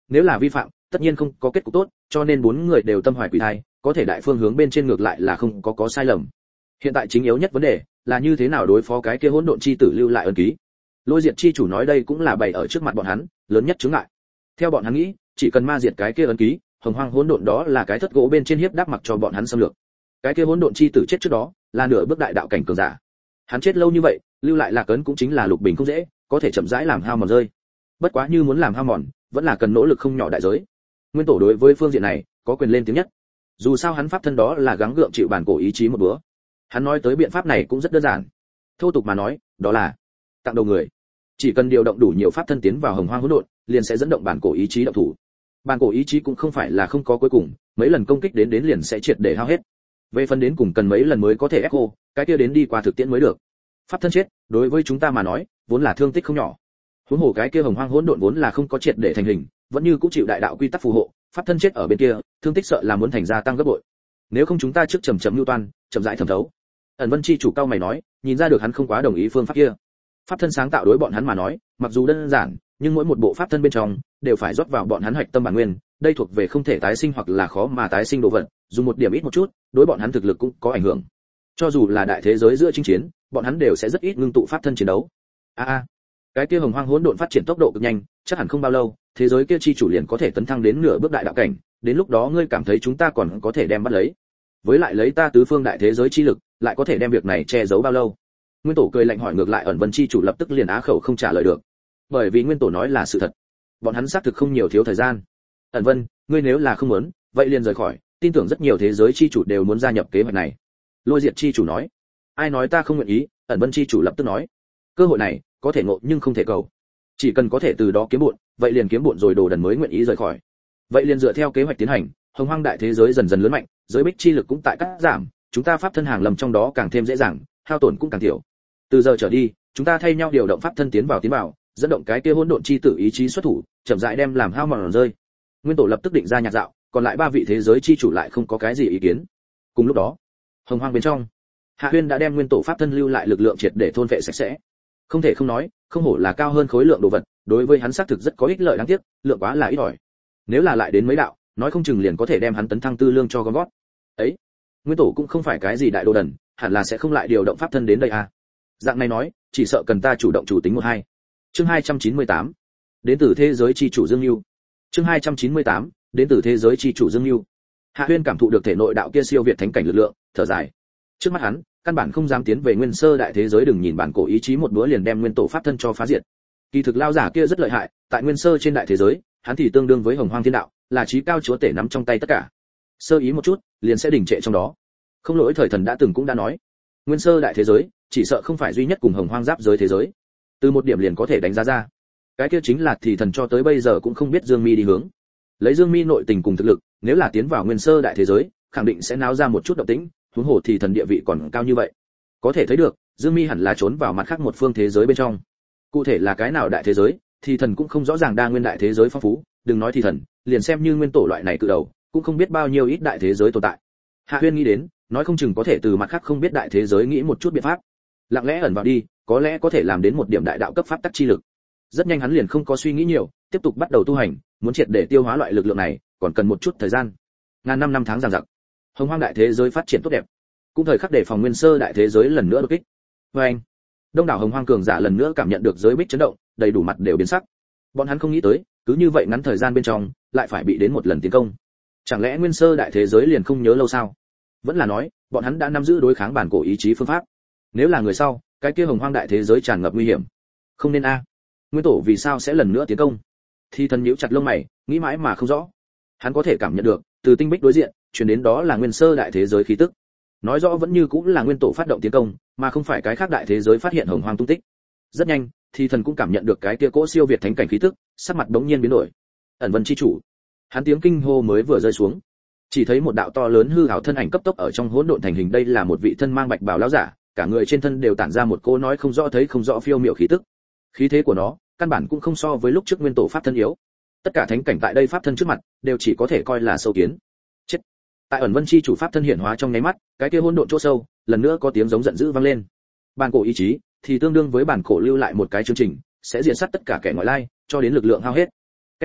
nếu là vi phạm tất nhiên không có kết cục tốt, cho nên bốn người đều tâm hoài quỷ thai, có thể đại phương hướng bên trên ngược lại là không có có sai lầm. Hiện tại chính yếu nhất vấn đề là như thế nào đối phó cái kia hỗn độn chi tử lưu lại ân ký. Lôi Diệt chi chủ nói đây cũng là bày ở trước mặt bọn hắn, lớn nhất chướng ngại. Theo bọn hắn nghĩ, chỉ cần ma diệt cái kia ân ký, hồng hoang hỗn độn đó là cái thất gỗ bên trên hiếp đáp mặc cho bọn hắn xâm lược. Cái kia hỗn độn chi tử chết trước đó, là nửa bước đại đạo cảnh cường giả. Hắn chết lâu như vậy, lưu lại lạc ấn cũng chính là lục bình không dễ, có thể chậm rãi làm hao mòn rơi. Bất quá như muốn làm hao mòn, vẫn là cần nỗ lực không nhỏ đại giới. Nguyên tổ đối với phương diện này có quyền lên tiếng nhất. Dù sao hắn pháp thân đó là gắng gượng chịu bản cổ ý chí một bữa. Hắn nói tới biện pháp này cũng rất đơn giản. Thô tục mà nói, đó là tặng đầu người. Chỉ cần điều động đủ nhiều pháp thân tiến vào hồng hoang hỗn độn, liền sẽ dẫn động bản cổ ý chí động thủ. Bản cổ ý chí cũng không phải là không có cuối cùng, mấy lần công kích đến đến liền sẽ triệt để hao hết. Về phần đến cùng cần mấy lần mới có thể ép khô, cái kia đến đi qua thực tiễn mới được. Pháp thân chết, đối với chúng ta mà nói, vốn là thương tích không nhỏ. Huống hồ cái kia hồng hoang hỗn độn vốn là không có triệt để thành hình, vẫn như cũng chịu đại đạo quy tắc phù hộ, pháp thân chết ở bên kia, thương tích sợ là muốn thành gia tăng gấp bội. Nếu không chúng ta trước chậm chậm lưu toan, chậm rãi thẩm thấu. Ẩn Vân chi chủ cao mày nói, nhìn ra được hắn không quá đồng ý phương pháp kia. Pháp thân sáng tạo đối bọn hắn mà nói, mặc dù đơn giản, nhưng mỗi một bộ pháp thân bên trong đều phải rót vào bọn hắn hạch tâm bản nguyên, đây thuộc về không thể tái sinh hoặc là khó mà tái sinh đồ vật, dùng một điểm ít một chút, đối bọn hắn thực lực cũng có ảnh hưởng. Cho dù là đại thế giới giữa chinh chiến, bọn hắn đều sẽ rất ít ngưng tụ pháp thân chiến đấu. A a, cái kia hồng hoang hỗn độn phát triển tốc độ cực nhanh, chắc hẳn không bao lâu, thế giới kia chi chủ liền có thể tấn thăng đến nửa bước đại đạo cảnh, đến lúc đó ngươi cảm thấy chúng ta còn có thể đem bắt lấy? Với lại lấy ta tứ phương đại thế giới chi lực, lại có thể đem việc này che giấu bao lâu? Nguyên tổ cười lạnh hỏi ngược lại, Ẩn Vân chi chủ lập tức liền á khẩu không trả lời được. Bởi vì Nguyên tổ nói là sự thật. Bọn hắn xác thực không nhiều thiếu thời gian. Ẩn Vân, ngươi nếu là không muốn, vậy liền rời khỏi, tin tưởng rất nhiều thế giới chi chủ đều muốn gia nhập kế hoạch này. Lôi Diệt chi chủ nói. Ai nói ta không nguyện ý? Ẩn Vân chi chủ lập tức nói. Cơ hội này, có thể ngộ nhưng không thể cầu. Chỉ cần có thể từ đó kiếm bộn, vậy liền kiếm bộn rồi đồ đần mới nguyện ý rời khỏi. Vậy liền dựa theo kế hoạch tiến hành, hồng hoang đại thế giới dần dần lớn mạnh, giới bích chi lực cũng tại cắt giảm, chúng ta pháp thân hàng lầm trong đó càng thêm dễ dàng, hao tổn cũng càng thiểu. Từ giờ trở đi, chúng ta thay nhau điều động pháp thân tiến vào tiến vào, dẫn động cái kia hỗn độn chi tử ý chí xuất thủ, chậm rãi đem làm hao mòn rơi. Nguyên tổ lập tức định ra nhạc dạo, còn lại ba vị thế giới chi chủ lại không có cái gì ý kiến. Cùng lúc đó, hồng hoang bên trong, Hạ Huyên đã đem nguyên tổ pháp thân lưu lại lực lượng triệt để thôn phệ sạch sẽ. Không thể không nói, không hổ là cao hơn khối lượng đồ vật, đối với hắn xác thực rất có ích lợi, đáng tiếc, lượng quá là ít ỏi. Nếu là lại đến mấy đạo, nói không chừng liền có thể đem hắn tấn thăng tư lương cho gom gót. Ấy, nguyên tổ cũng không phải cái gì đại đồ đần, hẳn là sẽ không lại điều động pháp thân đến đây à? Dạng này nói, chỉ sợ cần ta chủ động chủ tính một hai. Chương hai trăm chín mươi tám, đến từ thế giới chi chủ Dương Nưu. Chương hai trăm chín mươi tám, đến từ thế giới chi chủ Dương Nưu. Hạ Huyên cảm thụ được thể nội đạo kia siêu việt thánh cảnh lực lượng, thở dài. Trước mắt hắn, căn bản không dám tiến về nguyên sơ đại thế giới, đừng nhìn bản cổ ý chí một bữa liền đem nguyên tổ pháp thân cho phá diệt. Kỳ thực lao giả kia rất lợi hại, tại nguyên sơ trên đại thế giới, hắn thì tương đương với hồng hoang thiên đạo, là chí cao chúa tể nắm trong tay tất cả. Sơ ý một chút, liền sẽ đình trệ trong đó. Không lỗi thời thần đã từng cũng đã nói, nguyên sơ đại thế giới, chỉ sợ không phải duy nhất cùng hồng hoang giáp giới thế giới. Từ một điểm liền có thể đánh giá ra, cái kia chính là thì thần cho tới bây giờ cũng không biết Dương Mi đi hướng. Lấy Dương Mi nội tình cùng thực lực, nếu là tiến vào nguyên sơ đại thế giới, khẳng định sẽ náo ra một chút động tĩnh, huống hồ thì thần địa vị còn cao như vậy. Có thể thấy được, Dương Mi hẳn là trốn vào mặt khác một phương thế giới bên trong. Cụ thể là cái nào đại thế giới, thì thần cũng không rõ ràng, đa nguyên đại thế giới phong phú, đừng nói thì thần, liền xem như nguyên tổ loại này cự đầu, cũng không biết bao nhiêu ít đại thế giới tồn tại. Hạ Huyên nghĩ đến, nói không chừng có thể từ mặt khác không biết đại thế giới nghĩ một chút biện pháp. Lặng lẽ ẩn vào đi, có lẽ có thể làm đến một điểm đại đạo cấp pháp tắc chi lực. Rất nhanh hắn liền không có suy nghĩ nhiều, tiếp tục bắt đầu tu hành, muốn triệt để tiêu hóa loại lực lượng này, còn cần một chút thời gian. Ngàn năm năm tháng giằng giặc, hồng hoang đại thế giới phát triển tốt đẹp, cũng thời khắc để phòng nguyên sơ đại thế giới lần nữa đột kích. Với anh, đông đảo hồng hoang cường giả lần nữa cảm nhận được giới bích chấn động, đầy đủ mặt đều biến sắc. Bọn hắn không nghĩ tới, cứ như vậy ngắn thời gian bên trong, lại phải bị đến một lần tiến công. Chẳng lẽ nguyên sơ đại thế giới liền không nhớ lâu sao? Vẫn là nói, bọn hắn đã nắm giữ đối kháng bản cổ ý chí phương pháp. Nếu là người sau, cái kia hồng hoang đại thế giới tràn ngập nguy hiểm. Không nên a. Nguyên tổ vì sao sẽ lần nữa tiến công? Thì thần nhíu chặt lông mày, nghĩ mãi mà không rõ. Hắn có thể cảm nhận được, từ tinh bích đối diện, truyền đến đó là nguyên sơ đại thế giới khí tức. Nói rõ vẫn như cũng là nguyên tổ phát động tiến công, mà không phải cái khác đại thế giới phát hiện hồng hoang tung tích. Rất nhanh, thì thần cũng cảm nhận được cái kia cỗ siêu việt thánh cảnh khí tức, sắc mặt đống nhiên biến đổi. Ẩn Vân chi chủ. Hắn tiếng kinh hô mới vừa rơi xuống, chỉ thấy một đạo to lớn hư ảo thân ảnh cấp tốc ở trong hỗn độn thành hình. Đây là một vị thân mang bạch bào lão giả, cả người trên thân đều tản ra một cỗ nói không rõ thấy không rõ phiêu miểu khí tức. Khí thế của nó, căn bản cũng không so với lúc trước nguyên tổ pháp thân yếu. Tất cả thánh cảnh tại đây pháp thân trước mặt, đều chỉ có thể coi là sâu kiến. Chết. Tại Ẩn Vân chi chủ pháp thân hiển hóa trong nháy mắt, cái kia hỗn độn chỗ sâu, lần nữa có tiếng giống giận dữ vang lên. Bản cổ ý chí thì tương đương với bản cổ lưu lại một cái chương trình, sẽ diệt sát tất cả kẻ ngoại lai, cho đến lực lượng hao hết.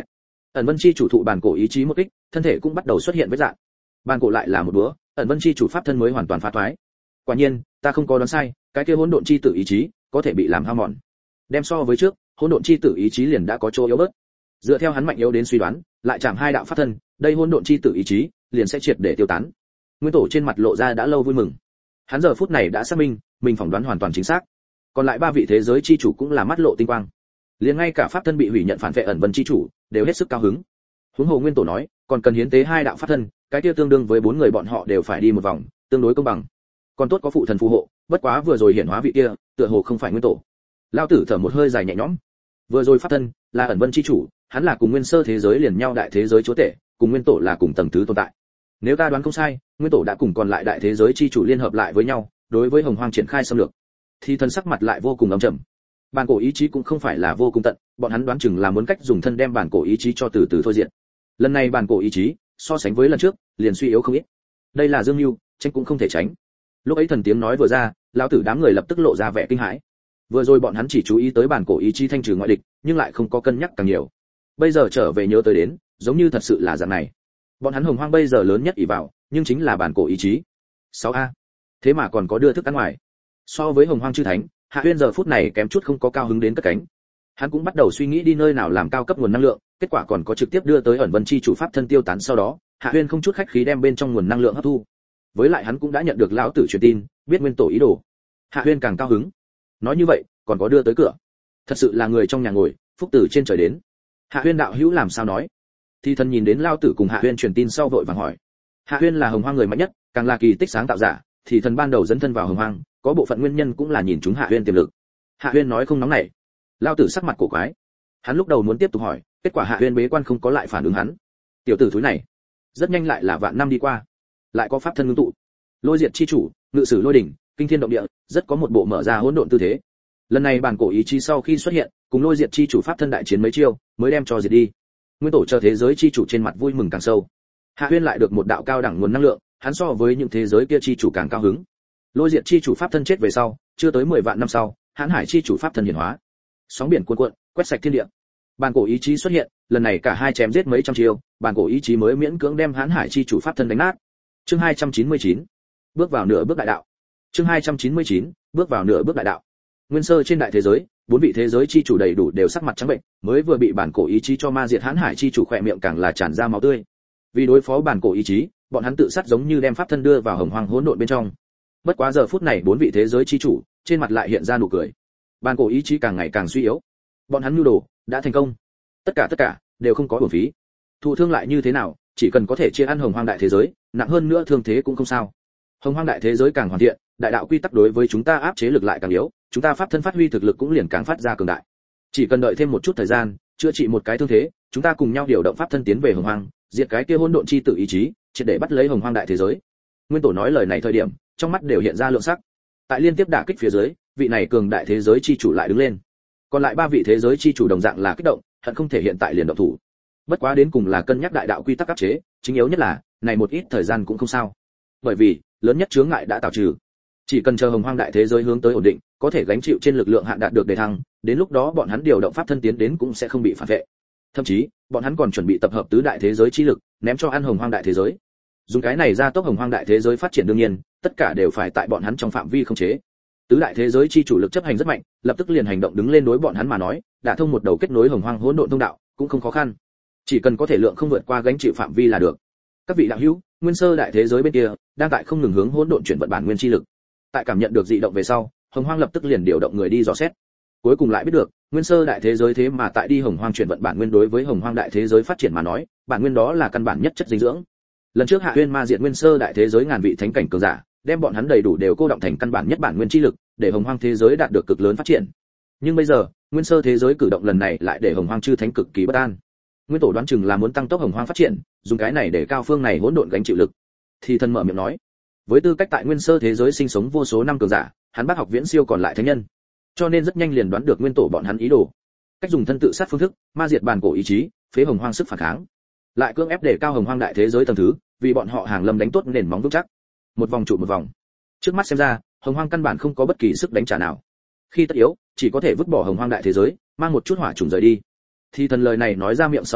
Ẩn Vân chi chủ thụ bản cổ ý chí một kích, thân thể cũng bắt đầu xuất hiện vết rạn. Bản cổ lại là một búa, Ẩn Vân chi chủ pháp thân mới hoàn toàn phá thoái. Quả nhiên, ta không có đoán sai, cái kia hỗn độn chi tử ý chí có thể bị làm hao mòn. Đem so với trước, hỗn độn chi tử ý chí liền đã có chỗ yếu bớt. Dựa theo hắn mạnh yếu đến suy đoán, lại chạm hai đạo pháp thân, đây hỗn độn chi tử ý chí liền sẽ triệt để tiêu tán. Nguyên Tổ trên mặt lộ ra đã lâu vui mừng. Hắn giờ phút này đã xác minh, mình phỏng đoán hoàn toàn chính xác. Còn lại ba vị thế giới chi chủ cũng là mắt lộ tinh quang. Liền ngay cả pháp thân bị hủy nhận phản vệ Ẩn Vân chi chủ, đều hết sức cao hứng. Huống hồ Nguyên Tổ nói, còn cần hiến tế hai đạo pháp thân, cái kia tương đương với bốn người bọn họ đều phải đi một vòng, tương đối công bằng. Còn tốt có phụ thần phù hộ, bất quá vừa rồi hiển hóa vị kia, tựa hồ không phải Nguyên Tổ. Lão tử thở một hơi dài nhẹ nhõm. Vừa rồi pháp thân là Ẩn Vân chi chủ, hắn là cùng nguyên sơ thế giới liền nhau đại thế giới chúa tể, cùng Nguyên Tổ là cùng tầng thứ tồn tại. Nếu ta đoán không sai, Nguyên Tổ đã cùng còn lại đại thế giới chi chủ liên hợp lại với nhau, đối với Hồng Hoang triển khai xâm lược. Thì thần sắc mặt lại vô cùng âm trầm. Bản cổ ý chí cũng không phải là vô cùng tận, bọn hắn đoán chừng là muốn cách dùng thân đem bản cổ ý chí cho từ từ thôi diện. Lần này bản cổ ý chí, so sánh với lần trước, liền suy yếu không ít. Đây là dương mưu, tranh cũng không thể tránh. Lúc ấy thần tiếng nói vừa ra, lão tử đám người lập tức lộ ra vẻ kinh hãi. Vừa rồi bọn hắn chỉ chú ý tới bản cổ ý chí thanh trừ ngoại địch, nhưng lại không có cân nhắc càng nhiều. Bây giờ trở về nhớ tới đến, giống như thật sự là dạng này. Bọn hắn Hồng Hoang bây giờ lớn nhất ỷ vào, nhưng chính là bản cổ ý chí. sáu a. Thế mà còn có đưa thức ăn ngoài. So với Hồng Hoang chư thánh, Hạ Uyên giờ phút này kém chút không có cao hứng đến cất cánh. Hắn cũng bắt đầu suy nghĩ đi nơi nào làm cao cấp nguồn năng lượng, kết quả còn có trực tiếp đưa tới Ẩn Vân chi chủ pháp thân tiêu tán sau đó, Hạ Uyên không chút khách khí đem bên trong nguồn năng lượng hấp thu. Với lại hắn cũng đã nhận được lão tử truyền tin, biết Nguyên Tổ ý đồ. Hạ Uyên càng cao hứng. Nói như vậy, còn có đưa tới cửa. Thật sự là người trong nhà ngồi, phúc từ trên trời đến. Hạ Uyên đạo hữu làm sao nói? Thì thần nhìn đến lão tử cùng Hạ Uyên truyền tin sau vội vàng hỏi. Hạ Uyên là Hồng Hoang người mạnh nhất, càng là kỳ tích sáng tạo giả, thì thần ban đầu dẫn thân vào Hồng Hoang, có bộ phận nguyên nhân cũng là nhìn chúng Hạ Uyên tiềm lực. Hạ Uyên nói không nóng nảy. Lão tử sắc mặt cổ quái. Hắn lúc đầu muốn tiếp tục hỏi, kết quả Hạ Uyên bế quan không có lại phản ứng hắn. Tiểu tử thúi này, rất nhanh lại là vạn năm đi qua, lại có pháp thân ngưng tụ. Lôi diệt chi chủ, ngự sử lôi đỉnh, kinh thiên động địa, rất có một bộ mở ra hỗn độn tư thế. Lần này bản cổ ý chí sau khi xuất hiện, cùng lôi diệt chi chủ pháp thân đại chiến mấy chiêu, mới đem cho diệt đi. Nguyên Tổ chờ thế giới chi chủ trên mặt vui mừng càng sâu. Hạ Uyên lại được một đạo cao đẳng nguồn năng lượng, hắn so với những thế giới kia chi chủ càng cao hứng. Lôi diệt chi chủ pháp thân chết về sau, chưa tới mười vạn năm sau, Hán Hải chi chủ pháp thân hiển hóa. Sóng biển cuồn cuộn, quét sạch thiên địa. Bản cổ ý chí xuất hiện, lần này cả hai chém giết mấy trăm chiêu, bản cổ ý chí mới miễn cưỡng đem Hán Hải chi chủ pháp thân đánh nát. Chương hai trăm chín mươi chín, bước vào nửa bước đại đạo. Chương hai trăm chín mươi chín, bước vào nửa bước đại đạo. Nguyên sơ trên đại thế giới, bốn vị thế giới chi chủ đầy đủ đều sắc mặt trắng bệnh, mới vừa bị bản cổ ý chí cho ma diệt Hán Hải chi chủ khỏe miệng càng là tràn ra máu tươi. Vì đối phó bản cổ ý chí, bọn hắn tự sát giống như đem pháp thân đưa vào Hồng Hoang hỗn độn bên trong. Bất quá giờ phút này bốn vị thế giới chi chủ, trên mặt lại hiện ra nụ cười. Bản cổ ý chí càng ngày càng suy yếu. Bọn hắn nhu đồ đã thành công. Tất cả tất cả đều không có uổng phí. Thụ thương lại như thế nào, chỉ cần có thể chia ăn Hồng Hoang đại thế giới, nặng hơn nữa thương thế cũng không sao. Hồng Hoang đại thế giới càng hoàn thiện, đại đạo quy tắc đối với chúng ta áp chế lực lại càng yếu, chúng ta pháp thân phát huy thực lực cũng liền càng phát ra cường đại. Chỉ cần đợi thêm một chút thời gian, chữa trị một cái thương thế, chúng ta cùng nhau điều động pháp thân tiến về Hồng Hoang, diệt cái kia hỗn độn chi tự ý chí, triệt để bắt lấy Hồng Hoang đại thế giới. Nguyên Tổ nói lời này thời điểm, trong mắt đều hiện ra lượng sắc. Tại liên tiếp đả kích phía dưới, vị này cường đại thế giới chi chủ lại đứng lên. Còn lại ba vị thế giới chi chủ đồng dạng là kích động, hận không thể hiện tại liền động thủ. Bất quá đến cùng là cân nhắc đại đạo quy tắc áp chế, chính yếu nhất là, này một ít thời gian cũng không sao. Bởi vì, lớn nhất chướng ngại đã tạo trừ. Chỉ cần chờ Hồng Hoang đại thế giới hướng tới ổn định, có thể gánh chịu trên lực lượng hạn đạt được đề thăng, đến lúc đó bọn hắn điều động pháp thân tiến đến cũng sẽ không bị phản vệ. Thậm chí, bọn hắn còn chuẩn bị tập hợp tứ đại thế giới chi lực, ném cho ăn Hồng Hoang đại thế giới. Dùng cái này ra tốc Hồng Hoang đại thế giới phát triển đương nhiên, tất cả đều phải tại bọn hắn trong phạm vi khống chế. Tứ đại thế giới chi chủ lực chấp hành rất mạnh, lập tức liền hành động đứng lên đối bọn hắn mà nói, đã thông một đầu kết nối Hồng Hoang hỗn độn thông đạo, cũng không khó khăn. Chỉ cần có thể lượng không vượt qua gánh chịu phạm vi là được. Các vị đạo hữu, nguyên sơ đại thế giới bên kia đang tại không ngừng hướng hỗn độn chuyển vận bản nguyên chi lực. Tại cảm nhận được dị động về sau, Hồng Hoang lập tức liền điều động người đi dò xét. Cuối cùng lại biết được, nguyên sơ đại thế giới thế mà tại đi Hồng Hoang chuyển vận bản nguyên đối với Hồng Hoang đại thế giới phát triển mà nói, bản nguyên đó là căn bản nhất chất dinh dưỡng. Lần trước Hạ Uyên ma diệt nguyên sơ đại thế giới ngàn vị thánh cảnh cường giả, đem bọn hắn đầy đủ đều cô động thành căn bản nhất bản nguyên chi lực, để Hồng Hoang thế giới đạt được cực lớn phát triển. Nhưng bây giờ, nguyên sơ thế giới cử động lần này lại để Hồng Hoang chư thánh cực kỳ bất an. Nguyên Tổ đoán chừng là muốn tăng tốc Hồng Hoang phát triển, dùng cái này để cao phương này hỗn độn gánh chịu lực. Thì thần mở miệng nói, với tư cách tại nguyên sơ thế giới sinh sống vô số năm cường giả, hắn bác học viễn siêu còn lại thánh nhân, cho nên rất nhanh liền đoán được Nguyên Tổ bọn hắn ý đồ. Cách dùng thân tự sát phương thức, ma diệt bản cổ ý chí, phế Hồng Hoang sức phản kháng, lại cưỡng ép để cao Hồng Hoang đại thế giới tầng thứ, vì bọn họ hàng lâm đánh tốt nền móng vững chắc. Một vòng trụ một vòng. Trước mắt xem ra, Hồng Hoang căn bản không có bất kỳ sức đánh trả nào. Khi tất yếu, chỉ có thể vứt bỏ Hồng Hoang đại thế giới, mang một chút hỏa trùng rời đi. Thì thần lời này nói ra miệng sau đó,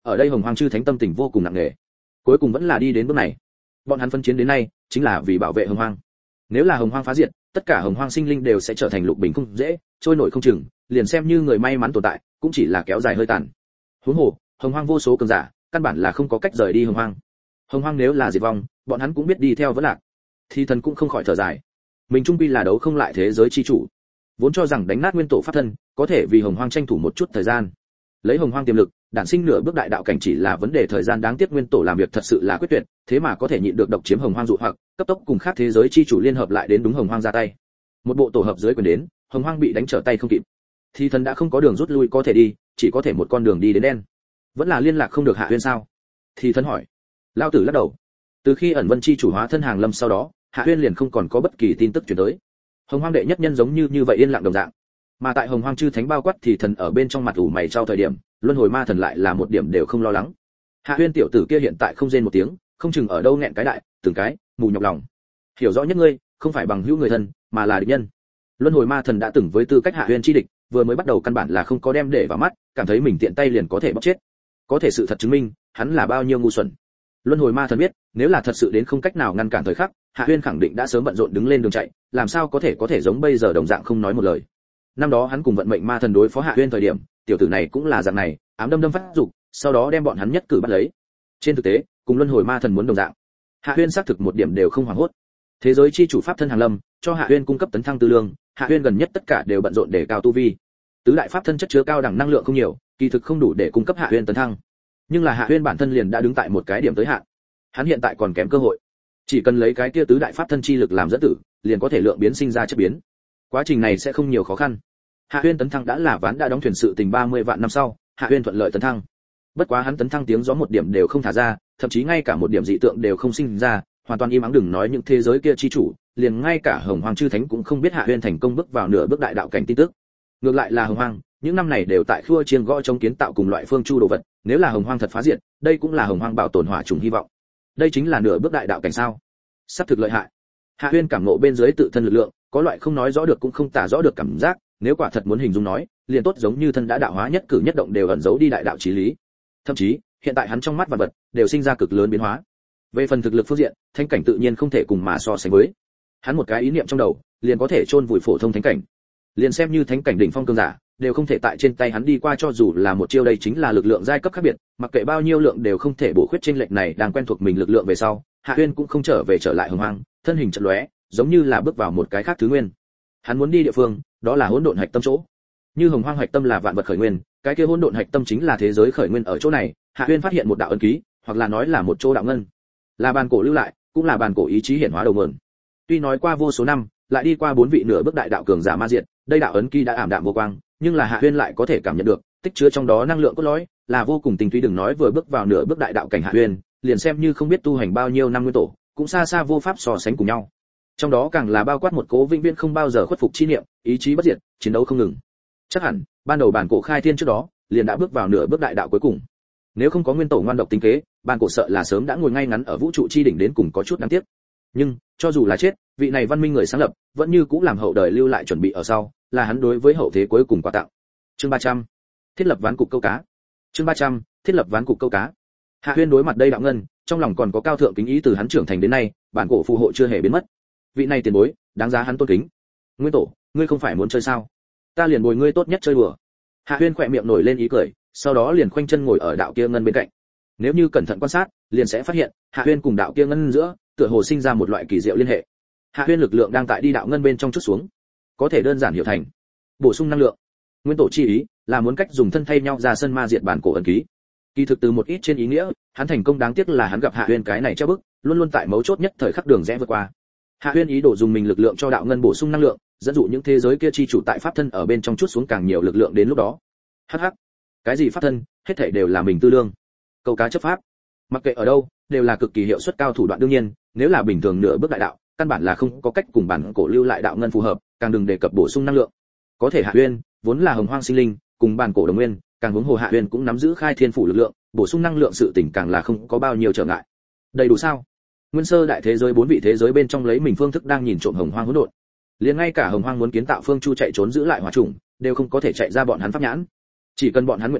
ở đây hồng hoang chư thánh tâm tình vô cùng nặng nề. Cuối cùng vẫn là đi đến bước này. Bọn hắn phân chiến đến nay chính là vì bảo vệ hồng hoang. Nếu là hồng hoang phá diệt, tất cả hồng hoang sinh linh đều sẽ trở thành lục bình không dễ, trôi nổi không chừng, liền xem như người may mắn tồn tại, cũng chỉ là kéo dài hơi tàn. Huống hồ, hồng hoang vô số cường giả, căn bản là không có cách rời đi hồng hoang. Hồng hoang nếu là diệt vong, bọn hắn cũng biết đi theo vẫn lạc. Thì thần cũng không khỏi thở dài. Mình trung quy là đấu không lại thế giới chi chủ. Vốn cho rằng đánh nát nguyên tổ pháp thân, có thể vì hồng hoang tranh thủ một chút thời gian. Lấy hồng hoang tiềm lực, đản sinh nửa bước đại đạo cảnh chỉ là vấn đề thời gian, đáng tiếc nguyên tổ làm việc thật sự là quyết tuyệt, thế mà có thể nhịn được độc chiếm hồng hoang dụ hoặc, cấp tốc cùng khác thế giới chi chủ liên hợp lại đến đúng hồng hoang ra tay. Một bộ tổ hợp dưới quyền đến, hồng hoang bị đánh trở tay không kịp. Thì thần đã không có đường rút lui có thể đi, chỉ có thể một con đường đi đến đen. Vẫn là liên lạc không được Hạ Huyên sao? Thì thần hỏi. Lão tử lắc đầu. Từ khi ẩn vân chi chủ hóa thân hàng lâm sau đó, Hạ Huyên liền không còn có bất kỳ tin tức truyền tới. Hồng hoang đệ nhất nhân giống như như vậy yên lặng đồng dạng. Mà tại hồng hoang chư thánh bao quát thì thần ở bên trong mặt ủ mày trao thời điểm, luân hồi ma thần lại là một điểm đều không lo lắng. Hạ Huyên tiểu tử kia hiện tại không rên một tiếng, không chừng ở đâu nghẹn cái đại, từng cái mù nhọc lòng. Hiểu rõ nhất ngươi, không phải bằng hữu người thân, mà là địch nhân. Luân hồi ma thần đã từng với tư cách Hạ Huyên chi địch, vừa mới bắt đầu căn bản là không có đem để vào mắt, cảm thấy mình tiện tay liền có thể bóc chết. Có thể sự thật chứng minh, hắn là bao nhiêu ngu xuẩn. Luân hồi ma thần biết, nếu là thật sự đến không cách nào ngăn cản thời khắc, Hạ Huyên khẳng định đã sớm bận rộn đứng lên đường chạy, làm sao có thể có thể giống bây giờ đồng dạng không nói một lời. Năm đó hắn cùng vận mệnh ma thần đối phó Hạ Huyên thời điểm, tiểu tử này cũng là dạng này, ám đâm đâm phát dục, sau đó đem bọn hắn nhất cử bắt lấy. Trên thực tế, cùng luân hồi ma thần muốn đồng dạng. Hạ Huyên xác thực một điểm đều không hoảng hốt. Thế giới chi chủ pháp thân hàng lâm, cho Hạ Huyên cung cấp tấn thăng tư lương, Hạ Huyên gần nhất tất cả đều bận rộn để cao tu vi. Tứ đại pháp thân chất chứa cao đẳng năng lượng không nhiều, kỳ thực không đủ để cung cấp Hạ Huyên tấn thăng. Nhưng là Hạ Huyên bản thân liền đã đứng tại một cái điểm tới hạn. Hắn hiện tại còn kém cơ hội. Chỉ cần lấy cái kia tứ đại pháp thân chi lực làm dẫn tử, liền có thể lượng biến sinh ra chất biến. Quá trình này sẽ không nhiều khó khăn. Hạ Huyên tấn thăng đã là ván đã đóng thuyền sự tình ba mươi vạn năm sau, Hạ Huyên thuận lợi tấn thăng. Bất quá hắn tấn thăng tiếng gió một điểm đều không thả ra, thậm chí ngay cả một điểm dị tượng đều không sinh ra, hoàn toàn im ắng, đừng nói những thế giới kia chi chủ, liền ngay cả Hồng Hoang chư thánh cũng không biết Hạ Huyên thành công bước vào nửa bước đại đạo cảnh tin tức. Ngược lại là Hồng Hoang, những năm này đều tại khua chiên gõ chống kiến tạo cùng loại phương chu đồ vật, nếu là Hồng Hoang thật phá diệt, đây cũng là Hồng Hoang bảo tồn hỏa trùng hy vọng. Đây chính là nửa bước đại đạo cảnh sao? Sắp thực lợi hại. Hạ Huyên cảm ngộ bên dưới tự thân lực lượng, có loại không nói rõ được cũng không tả rõ được cảm giác, nếu quả thật muốn hình dung nói, liền tốt giống như thân đã đạo hóa, nhất cử nhất động đều ẩn giấu đi đại đạo chí lý. Thậm chí, hiện tại hắn trong mắt vật vật đều sinh ra cực lớn biến hóa. Về phần thực lực phương diện, thánh cảnh tự nhiên không thể cùng mà so sánh với. Hắn một cái ý niệm trong đầu, liền có thể chôn vùi phổ thông thánh cảnh. Liền xem như thánh cảnh đỉnh phong cường giả, đều không thể tại trên tay hắn đi qua, cho dù là một chiêu, đây chính là lực lượng giai cấp khác biệt, mặc kệ bao nhiêu lượng đều không thể bổ khuyết chênh lệch này. Đang quen thuộc mình lực lượng về sau, Hạ Huyên cũng không trở về trở lại Hồng Hoang, thân hình chợt lóe, giống như là bước vào một cái khác thứ nguyên. Hắn muốn đi địa phương, đó là hỗn độn hạch tâm chỗ. Như Hồng Hoang hạch tâm là vạn vật khởi nguyên, cái kia hỗn độn hạch tâm chính là thế giới khởi nguyên. Ở chỗ này, Hạ Huyên phát hiện một đạo ấn ký, hoặc là nói là một chỗ đạo ngân, là bàn cổ lưu lại, cũng là bàn cổ ý chí hiển hóa đầu nguồn. Tuy nói qua vô số năm, lại đi qua bốn vị nửa bước đại đạo cường giả ma diệt, đây đạo ấn ký đã ảm đạm vô quang, nhưng là Hạ Huyên lại có thể cảm nhận được, tích chứa trong đó năng lượng cốt lõi, là vô cùng tinh túy. Đừng nói vừa bước vào nửa bước đại đạo cảnh Hạ Huyên, liền xem như không biết tu hành bao nhiêu năm nguyên tổ, cũng xa xa vô pháp so sánh cùng nhau. Trong đó càng là bao quát một cố vĩnh viễn không bao giờ khuất phục chi niệm, ý chí bất diệt, chiến đấu không ngừng. Chắc hẳn, ban đầu bản cổ khai thiên trước đó, liền đã bước vào nửa bước đại đạo cuối cùng. Nếu không có nguyên tổ ngoan độc tính kế, bản cổ sợ là sớm đã ngồi ngay ngắn ở vũ trụ chi đỉnh, đến cùng có chút đáng tiếc. Nhưng, cho dù là chết, vị này văn minh người sáng lập, vẫn như cũ làm hậu đời lưu lại chuẩn bị ở sau, là hắn đối với hậu thế cuối cùng quà tặng. Chương ba trăm, thiết lập ván cục câu cá. Chương ba trăm, thiết lập ván cục câu cá. Hạ Huyên đối mặt đây đạo ngân, trong lòng còn có cao thượng kính ý. Từ hắn trưởng thành đến nay, bản cổ phù hộ chưa hề biến mất. Vị này tiền bối, đáng giá hắn tôn kính. Nguyên tổ, ngươi không phải muốn chơi sao? Ta liền bồi ngươi tốt nhất chơi đùa. Hạ Huyên khỏe miệng nổi lên ý cười, sau đó liền khoanh chân ngồi ở đạo kia ngân bên cạnh. Nếu như cẩn thận quan sát, liền sẽ phát hiện, Hạ Huyên cùng đạo kia ngân giữa, tựa hồ sinh ra một loại kỳ diệu liên hệ. Hạ Huyên lực lượng đang tại đi đạo ngân bên trong chút xuống, có thể đơn giản hiểu thành bổ sung năng lượng. Nguyên tổ chi ý là muốn cách dùng thân thay nhau ra sân ma diệt bản cổ ấn ký. Kỳ thực từ một ít trên ý nghĩa, hắn thành công, đáng tiếc là hắn gặp Hạ Huyên cái này treo bức, luôn luôn tại mấu chốt nhất thời khắc đường rẽ vượt qua. Hạ Huyên ý đồ dùng mình lực lượng cho đạo ngân bổ sung năng lượng, dẫn dụ những thế giới kia chi chủ tại pháp thân ở bên trong chút xuống càng nhiều lực lượng đến lúc đó. Hắc hắc, cái gì pháp thân, hết thảy đều là mình tư lương. Câu cá chấp pháp, mặc kệ ở đâu, đều là cực kỳ hiệu suất cao thủ đoạn. Đương nhiên, nếu là bình thường nửa bước đại đạo, căn bản là không có cách cùng bản cổ lưu lại đạo ngân phù hợp, càng đừng đề cập bổ sung năng lượng. Có thể Hạ Huyên vốn là hồng hoang sinh linh, cùng bản cổ đồng nguyên, càng huống hồ Hạ Huyên cũng nắm giữ khai thiên phủ lực lượng, bổ sung năng lượng sự tình càng là không có bao nhiêu trở ngại. Đầy đủ sao? Nguyên sơ đại thế giới bốn vị thế giới bên trong lấy mình phương thức đang nhìn trộm hồng hoang hỗn độn. Liền ngay cả hồng hoang muốn kiến tạo phương chu chạy trốn giữ lại hỏa trùng, đều không có thể chạy ra bọn hắn pháp nhãn. Chỉ cần bọn hắn nguyện ý,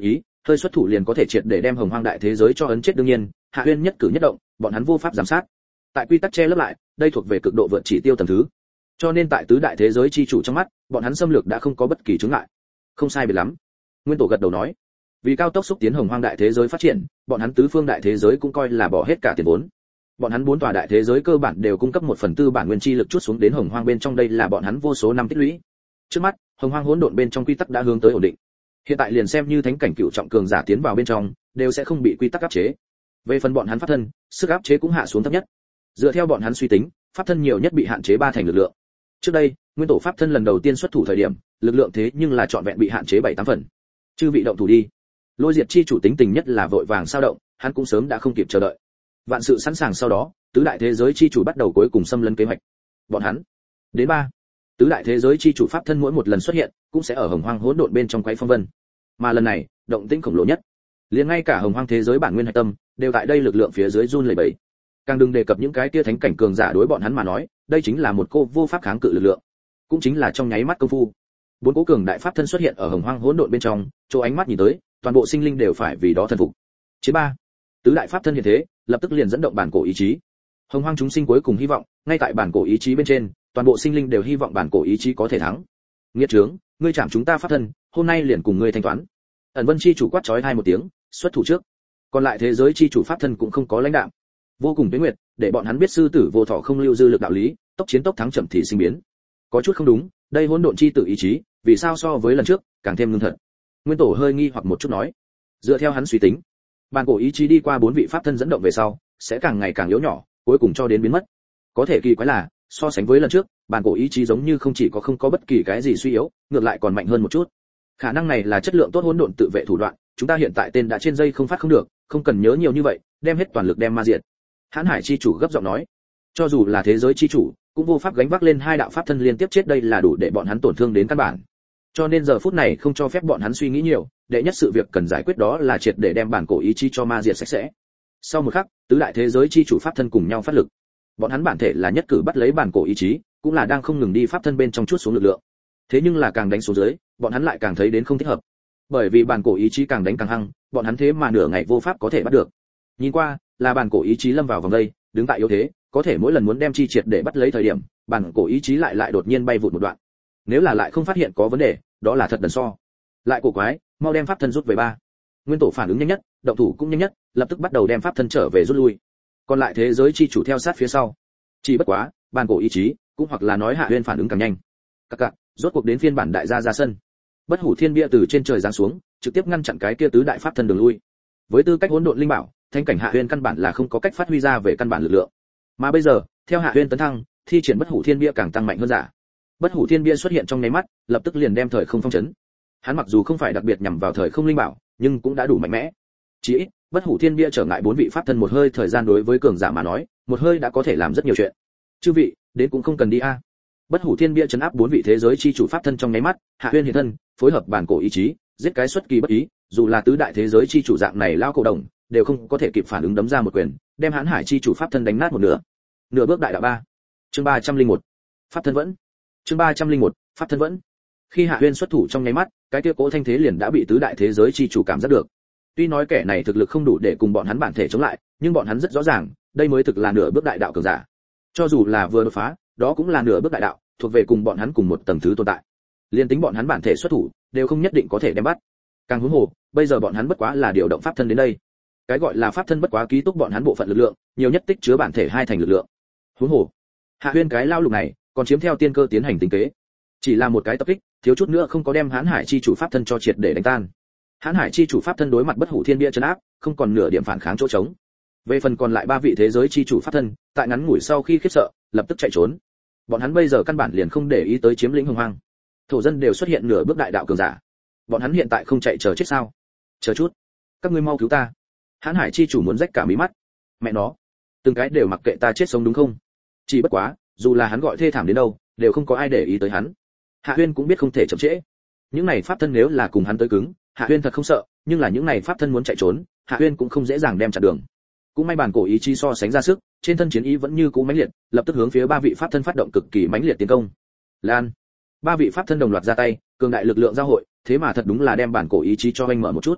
hơi xuất thủ liền có thể triệt để đem hồng hoang đại thế giới cho ấn chết. Đương nhiên Hạ Uyên nhất cử nhất động bọn hắn vô pháp giám sát, tại quy tắc che lấp lại, đây thuộc về cực độ vượt chỉ tiêu tầng thứ, cho nên tại tứ đại thế giới chi chủ trong mắt bọn hắn xâm lược đã không có bất kỳ chướng ngại. Không sai biệt lắm, Nguyên Tổ gật đầu nói, vì cao tốc xúc tiến hồng hoang đại thế giới phát triển, bọn hắn tứ phương đại thế giới cũng coi là bỏ hết cả tiền vốn. Bọn hắn bốn tòa đại thế giới cơ bản đều cung cấp một phần tư bản nguyên chi lực chút xuống đến hồng hoang bên trong, đây là bọn hắn vô số năm tích lũy. Trước mắt hồng hoang hỗn độn bên trong quy tắc đã hướng tới ổn định, hiện tại liền xem như thánh cảnh cựu trọng cường giả tiến vào bên trong đều sẽ không bị quy tắc áp chế. Về phần bọn hắn pháp thân, sức áp chế cũng hạ xuống thấp nhất. Dựa theo bọn hắn suy tính, pháp thân nhiều nhất bị hạn chế ba thành lực lượng. Trước đây Nguyên Tổ pháp thân lần đầu tiên xuất thủ thời điểm lực lượng thế nhưng là trọn vẹn bị hạn chế bảy tám phần. Chư vị động thủ đi. Lôi Diệt chi chủ tính tình nhất là vội vàng sao động, hắn cũng sớm đã không kịp chờ đợi. Vạn sự sẵn sàng, sau đó tứ đại thế giới chi chủ bắt đầu cuối cùng xâm lấn kế hoạch. Bọn hắn đến ba tứ đại thế giới chi chủ pháp thân mỗi một lần xuất hiện cũng sẽ ở hồng hoang hỗn độn bên trong quấy phong vân, mà lần này động tĩnh khổng lồ nhất, liền ngay cả hồng hoang thế giới bản nguyên hạch tâm đều tại đây lực lượng phía dưới run lẩy bẩy. Càng đừng đề cập những cái kia thánh cảnh cường giả, đối bọn hắn mà nói đây chính là một cô vô pháp kháng cự lực lượng. Cũng chính là trong nháy mắt công phu, bốn cố cường đại pháp thân xuất hiện ở hồng hoang hỗn độn bên trong, chỗ ánh mắt nhìn tới toàn bộ sinh linh đều phải vì đó thần phục. Chiến ba tứ đại pháp thân hiện thế lập tức liền dẫn động bản cổ ý chí. Hồng hoang chúng sinh cuối cùng hy vọng ngay tại bản cổ ý chí bên trên, toàn bộ sinh linh đều hy vọng bản cổ ý chí có thể thắng. Nghiệt trướng, ngươi chạm chúng ta pháp thân, hôm nay liền cùng ngươi thanh toán. Ẩn Vân chi chủ quát chói hai một tiếng, xuất thủ trước. Còn lại thế giới chi chủ pháp thân cũng không có lãnh đạm, vô cùng tuyết nguyệt, để bọn hắn biết sư tử vô thọ không lưu dư lực đạo lý, tốc chiến tốc thắng chậm thì sinh biến. Có chút không đúng, đây hỗn độn chi tử ý chí, vì sao so với lần trước càng thêm ngưng thật? Nguyên Tổ hơi nghi hoặc một chút nói, dựa theo hắn suy tính, bản cổ ý chí đi qua bốn vị pháp thân dẫn động về sau, sẽ càng ngày càng yếu nhỏ, cuối cùng cho đến biến mất. Có thể kỳ quái là, so sánh với lần trước, bản cổ ý chí giống như không chỉ có không có bất kỳ cái gì suy yếu, ngược lại còn mạnh hơn một chút. Khả năng này là chất lượng tốt hỗn độn tự vệ thủ đoạn, chúng ta hiện tại tên đã trên dây không phát không được, không cần nhớ nhiều như vậy, đem hết toàn lực đem ma diệt. Hãn Hải chi chủ gấp giọng nói, cho dù là thế giới chi chủ, cũng vô pháp gánh vác lên hai đạo pháp thân liên tiếp chết, đây là đủ để bọn hắn tổn thương đến căn bản. Cho nên giờ phút này không cho phép bọn hắn suy nghĩ nhiều, đệ nhất sự việc cần giải quyết đó là triệt để đem bản cổ ý chí cho ma diệt sạch sẽ. Sau một khắc, tứ đại thế giới chi chủ pháp thân cùng nhau phát lực. Bọn hắn bản thể là nhất cử bắt lấy bản cổ ý chí, cũng là đang không ngừng đi pháp thân bên trong chuốt xuống lực lượng. Thế nhưng là càng đánh xuống dưới, bọn hắn lại càng thấy đến không thích hợp. Bởi vì bản cổ ý chí càng đánh càng hăng, bọn hắn thế mà nửa ngày vô pháp có thể bắt được. Nhìn qua, là bản cổ ý chí lâm vào vòng đây, đứng tại yếu thế, có thể mỗi lần muốn đem chi triệt để bắt lấy thời điểm, bản cổ ý chí lại lại đột nhiên bay vụt một đoạn. Nếu là lại không phát hiện có vấn đề, đó là thật đần so. Lại cổ quái, mau đem pháp thân rút về ba. Nguyên Tổ phản ứng nhanh nhất, động thủ cũng nhanh nhất, lập tức bắt đầu đem pháp thân trở về rút lui. Còn lại thế giới chi chủ theo sát phía sau. Chỉ bất quá, bản cổ ý chí, cũng hoặc là nói Hạ Uyên phản ứng càng nhanh. Các cạc, rốt cuộc đến phiên bản đại gia ra sân. Bất hủ thiên bia từ trên trời giáng xuống, trực tiếp ngăn chặn cái kia tứ đại pháp thân đường lui. Với tư cách hỗn độn linh bảo, thanh cảnh Hạ Uyên căn bản là không có cách phát huy ra về căn bản lực lượng. Mà bây giờ, theo Hạ Uyên tấn thăng, thi triển bất hủ thiên bia càng tăng mạnh hơn giả. Bất hủ thiên bia xuất hiện trong nháy mắt, lập tức liền đem thời không phong chấn. Hắn mặc dù không phải đặc biệt nhằm vào thời không linh bảo, nhưng cũng đã đủ mạnh mẽ. Chỉ ít, bất hủ thiên bia trở ngại bốn vị pháp thân một hơi thời gian, đối với cường giả mà nói, một hơi đã có thể làm rất nhiều chuyện. Chư vị, đến cũng không cần đi a. Bất hủ thiên bia chấn áp bốn vị thế giới chi chủ pháp thân trong nháy mắt, Hạ Uyên hiện thân, phối hợp bản cổ ý chí, giết cái xuất kỳ bất ý, dù là tứ đại thế giới chi chủ dạng này lao cổ đồng, đều không có thể kịp phản ứng đấm ra một quyền, đem Hãn Hải chi chủ pháp thân đánh nát một nửa. Nửa bước đại đạo ba. Chương ba trăm linh một. Pháp thân vẫn. Chương ba trăm linh một. Pháp thân vẫn. Khi Hạ Uyên xuất thủ trong nháy mắt, cái kia cố thanh thế liền đã bị tứ đại thế giới chi chủ cảm giác được. Tuy nói kẻ này thực lực không đủ để cùng bọn hắn bản thể chống lại, nhưng bọn hắn rất rõ ràng, đây mới thực là nửa bước đại đạo cường giả. Cho dù là vừa đột phá, đó cũng là nửa bước đại đạo, thuộc về cùng bọn hắn cùng một tầng thứ tồn tại. Liên tính bọn hắn bản thể xuất thủ, đều không nhất định có thể đem bắt. Càng huống hồ, bây giờ bọn hắn bất quá là điều động pháp thân đến đây. Cái gọi là pháp thân bất quá ký túc bọn hắn bộ phận lực lượng, nhiều nhất tích chứa bản thể hai thành lực lượng. Huống hồ, Hạ Uyên cái lao lục này, còn chiếm theo tiên cơ tiến hành tính kế. Chỉ là một cái tập kích, thiếu chút nữa không có đem Hãn Hải chi chủ pháp thân cho triệt để đánh tan. Hãn Hải chi chủ pháp thân đối mặt bất hủ thiên bia trấn áp, không còn nửa điểm phản kháng chỗ trống. Về phần còn lại ba vị thế giới chi chủ pháp thân, tại ngắn ngủi sau khi khiếp sợ, lập tức chạy trốn. Bọn hắn bây giờ căn bản liền không để ý tới chiếm lĩnh hồng hoang. Thổ dân đều xuất hiện nửa bước đại đạo cường giả. Bọn hắn hiện tại không chạy chờ chết sao? Chờ chút, các ngươi mau cứu ta. Hãn Hải chi chủ muốn rách cả mí mắt. Mẹ nó, từng cái đều mặc kệ ta chết sống đúng không? Chỉ bất quá, dù là hắn gọi thê thảm đến đâu, đều không có ai để ý tới hắn. Hạ Uyên cũng biết không thể chậm trễ. Những này pháp thân nếu là cùng hắn tới cứng, Hạ Uyên thật không sợ, nhưng là những này pháp thân muốn chạy trốn, Hạ Uyên cũng không dễ dàng đem chặn đường. Cũng may bản cổ ý chí so sánh ra sức, trên thân chiến ý vẫn như cũ mãnh liệt, lập tức hướng phía ba vị pháp thân phát động cực kỳ mãnh liệt tiến công. Lan, ba vị pháp thân đồng loạt ra tay, cường đại lực lượng giao hội, thế mà thật đúng là đem bản cổ ý chí cho anh mở một chút.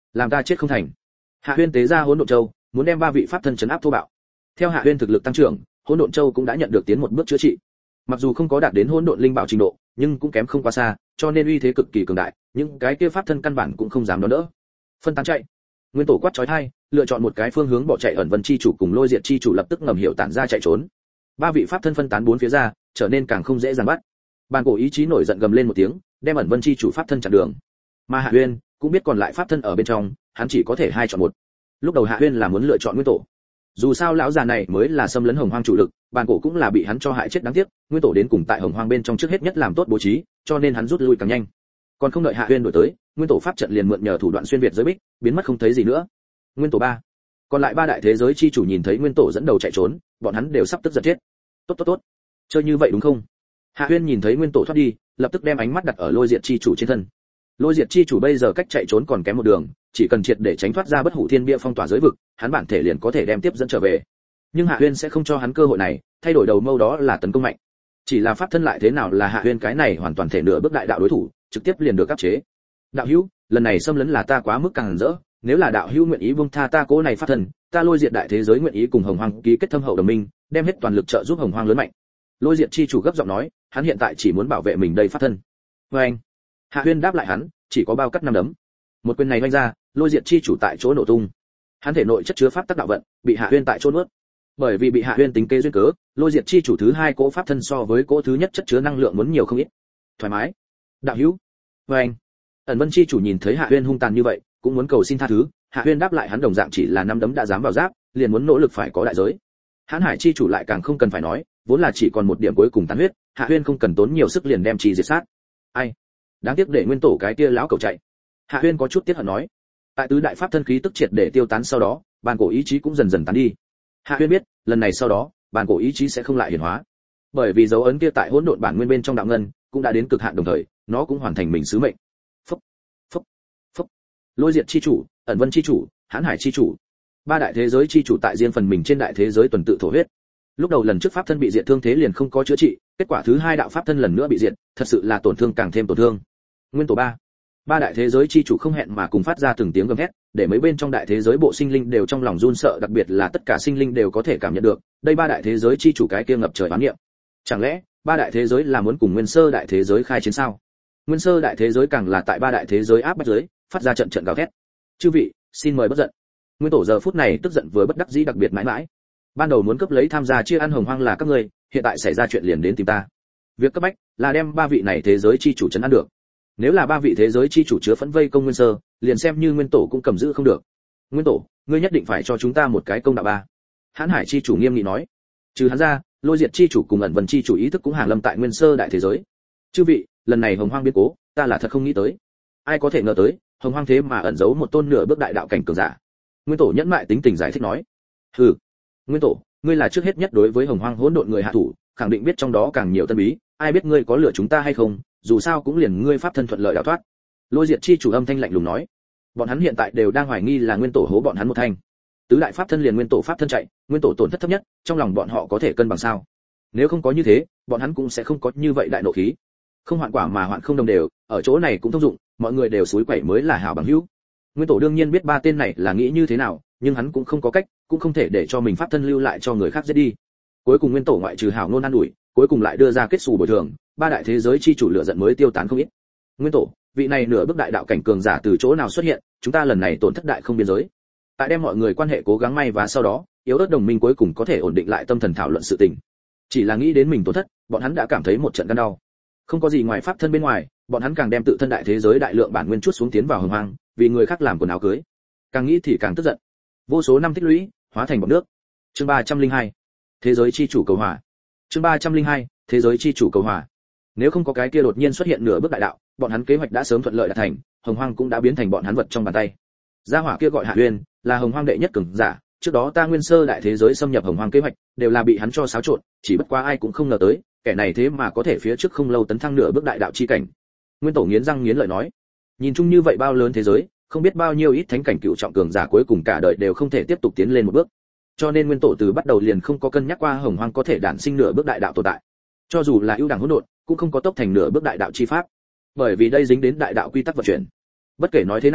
làm ta chết không thành. Hạ Huyên tế ra Hỗn Độn Châu, muốn đem ba vị pháp thân trấn áp thô bạo. Theo Hạ Huyên thực lực tăng trưởng, Hỗn Độn Châu cũng đã nhận được tiến một bước chữa trị. Mặc dù không có đạt đến hỗn độn linh bảo trình độ, nhưng cũng kém không quá xa, cho nên uy thế cực kỳ cường đại, những cái kia pháp thân căn bản cũng không dám đón đỡ. Phân tán chạy. Nguyên Tổ quát chói tai, lựa chọn một cái phương hướng bỏ chạy. Ẩn Vân chi chủ cùng Lôi Diệt chi chủ lập tức ngầm hiểu tản ra chạy trốn. Ba vị pháp thân phân tán bốn phía ra, trở nên càng không dễ dàng bắt. Bàn cổ ý chí nổi giận gầm lên một tiếng, đem Ẩn Vân chi chủ pháp thân chặn đường. Mà Hạ Huyên cũng biết còn lại pháp thân ở bên trong, hắn chỉ có thể hai chọn một. Lúc đầu Hạ Huyên là muốn lựa chọn Nguyên Tổ. Dù sao lão già này mới là xâm lấn Hồng Hoang chủ lực, bàn cổ cũng là bị hắn cho hại chết đáng tiếc, Nguyên Tổ đến cùng tại Hồng Hoang bên trong trước hết nhất làm tốt bố trí, cho nên hắn rút lui càng nhanh. Còn không đợi Hạ Huyên đổi tới, Nguyên Tổ pháp trận liền mượn nhờ thủ đoạn xuyên việt giới bích, biến mất không thấy gì nữa. Nguyên Tổ ba. Còn lại ba đại thế giới chi chủ nhìn thấy Nguyên Tổ dẫn đầu chạy trốn, bọn hắn đều sắp tức giận chết. Tốt tốt tốt, chơi như vậy đúng không? Hạ Huyên nhìn thấy Nguyên Tổ thoát đi, lập tức đem ánh mắt đặt ở Lôi Diệt chi chủ trên thân. Lôi Diệt chi chủ bây giờ cách chạy trốn còn kém một đường, chỉ cần triệt để tránh thoát ra bất hủ thiên bia phong tỏa giới vực, hắn bản thể liền có thể đem tiếp dẫn trở về. Nhưng Hạ Huyên sẽ không cho hắn cơ hội này, thay đổi đầu mâu đó là tấn công mạnh. Chỉ là pháp thân lại thế nào là Hạ Huyên cái này hoàn toàn thể nửa bước đại đạo đối thủ, trực tiếp liền được áp chế. Đạo hữu, lần này xâm lấn là ta quá mức càng rỡ, nếu là đạo hữu nguyện ý buông tha ta cố này pháp thân, ta Lôi Diệt đại thế giới nguyện ý cùng Hồng Hoang ký kết thâm hậu đồng minh, đem hết toàn lực trợ giúp Hồng Hoang lớn mạnh. Lôi Diệt chi chủ gấp giọng nói, hắn hiện tại chỉ muốn bảo vệ mình đây pháp thân. Và anh, Hạ Huyên đáp lại hắn, chỉ có bao cắt năm đấm. Một quyền này vung ra, Lôi Diệt chi chủ tại chỗ nổ tung. Hắn thể nội chất chứa pháp tắc đạo vận, bị Hạ Huyên tại chỗ nuốt. Bởi vì bị Hạ Huyên tính kế duyên cớ, Lôi Diệt chi chủ thứ hai cỗ pháp thân so với cỗ thứ nhất chất chứa năng lượng muốn nhiều không ít. Thoải mái. Đạo hữu. Và anh. Ẩn Vân chi chủ nhìn thấy Hạ Huyên hung tàn như vậy, cũng muốn cầu xin tha thứ, Hạ Huyên đáp lại hắn đồng dạng chỉ là năm đấm đã dám vào giáp, liền muốn nỗ lực phải có đại giới. Hán Hải chi chủ lại càng không cần phải nói, vốn là chỉ còn một điểm cuối cùng tán huyết, Hạ Huyên không cần tốn nhiều sức liền đem chi diệt sát. Ai? Đáng tiếc để Nguyên Tổ cái kia lão cẩu chạy. Hạ Huyên có chút tiếc hận nói. Tại tứ đại pháp thân khí tức triệt để tiêu tán sau đó, bàn cổ ý chí cũng dần dần tán đi. Hạ Huyên biết, lần này sau đó, bàn cổ ý chí sẽ không lại hiển hóa. Bởi vì dấu ấn kia tại hỗn độn bản nguyên bên trong đạo ngân, cũng đã đến cực hạn đồng thời, nó cũng hoàn thành mình sứ mệnh. Phốc, phốc, phốc. Lôi Diệt chi chủ, Ẩn Vân chi chủ, Hán Hải chi chủ, ba đại thế giới chi chủ tại riêng phần mình trên đại thế giới tuần tự thổ huyết. Lúc đầu lần trước pháp thân bị diệt thương thế liền không có chữa trị, kết quả thứ hai đạo pháp thân lần nữa bị diệt, thật sự là tổn thương càng thêm tổn thương. Nguyên Tổ ba. Ba đại thế giới chi chủ không hẹn mà cùng phát ra từng tiếng gầm hét, để mấy bên trong đại thế giới bộ sinh linh đều trong lòng run sợ, đặc biệt là tất cả sinh linh đều có thể cảm nhận được, đây ba đại thế giới chi chủ cái kia ngập trời oán niệm. Chẳng lẽ, ba đại thế giới là muốn cùng Nguyên Sơ đại thế giới khai chiến sao? Nguyên Sơ đại thế giới càng là tại ba đại thế giới áp bách giới, phát ra trận trận gào thét. Chư vị, xin mời bất giận. Nguyên Tổ giờ phút này tức giận vừa bất đắc dĩ đặc biệt mãi mãi. Ban đầu muốn cấp lấy tham gia chia ăn Hồng Hoang là các ngươi, hiện tại xảy ra chuyện liền đến tìm ta. Việc cấp bách là đem ba vị này thế giới chi chủ trấn an được. Nếu là ba vị thế giới chi chủ chứa phẫn vây công Nguyên Sơ, liền xem như Nguyên Tổ cũng cầm giữ không được. Nguyên Tổ, ngươi nhất định phải cho chúng ta một cái công đạo ba. Hán Hải chi chủ nghiêm nghị nói. Trừ hắn ra, Lôi Diệt chi chủ cùng Ẩn Vân chi chủ ý thức cũng hàng lâm tại Nguyên Sơ đại thế giới. Chư vị, lần này Hồng Hoang biến cố, ta là thật không nghĩ tới. Ai có thể ngờ tới, Hồng Hoang thế mà ẩn giấu một tôn nửa bước đại đạo cảnh cường giả. Nguyên Tổ nhẫn mại tính tình giải thích nói. Hừ, Nguyên Tổ, ngươi là trước hết nhất đối với Hồng Hoang hỗn độn người hạ thủ, khẳng định biết trong đó càng nhiều tân bí, ai biết ngươi có lừa chúng ta hay không, dù sao cũng liền ngươi pháp thân thuận lợi đào thoát. Lôi Diệt chi chủ âm thanh lạnh lùng nói. Bọn hắn hiện tại đều đang hoài nghi là Nguyên Tổ hố bọn hắn một thanh. Tứ đại pháp thân liền Nguyên Tổ pháp thân chạy, Nguyên Tổ tổn thất thấp nhất, trong lòng bọn họ có thể cân bằng sao? Nếu không có như thế, bọn hắn cũng sẽ không có như vậy đại nộ khí. Không hoạn quả mà hoạn không đồng đều, ở chỗ này cũng thông dụng, mọi người đều suối quẩy mới là hảo bằng hữu. Nguyên Tổ đương nhiên biết ba tên này là nghĩ như thế nào, nhưng hắn cũng không có cách, cũng không thể để cho mình pháp thân lưu lại cho người khác giết đi. Cuối cùng Nguyên Tổ ngoại trừ hảo ngôn ăn đuổi, cuối cùng lại đưa ra kết xù bồi thường, ba đại thế giới chi chủ lựa giận mới tiêu tán không ít. Nguyên Tổ, vị này nửa bước đại đạo cảnh cường giả từ chỗ nào xuất hiện, chúng ta lần này tổn thất đại không biên giới. Tại đem mọi người quan hệ cố gắng may và sau đó, yếu ớt đồng minh cuối cùng có thể ổn định lại tâm thần thảo luận sự tình. Chỉ là nghĩ đến mình tổn thất, bọn hắn đã cảm thấy một trận gan đau. Không có gì ngoài pháp thân bên ngoài, bọn hắn càng đem tự thân đại thế giới đại lượng bản nguyên chút xuống tiến vào Hồng Hoang, vì người khác làm quần áo cưới. Càng nghĩ thì càng tức giận. Vô số năm tích lũy, hóa thành bọt nước. Chương ba trăm linh hai, thế giới chi chủ cầu hòa. Chương ba trăm linh hai, thế giới chi chủ cầu hòa. Nếu không có cái kia đột nhiên xuất hiện nửa bước đại đạo, bọn hắn kế hoạch đã sớm thuận lợi đạt thành, Hồng Hoang cũng đã biến thành bọn hắn vật trong bàn tay. Gia hỏa kia gọi Hạ Uyên, là Hồng Hoang đệ nhất cường giả, trước đó ta Nguyên Sơ đại thế giới xâm nhập Hồng Hoang kế hoạch, đều là bị hắn cho xáo trộn, chỉ bất quá ai cũng không ngờ tới, kẻ này thế mà có thể phía trước không lâu tấn thăng nửa bước đại đạo chi cảnh. Nguyên Tổ nghiến răng nghiến lợi nói, nhìn chung như vậy bao lớn thế giới, không biết bao nhiêu ít thánh cảnh cựu trọng cường giả cuối cùng cả đời đều không thể tiếp tục tiến lên một bước. Cho nên Nguyên Tổ từ bắt đầu liền không có cân nhắc qua Hồng Hoang có thể đản sinh nửa bước đại đạo tồn tại. Cho dù là ưu đẳng hỗn độn, cũng không có tốc thành nửa bước đại đạo chi pháp. Bởi vì đây dính đến đại đạo quy tắc vận chuyển. Bất kể nói thế nào,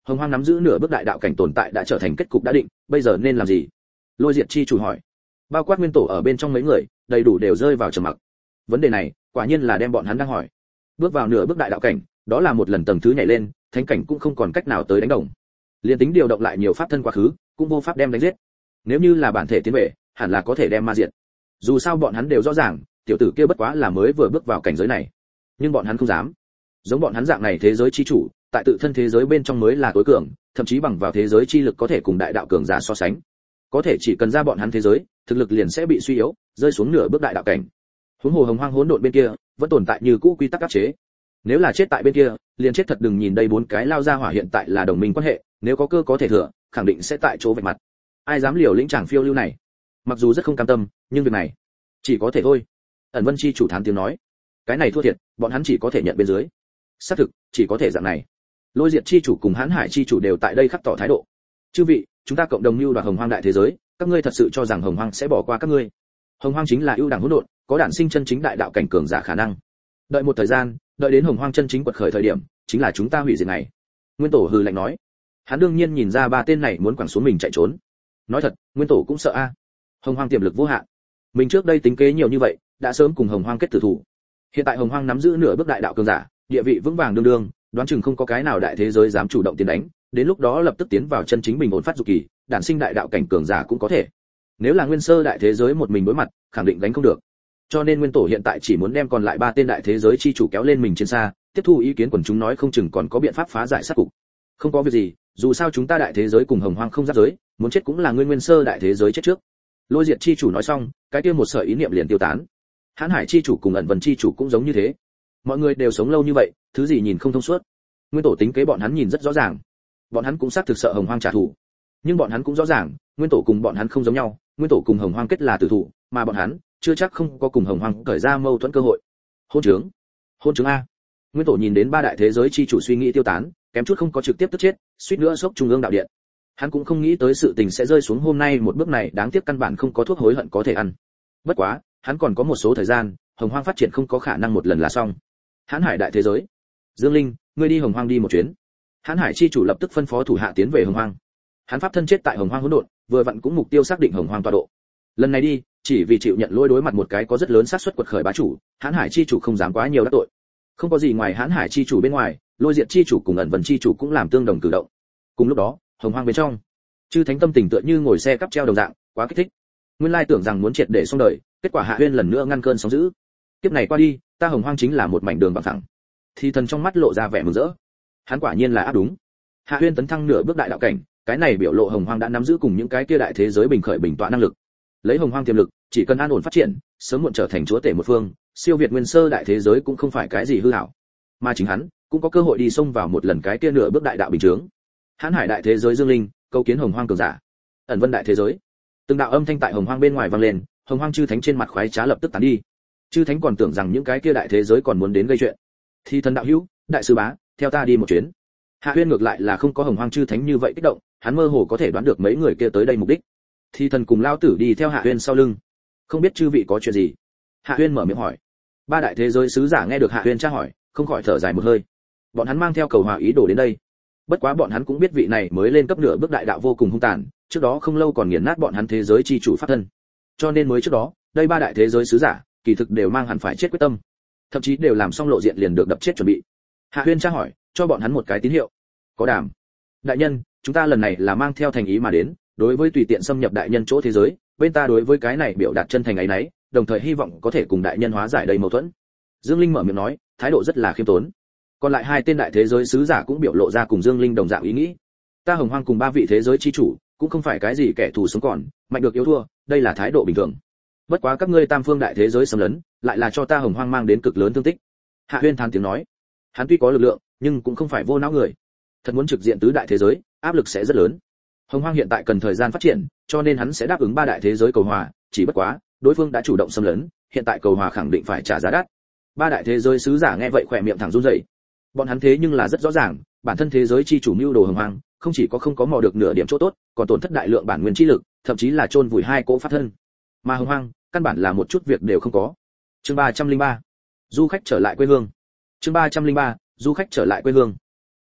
Hồng Hoang nắm giữ nửa bước đại đạo cảnh tồn tại đã trở thành kết cục đã định, bây giờ nên làm gì? Lôi Diệt chi chủ hỏi. Bao quát Nguyên Tổ ở bên trong mấy người, đầy đủ đều rơi vào trầm mặc. Vấn đề này, quả nhiên là đem bọn hắn đang hỏi. Bước vào nửa bước đại đạo cảnh, đó là một lần tầng thứ nhảy lên, thánh cảnh cũng không còn cách nào tới đánh đồng. Liên tính điều động lại nhiều pháp thân quá khứ, cũng vô pháp đem đánh giết. Nếu như là bản thể tiến về, hẳn là có thể đem ma diệt. Dù sao bọn hắn đều rõ ràng, tiểu tử kia bất quá là mới vừa bước vào cảnh giới này, nhưng bọn hắn không dám. Giống bọn hắn dạng này thế giới chi chủ, tại tự thân thế giới bên trong mới là tối cường, thậm chí bằng vào thế giới chi lực có thể cùng đại đạo cường giả so sánh. Có thể chỉ cần ra bọn hắn thế giới, thực lực liền sẽ bị suy yếu, rơi xuống nửa bước đại đạo cảnh. Huống hồ Hồng Hoang hỗn độn bên kia, vẫn tồn tại như cũ quy tắc áp chế. Nếu là chết tại bên kia, liền chết thật. Đừng nhìn đây bốn cái lao ra hỏa hiện tại là đồng minh quan hệ, nếu có cơ có thể thừa, khẳng định sẽ tại chỗ vạch mặt. Ai dám liều lĩnh chàng phiêu lưu này? Mặc dù rất không cam tâm, nhưng việc này chỉ có thể thôi. Ẩn Vân chi chủ thán tiếng nói, cái này thua thiệt, bọn hắn chỉ có thể nhận bên dưới. Xác thực, chỉ có thể dạng này. Lôi Diệt chi chủ cùng Hán Hải chi chủ đều tại đây khắc tỏ thái độ. Chư vị, chúng ta cộng đồng mưu đoạt Hồng Hoang đại thế giới, các ngươi thật sự cho rằng Hồng Hoang sẽ bỏ qua các ngươi? Hồng Hoang chính là ưu đẳng hỗn độn, có đản sinh chân chính đại đạo cảnh cường giả khả năng. Đợi một thời gian, đợi đến Hồng Hoang chân chính quật khởi thời điểm, chính là chúng ta hủy diệt này. Nguyên Tổ hừ lạnh nói. Hắn đương nhiên nhìn ra ba tên này muốn quẳng xuống mình chạy trốn. Nói thật, Nguyên Tổ cũng sợ a. Hồng Hoang tiềm lực vô hạn. Mình trước đây tính kế nhiều như vậy, đã sớm cùng Hồng Hoang kết tử thủ. Hiện tại Hồng Hoang nắm giữ nửa bước đại đạo cường giả, địa vị vững vàng đương đương, đoán chừng không có cái nào đại thế giới dám chủ động tiến đánh, đến lúc đó lập tức tiến vào chân chính bình ổn phát dục kỳ, đản sinh đại đạo cảnh cường giả cũng có thể. Nếu là nguyên sơ đại thế giới một mình đối mặt, khẳng định đánh không được. Cho nên Nguyên Tổ hiện tại chỉ muốn đem còn lại ba tên đại thế giới chi chủ kéo lên mình trên xa, tiếp thu ý kiến quần chúng nói không chừng còn có biện pháp phá giải sát cục. Không có việc gì, dù sao chúng ta đại thế giới cùng Hồng Hoang không giáp giới, muốn chết cũng là nguyên nguyên sơ đại thế giới chết trước. Lôi Diệt chi chủ nói xong, cái kia một sợi ý niệm liền tiêu tán. Hán Hải chi chủ cùng Ẩn Vân chi chủ cũng giống như thế. Mọi người đều sống lâu như vậy, thứ gì nhìn không thông suốt. Nguyên Tổ tính kế bọn hắn nhìn rất rõ ràng. Bọn hắn cũng xác thực sợ Hồng Hoang trả thù. Nhưng bọn hắn cũng rõ ràng, Nguyên Tổ cùng bọn hắn không giống nhau, Nguyên Tổ cùng Hồng Hoang kết là tử thủ, mà bọn hắn chưa chắc không có cùng Hồng Hoang cởi ra mâu thuẫn cơ hội. Hôn trướng, hôn trướng a. Nguyên Tổ nhìn đến ba đại thế giới chi chủ suy nghĩ tiêu tán, kém chút không có trực tiếp tức chết, suýt nữa sốc trung ương đạo điện. Hắn cũng không nghĩ tới sự tình sẽ rơi xuống hôm nay một bước này, đáng tiếc căn bản không có thuốc hối hận có thể ăn. Bất quá, hắn còn có một số thời gian, Hồng Hoang phát triển không có khả năng một lần là xong. Hán Hải đại thế giới, Dương Linh, ngươi đi Hồng Hoang đi một chuyến. Hán Hải chi chủ lập tức phân phó thủ hạ tiến về Hồng Hoang. Hắn pháp thân chết tại Hồng Hoang hỗn độn, vừa vặn cũng mục tiêu xác định Hồng Hoang tọa độ. Lần này đi, chỉ vì chịu nhận lỗi đối mặt một cái có rất lớn xác suất quật khởi bá chủ, Hán Hải chi chủ không dám quá nhiều đắc tội. Không có gì ngoài Hán Hải chi chủ bên ngoài, Lôi Diệt chi chủ cùng Ẩn Vân chi chủ cũng làm tương đồng cử động. Cùng lúc đó, Hồng Hoang bên trong, Chư Thánh tâm tình tựa như ngồi xe cắp treo đồng dạng, quá kích thích. Nguyên lai tưởng rằng muốn triệt để xong đời, kết quả Hạ Huyên lần nữa ngăn cơn sóng dữ. Kiếp này qua đi, ta Hồng Hoang chính là một mảnh đường bằng phẳng. Thì thần trong mắt lộ ra vẻ mừng rỡ. Hắn quả nhiên là áp đúng. Hạ Huyên tấn thăng nửa bước đại đạo cảnh, cái này biểu lộ Hồng Hoang đã nắm giữ cùng những cái kia đại thế giới bình khởi bình tọa năng lực. Lấy Hồng Hoang tiềm lực, chỉ cần an ổn phát triển, sớm muộn trở thành chúa tể một phương, siêu việt nguyên sơ đại thế giới cũng không phải cái gì hư ảo. Mà chính hắn cũng có cơ hội đi xông vào một lần cái kia nửa bước đại đạo bình chứng. Hán Hải đại thế giới Dương Linh, câu kiến Hồng Hoang cường giả. Ẩn Vân đại thế giới. Từng đạo âm thanh tại Hồng Hoang bên ngoài vang lên, Hồng Hoang chư thánh trên mặt khoái trá lập tức tán đi. Chư thánh còn tưởng rằng những cái kia đại thế giới còn muốn đến gây chuyện. Thì thần đạo hữu, đại sư bá, theo ta đi một chuyến. Hạ Huyên ngược lại là không có Hồng Hoang chư thánh như vậy kích động, hắn mơ hồ có thể đoán được mấy người kia tới đây mục đích. Thì thần cùng lao tử đi theo Hạ Huyên sau lưng. Không biết chư vị có chuyện gì? Hạ Huyên mở miệng hỏi. Ba đại thế giới sứ giả nghe được Hạ Huyên tra hỏi, không khỏi thở dài một hơi. Bọn hắn mang theo cầu hòa ý đồ đến đây. Bất quá bọn hắn cũng biết vị này mới lên cấp nửa bước đại đạo vô cùng hung tàn, trước đó không lâu còn nghiền nát bọn hắn thế giới chi chủ pháp thân. Cho nên mới trước đó, đây ba đại thế giới sứ giả, kỳ thực đều mang hẳn phải chết quyết tâm. Thậm chí đều làm xong lộ diện liền được đập chết chuẩn bị. Hạ Huyên tra hỏi, cho bọn hắn một cái tín hiệu. Có đảm. Đại nhân, chúng ta lần này là mang theo thành ý mà đến, đối với tùy tiện xâm nhập đại nhân chỗ thế giới, bên ta đối với cái này biểu đạt chân thành ấy nấy, đồng thời hy vọng có thể cùng đại nhân hóa giải đầy mâu thuẫn. Dương Linh mở miệng nói, thái độ rất là khiêm tốn. Còn lại hai tên đại thế giới sứ giả cũng biểu lộ ra cùng Dương Linh đồng dạng ý nghĩ. Ta Hồng Hoang cùng ba vị thế giới chi chủ, cũng không phải cái gì kẻ thù sống còn, mạnh được yếu thua, đây là thái độ bình thường. Bất quá các ngươi tam phương đại thế giới xâm lấn, lại là cho ta Hồng Hoang mang đến cực lớn thương tích. Hạ Huyên than tiếng nói, hắn tuy có lực lượng, nhưng cũng không phải vô não người. Thật muốn trực diện tứ đại thế giới, áp lực sẽ rất lớn. Hồng Hoang hiện tại cần thời gian phát triển, cho nên hắn sẽ đáp ứng ba đại thế giới cầu hòa, chỉ bất quá, đối phương đã chủ động xâm lấn, hiện tại cầu hòa khẳng định phải trả giá đắt. Ba đại thế giới sứ giả nghe vậy khỏe miệng thẳng run rẩy. Bọn hắn thế nhưng là rất rõ ràng, bản thân thế giới chi chủ mưu đồ Hồng Hoang, không chỉ có không có mò được nửa điểm chỗ tốt, còn tổn thất đại lượng bản nguyên chi lực, thậm chí là chôn vùi hai cỗ pháp thân. Mà Hồng Hoang, căn bản là một chút việc đều không có. Chương ba trăm lẻ ba, du khách trở lại quê hương. Chương ba trăm lẻ ba, du khách trở lại quê hương.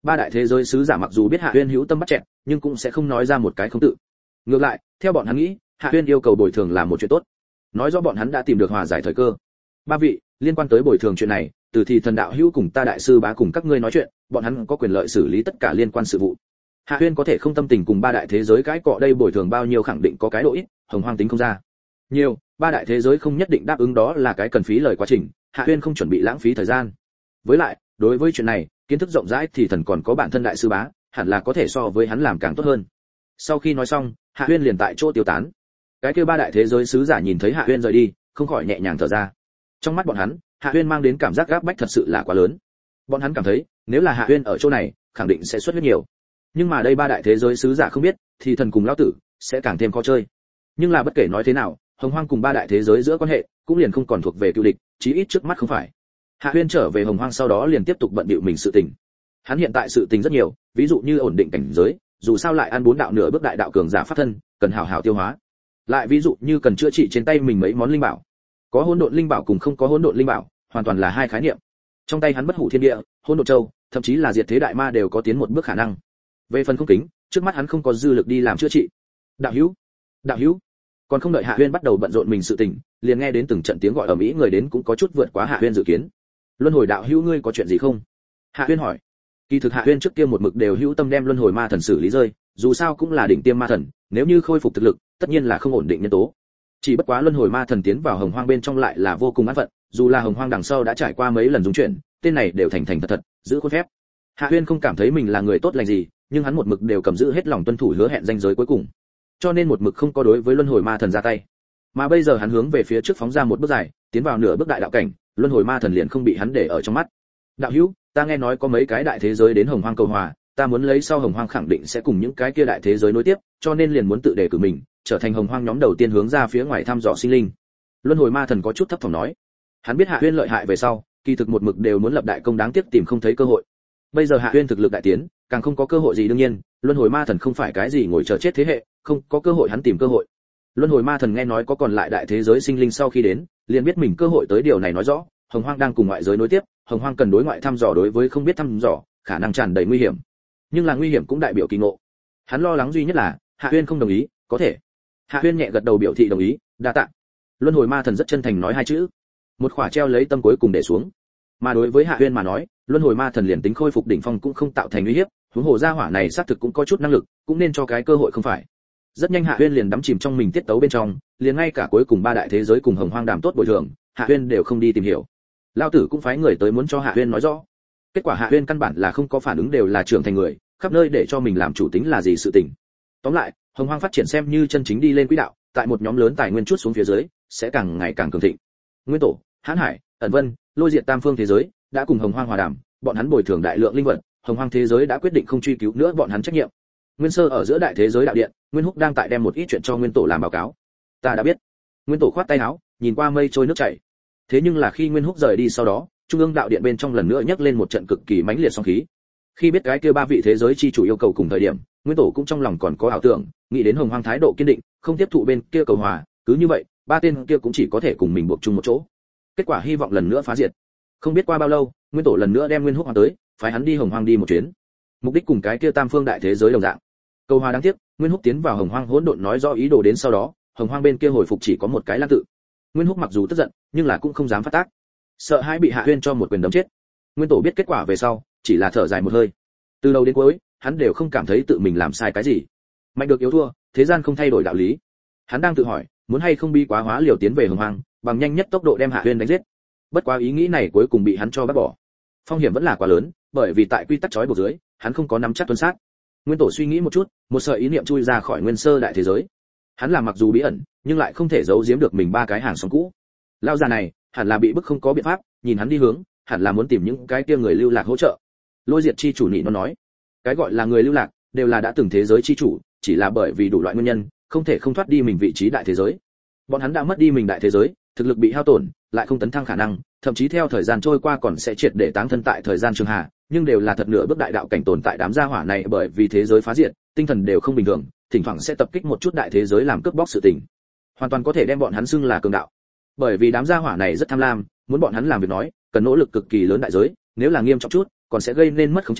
Ba đại thế giới sứ giả mặc dù biết Hạ Uyên hữu tâm bắt chẹn, nhưng cũng sẽ không nói ra một cái không tự. Ngược lại, theo bọn hắn nghĩ, Hạ Uyên yêu cầu bồi thường là một chuyện tốt, nói rõ bọn hắn đã tìm được hòa giải thời cơ. Ba vị, liên quan tới bồi thường chuyện này, từ thì thần đạo hữu cùng ta đại sư bá cùng các ngươi nói chuyện, bọn hắn có quyền lợi xử lý tất cả liên quan sự vụ. Hạ Uyên có thể không tâm tình cùng ba đại thế giới cãi cọ đây bồi thường bao nhiêu khẳng định có cái độ ít, Hồng Hoang tính không ra. Nhiều, ba đại thế giới không nhất định đáp ứng đó là cái cần phí lời quá trình, Hạ Uyên không chuẩn bị lãng phí thời gian. Với lại, đối với chuyện này, kiến thức rộng rãi thì thần còn có bản thân đại sư bá, hẳn là có thể so với hắn làm càng tốt hơn. Sau khi nói xong, Hạ Uyên liền tại chỗ tiêu tán. Cái kia ba đại thế giới sứ giả nhìn thấy Hạ Uyên rời đi, không khỏi nhẹ nhàng thở ra. Trong mắt bọn hắn, Hạ Uyên mang đến cảm giác gáp bách thật sự là quá lớn. Bọn hắn cảm thấy, nếu là Hạ Uyên ở chỗ này, khẳng định sẽ xuất huyết nhiều. Nhưng mà đây ba đại thế giới sứ giả không biết, thì thần cùng lão tử sẽ càng thêm khó chơi. Nhưng là bất kể nói thế nào, Hồng Hoang cùng ba đại thế giới giữa quan hệ cũng liền không còn thuộc về cựu địch, chí ít trước mắt không phải. Hạ Uyên trở về Hồng Hoang sau đó liền tiếp tục bận bịu mình sự tình. Hắn hiện tại sự tình rất nhiều, ví dụ như ổn định cảnh giới, dù sao lại ăn bốn đạo nửa bước đại đạo cường giả pháp thân, cần hảo hảo tiêu hóa. Lại ví dụ như cần chữa trị trên tay mình mấy món linh bảo. Có hỗn độn linh bảo cùng không có hỗn độn linh bảo, hoàn toàn là hai khái niệm. Trong tay hắn bất hủ thiên địa, hỗn độn châu, thậm chí là diệt thế đại ma đều có tiến một bước khả năng. Về phần không kính, trước mắt hắn không có dư lực đi làm chữa trị. Đạo hữu, đạo hữu. Còn không đợi Hạ Uyên bắt đầu bận rộn mình sự tình, liền nghe đến từng trận tiếng gọi ầm ĩ, người đến cũng có chút vượt quá Hạ Uyên dự kiến. Luân hồi đạo hữu ngươi có chuyện gì không? Hạ Uyên hỏi. Kỳ thực Hạ Uyên trước kia một mực đều hữu tâm đem luân hồi ma thần xử lý rơi, dù sao cũng là đỉnh tiêm ma thần, nếu như khôi phục thực lực, tất nhiên là không ổn định nhân tố. Chỉ bất quá luân hồi ma thần tiến vào Hồng Hoang bên trong lại là vô cùng an phận, dù là Hồng Hoang đằng sau đã trải qua mấy lần dung chuyển, tên này đều thành thành thật thật, giữ khuôn phép. Hạ Uyên không cảm thấy mình là người tốt lành gì, nhưng hắn một mực đều cầm giữ hết lòng tuân thủ hứa hẹn danh giới cuối cùng, cho nên một mực không có đối với luân hồi ma thần ra tay. Mà bây giờ hắn hướng về phía trước phóng ra một bước dài, tiến vào nửa bước đại đạo cảnh, luân hồi ma thần liền không bị hắn để ở trong mắt. Đạo hữu, ta nghe nói có mấy cái đại thế giới đến Hồng Hoang cầu hòa, ta muốn lấy sau Hồng Hoang khẳng định sẽ cùng những cái kia đại thế giới nối tiếp, cho nên liền muốn tự đề cử mình, trở thành Hồng Hoang nhóm đầu tiên hướng ra phía ngoài thăm dò sinh linh. Luân hồi ma thần có chút thấp thỏm nói. Hắn biết Hạ Uyên lợi hại về sau, kỳ thực một mực đều muốn lập đại công, đáng tiếc tìm không thấy cơ hội. Bây giờ Hạ Uyên thực lực đại tiến, càng không có cơ hội gì, đương nhiên, luân hồi ma thần không phải cái gì ngồi chờ chết thế hệ, không có cơ hội hắn tìm cơ hội. Luân hồi ma thần nghe nói có còn lại đại thế giới sinh linh sau khi đến, liền biết mình cơ hội tới, điều này nói rõ, Hồng Hoang đang cùng ngoại giới nối tiếp, Hồng Hoang cần đối ngoại thăm dò, đối với không biết thăm dò, khả năng tràn đầy nguy hiểm. Nhưng là nguy hiểm cũng đại biểu kỳ ngộ. Hắn lo lắng duy nhất là, Hạ Uyên không đồng ý, có thể. Hạ Uyên nhẹ gật đầu biểu thị đồng ý, đa tạ. Luân hồi ma thần rất chân thành nói hai chữ, một khỏa treo lấy tâm cuối cùng để xuống. Mà đối với Hạ Uyên mà nói, luân hồi ma thần liền tính khôi phục đỉnh phong cũng không tạo thành uy hiếp, huống hồ gia hỏa này xác thực cũng có chút năng lực, cũng nên cho cái cơ hội không phải. Rất nhanh Hạ Uyên liền đắm chìm trong mình tiết tấu bên trong, liền ngay cả cuối cùng ba đại thế giới cùng Hồng Hoang đàm tốt bồi thường, Hạ Uyên đều không đi tìm hiểu. Lão tử cũng phái người tới muốn cho Hạ Uyên nói rõ. Kết quả Hạ Uyên căn bản là không có phản ứng, đều là trưởng thành người, khắp nơi để cho mình làm chủ tính là gì sự tình. Tóm lại, Hồng Hoang phát triển xem như chân chính đi lên quỹ đạo, tại một nhóm lớn tài nguyên chút xuống phía dưới, sẽ càng ngày càng cường thịnh. Nguyên Tổ, Hán Hải, Ẩn Vân, Lôi Diệt tam phương thế giới đã cùng Hồng Hoang hòa đàm, bọn hắn bồi thường đại lượng linh vật, Hồng Hoang thế giới đã quyết định không truy cứu nữa bọn hắn trách nhiệm. Nguyên Sơ ở giữa đại thế giới đạo điện, Nguyên Húc đang tại đem một ít chuyện cho Nguyên Tổ làm báo cáo. Ta đã biết. Nguyên Tổ khoát tay áo, nhìn qua mây trôi nước chảy. Thế nhưng là khi Nguyên Húc rời đi sau đó, trung ương đạo điện bên trong lần nữa nhấc lên một trận cực kỳ mãnh liệt sóng khí. Khi biết cái kia ba vị thế giới chi chủ yêu cầu cùng thời điểm, Nguyên Tổ cũng trong lòng còn có ảo tưởng, nghĩ đến Hồng Hoang thái độ kiên định, không tiếp thụ bên kia cầu hòa, cứ như vậy, ba tên kia cũng chỉ có thể cùng mình buộc chung một chỗ. Kết quả hy vọng lần nữa phá diệt. Không biết qua bao lâu, Nguyên Tổ lần nữa đem Nguyên Húc hoàng tới, phái hắn đi Hồng Hoang đi một chuyến. Mục đích cùng cái kia tam phương đại thế giới đồng dạng. Cầu hòa đáng tiếc, Nguyên Húc tiến vào Hồng Hoang hỗn độn nói rõ ý đồ đến sau đó, Hồng Hoang bên kia hồi phục chỉ có một cái Lan tự. Nguyên Húc mặc dù tức giận, nhưng là cũng không dám phát tác, sợ hãi bị Hạ Uyên cho một quyền đấm chết. Nguyên Tổ biết kết quả về sau, chỉ là thở dài một hơi. Từ đầu đến cuối, hắn đều không cảm thấy tự mình làm sai cái gì. Mạnh được yếu thua, thế gian không thay đổi đạo lý. Hắn đang tự hỏi, muốn hay không bi quá hóa liều tiến về Hồng Hoang, bằng nhanh nhất tốc độ đem Hạ Uyên đánh giết. Bất quá ý nghĩ này cuối cùng bị hắn cho bác bỏ. Phong hiểm vẫn là quá lớn, bởi vì tại quy tắc trói buộc dưới, hắn không có nắm chắc tuân sát. Nguyên Tổ suy nghĩ một chút, một sợi ý niệm chui ra khỏi Nguyên Sơ đại thế giới. Hắn làm mặc dù bí ẩn, nhưng lại không thể giấu giếm được mình ba cái hàng xóm cũ. Lão già này, hẳn là bị bức không có biện pháp, nhìn hắn đi hướng, hẳn là muốn tìm những cái kia người lưu lạc hỗ trợ. Lôi Diệt chi chủ nị nó nói, cái gọi là người lưu lạc, đều là đã từng thế giới chi chủ, chỉ là bởi vì đủ loại nguyên nhân, không thể không thoát đi mình vị trí đại thế giới. Bọn hắn đã mất đi mình đại thế giới, thực lực bị hao tổn, lại không tấn thăng khả năng, thậm chí theo thời gian trôi qua còn sẽ triệt để táng thân tại thời gian trường hạ, nhưng đều là thật nửa bước đại đạo cảnh tồn tại. Đám gia hỏa này bởi vì thế giới phá diệt, tinh thần đều không bình thường, thỉnh thoảng sẽ tập kích một chút đại thế giới làm cướp bóc sự tình, hoàn toàn có thể đem bọn hắn xưng là cường đạo. Bởi vì đám gia hỏa này rất tham lam, muốn bọn hắn làm việc nói, cần nỗ lực cực kỳ lớn đại giới, nếu là nghiêm trọng chút, còn sẽ gây nên mất khống chế,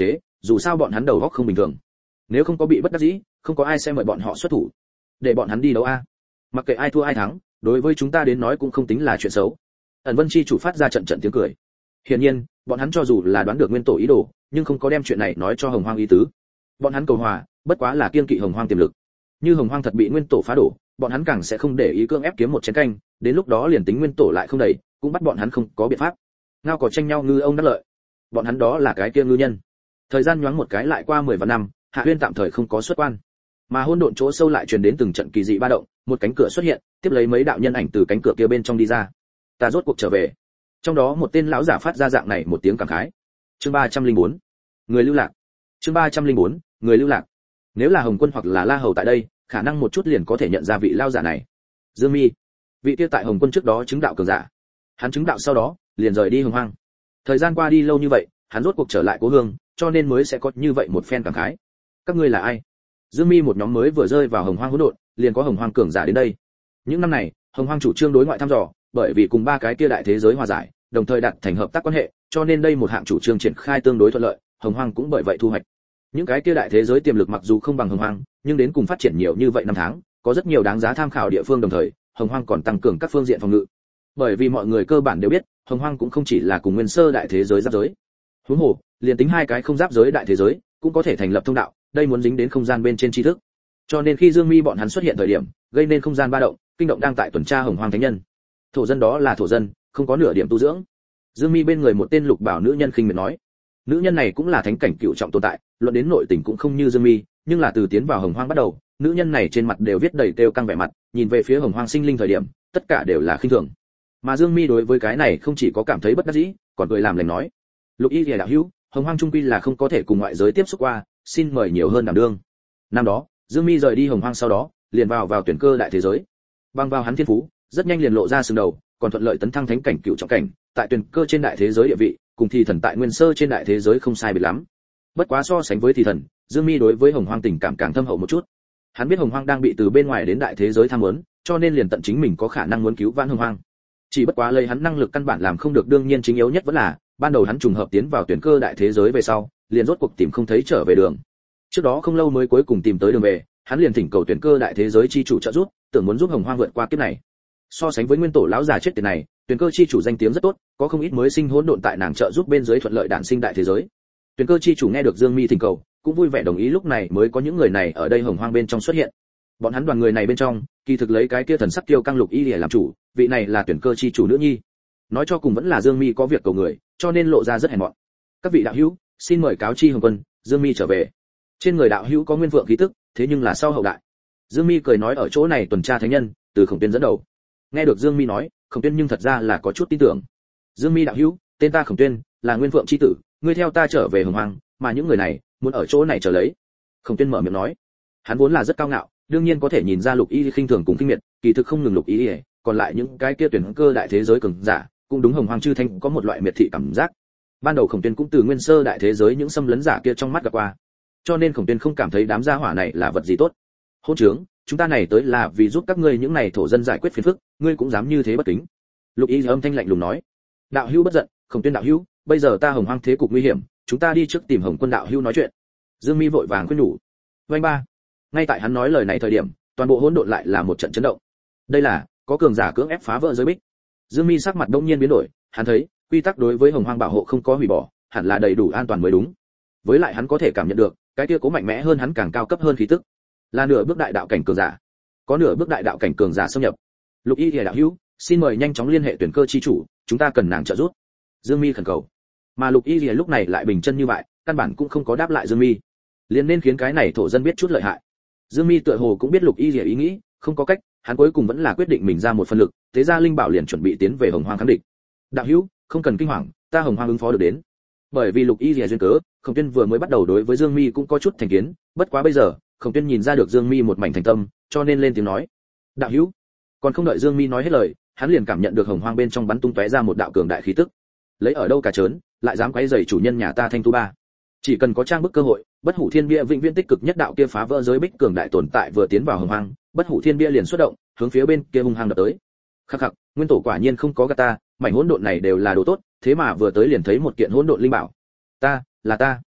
dù sao bọn hắn đầu óc không bình thường. Nếu không có bị bất đắc dĩ, không có ai sẽ mời bọn họ xuất thủ. Để bọn hắn đi đấu a. Mặc kệ ai thua ai thắng, đối với chúng ta đến nói cũng không tính là chuyện xấu. Ẩn Vân chi chủ phát ra trận trận tiếng cười. Hiển nhiên, bọn hắn cho dù là đoán được nguyên tổ ý đồ, nhưng không có đem chuyện này nói cho Hồng Hoang ý tứ. Bọn hắn cầu hòa, bất quá là kiên kỵ Hồng Hoang tiềm lực. Như Hồng Hoang thật bị nguyên tổ phá đổ, bọn hắn càng sẽ không để ý cưỡng ép kiếm một chén canh, đến lúc đó liền tính nguyên tổ lại không đầy, cũng bắt bọn hắn không có biện pháp. Ngao cỏ tranh nhau ngư ông đắc lợi. Bọn hắn đó là cái kia ngư nhân. Thời gian nhoáng một cái lại qua mười vạn năm, Hạ Uyên tạm thời không có xuất quan. Mà hỗn độn chỗ sâu lại truyền đến từng trận kỳ dị ba động, một cánh cửa xuất hiện, tiếp lấy mấy đạo nhân ảnh từ cánh cửa kia bên trong đi ra. Ta rốt cuộc trở về. Trong đó một tên lão giả phát ra dạng này một tiếng cảm khái. Chương ba trăm linh bốn, người lưu lạc. Chương ba trăm linh bốn, người lưu lạc. Nếu là Hồng Quân hoặc là La Hầu tại đây, khả năng một chút liền có thể nhận ra vị lão giả này. Dương Mi, vị kia tại Hồng Quân trước đó chứng đạo cường giả. Hắn chứng đạo sau đó, liền rời đi Hồng Hoang. Thời gian qua đi lâu như vậy, hắn rốt cuộc trở lại cố hương, cho nên mới sẽ có như vậy một phen cảm khái. Các ngươi là ai? Dương Mi một nhóm mới vừa rơi vào Hồng Hoang hỗn độn, liền có Hồng Hoang cường giả đến đây. Những năm này, Hồng Hoang chủ trương đối ngoại thăm dò, bởi vì cùng ba cái kia đại thế giới hòa giải, đồng thời đạt thành hợp tác quan hệ, cho nên đây một hạng chủ trương triển khai tương đối thuận lợi, Hồng Hoang cũng bởi vậy thu hoạch. Những cái kia đại thế giới tiềm lực mặc dù không bằng Hồng Hoang, nhưng đến cùng phát triển nhiều như vậy năm tháng, có rất nhiều đáng giá tham khảo địa phương, đồng thời, Hồng Hoang còn tăng cường các phương diện phòng ngự. Bởi vì mọi người cơ bản đều biết, Hồng Hoang cũng không chỉ là cùng nguyên sơ đại thế giới giáp giới. Huống hồ, liền tính hai cái không giáp giới đại thế giới, cũng có thể thành lập thông đạo, đây muốn dính đến không gian bên trên tri thức. Cho nên khi Dương Mi bọn hắn xuất hiện thời điểm, gây nên không gian ba động, kinh động đang tại tuần tra Hồng Hoang thánh nhân. Thổ dân đó là thổ dân, không có nửa điểm tu dưỡng. Dương Mi bên người một tên lục bảo nữ nhân khinh miệt nói, nữ nhân này cũng là thánh cảnh cựu trọng tồn tại, luận đến nội tình cũng không như Dương Mi, nhưng là từ tiến vào Hồng Hoang bắt đầu, nữ nhân này trên mặt đều viết đầy kêu căng vẻ mặt, nhìn về phía Hồng Hoang sinh linh thời điểm, tất cả đều là khinh thường. Mà Dương Mi đối với cái này không chỉ có cảm thấy bất đắc dĩ, còn cười làm lành nói, Lục Y Liễu đạo hữu, Hồng Hoang trung quy là không có thể cùng ngoại giới tiếp xúc qua, xin mời nhiều hơn đảm đương. Năm đó, Dương Mi rời đi Hồng Hoang sau đó, liền vào vào tuyển cơ đại thế giới. Bằng vào hắn thiên phú, rất nhanh liền lộ ra sừng đầu, còn thuận lợi tấn thăng thánh cảnh cựu trọng cảnh, tại tuyển cơ trên đại thế giới địa vị, cùng thì thần tại nguyên sơ trên đại thế giới không sai biệt lắm. Bất quá so sánh với thì thần, Dương Mi đối với Hồng Hoang tình cảm càng thâm hậu một chút. Hắn biết Hồng Hoang đang bị từ bên ngoài đến đại thế giới tham muốn, cho nên liền tận chính mình có khả năng muốn cứu vãn Hồng Hoang. Chỉ bất quá lấy hắn năng lực căn bản làm không được, đương nhiên chính yếu nhất vẫn là, ban đầu hắn trùng hợp tiến vào tuyển cơ đại thế giới về sau, liền rốt cuộc tìm không thấy trở về đường. Trước đó không lâu mới cuối cùng tìm tới đường về, hắn liền thỉnh cầu tuyển cơ đại thế giới chi chủ trợ giúp, tưởng muốn giúp Hồng Hoang vượt qua kiếp này. So sánh với nguyên tổ lão già chết tiệt này, tuyển cơ chi chủ danh tiếng rất tốt, có không ít mới sinh hỗn độn tại nàng trợ giúp bên dưới thuận lợi đản sinh đại thế giới. Tuyển cơ chi chủ nghe được Dương Mi thỉnh cầu, cũng vui vẻ đồng ý, lúc này mới có những người này ở đây Hồng Hoang bên trong xuất hiện. Bọn hắn đoàn người này bên trong, kỳ thực lấy cái kia thần sắc tiêu căng Lục Y để làm chủ, vị này là tuyển cơ chi chủ nữ nhi. Nói cho cùng vẫn là Dương Mi có việc cầu người, cho nên lộ ra rất hèn mọn. Các vị đạo hữu, xin mời cáo chi Hồng Quân, Dương Mi trở về. Trên người đạo hữu có nguyên vượng khí tức, thế nhưng là sau hậu đại. Dương Mi cười nói, ở chỗ này tuần tra thánh nhân, từ Khổng Tuyên dẫn đầu. Nghe được Dương Mi nói, Khổng Tuyên nhưng thật ra là có chút tin tưởng. Dương Mi đạo hữu, tên ta Khổng Tuyên, là nguyên vượng chi tử, ngươi theo ta trở về Hồng Hoang, mà những người này muốn ở chỗ này chờ lấy. Khổng Tuyên mở miệng nói, hắn vốn là rất cao ngạo, đương nhiên có thể nhìn ra Lục Y khinh thường cùng kinh miệt, kỳ thực không ngừng Lục Y, còn lại những cái kia tuyển cơ đại thế giới cường giả, cũng đúng Hồng Hoang chư thanh có một loại miệt thị cảm giác. Ban đầu Khổng Tuyên cũng từ nguyên sơ đại thế giới những xâm lấn giả kia trong mắt gặp qua, cho nên Khổng Tuyên không cảm thấy đám gia hỏa này là vật gì tốt. Hôn trướng, chúng ta này tới là vì giúp các ngươi những này thổ dân giải quyết phiền phức, ngươi cũng dám như thế bất kính. Lục Y âm thanh lạnh lùng nói, đạo hữu bất giận, Khổng Tuyên đạo hữu, bây giờ ta Hồng Hoang thế cục nguy hiểm, chúng ta đi trước tìm Hồng Quân đạo hữu nói chuyện. Dương Mi vội vàng khuyên nhủ. Vành ba. Ngay tại hắn nói lời này thời điểm, toàn bộ hỗn độn lại là một trận chấn động. Đây là có cường giả cưỡng ép phá vỡ giới bích. Dương Mi sắc mặt đông nhiên biến đổi, hắn thấy quy tắc đối với Hồng Hoang bảo hộ không có hủy bỏ, hẳn là đầy đủ an toàn mới đúng. Với lại hắn có thể cảm nhận được, cái kia cố mạnh mẽ hơn hắn càng cao cấp hơn khí tức, là nửa bước đại đạo cảnh cường giả. Có nửa bước đại đạo cảnh cường giả xâm nhập. Lục Y Liễu đạo hữu, xin mời nhanh chóng liên hệ tuyển cơ chi chủ, chúng ta cần nàng trợ giúp. Dương Mi khẩn cầu. Mà Lục Y Liễu lúc này lại bình chân như vậy, căn bản cũng không có đáp lại Dương Mi. Liền nên khiến cái này thổ dân biết chút lợi hại. Dương Mi tựa hồ cũng biết Lục Y Liễu ý nghĩ, không có cách, hắn cuối cùng vẫn là quyết định mình ra một phần lực, thế ra linh bảo liền chuẩn bị tiến về Hồng Hoang kháng địch. Đạo hữu, không cần kinh hoàng, ta Hồng Hoang ứng phó được đến. Bởi vì Lục Y Liễu duyên cớ, Khổng Tuyên vừa mới bắt đầu đối với Dương Mi cũng có chút thành kiến, bất quá bây giờ, Khổng Tuyên nhìn ra được Dương Mi một mảnh thành tâm, cho nên lên tiếng nói: "Đạo hữu." Còn không đợi Dương Mi nói hết lời, hắn liền cảm nhận được Hồng Hoang bên trong bắn tung tóe ra một đạo cường đại khí tức. Lấy ở đâu cả trớn, lại dám quấy rầy chủ nhân nhà ta Thanh Tu Ba. Chỉ cần có trang bức cơ hội, Bất Hủ Thiên Bia vĩnh viễn tích cực nhất đạo kia phá vỡ giới bích cường đại tồn tại vừa tiến vào Hồng Hoang, Bất Hủ Thiên Bia liền xuất động, hướng phía bên kia hung hăng đập tới. Khắc khắc, nguyên tổ quả nhiên không có gạt ta, mảnh hỗn độn này đều là đồ tốt, thế mà vừa tới liền thấy một kiện hỗn độn linh bảo. Ta, là ta.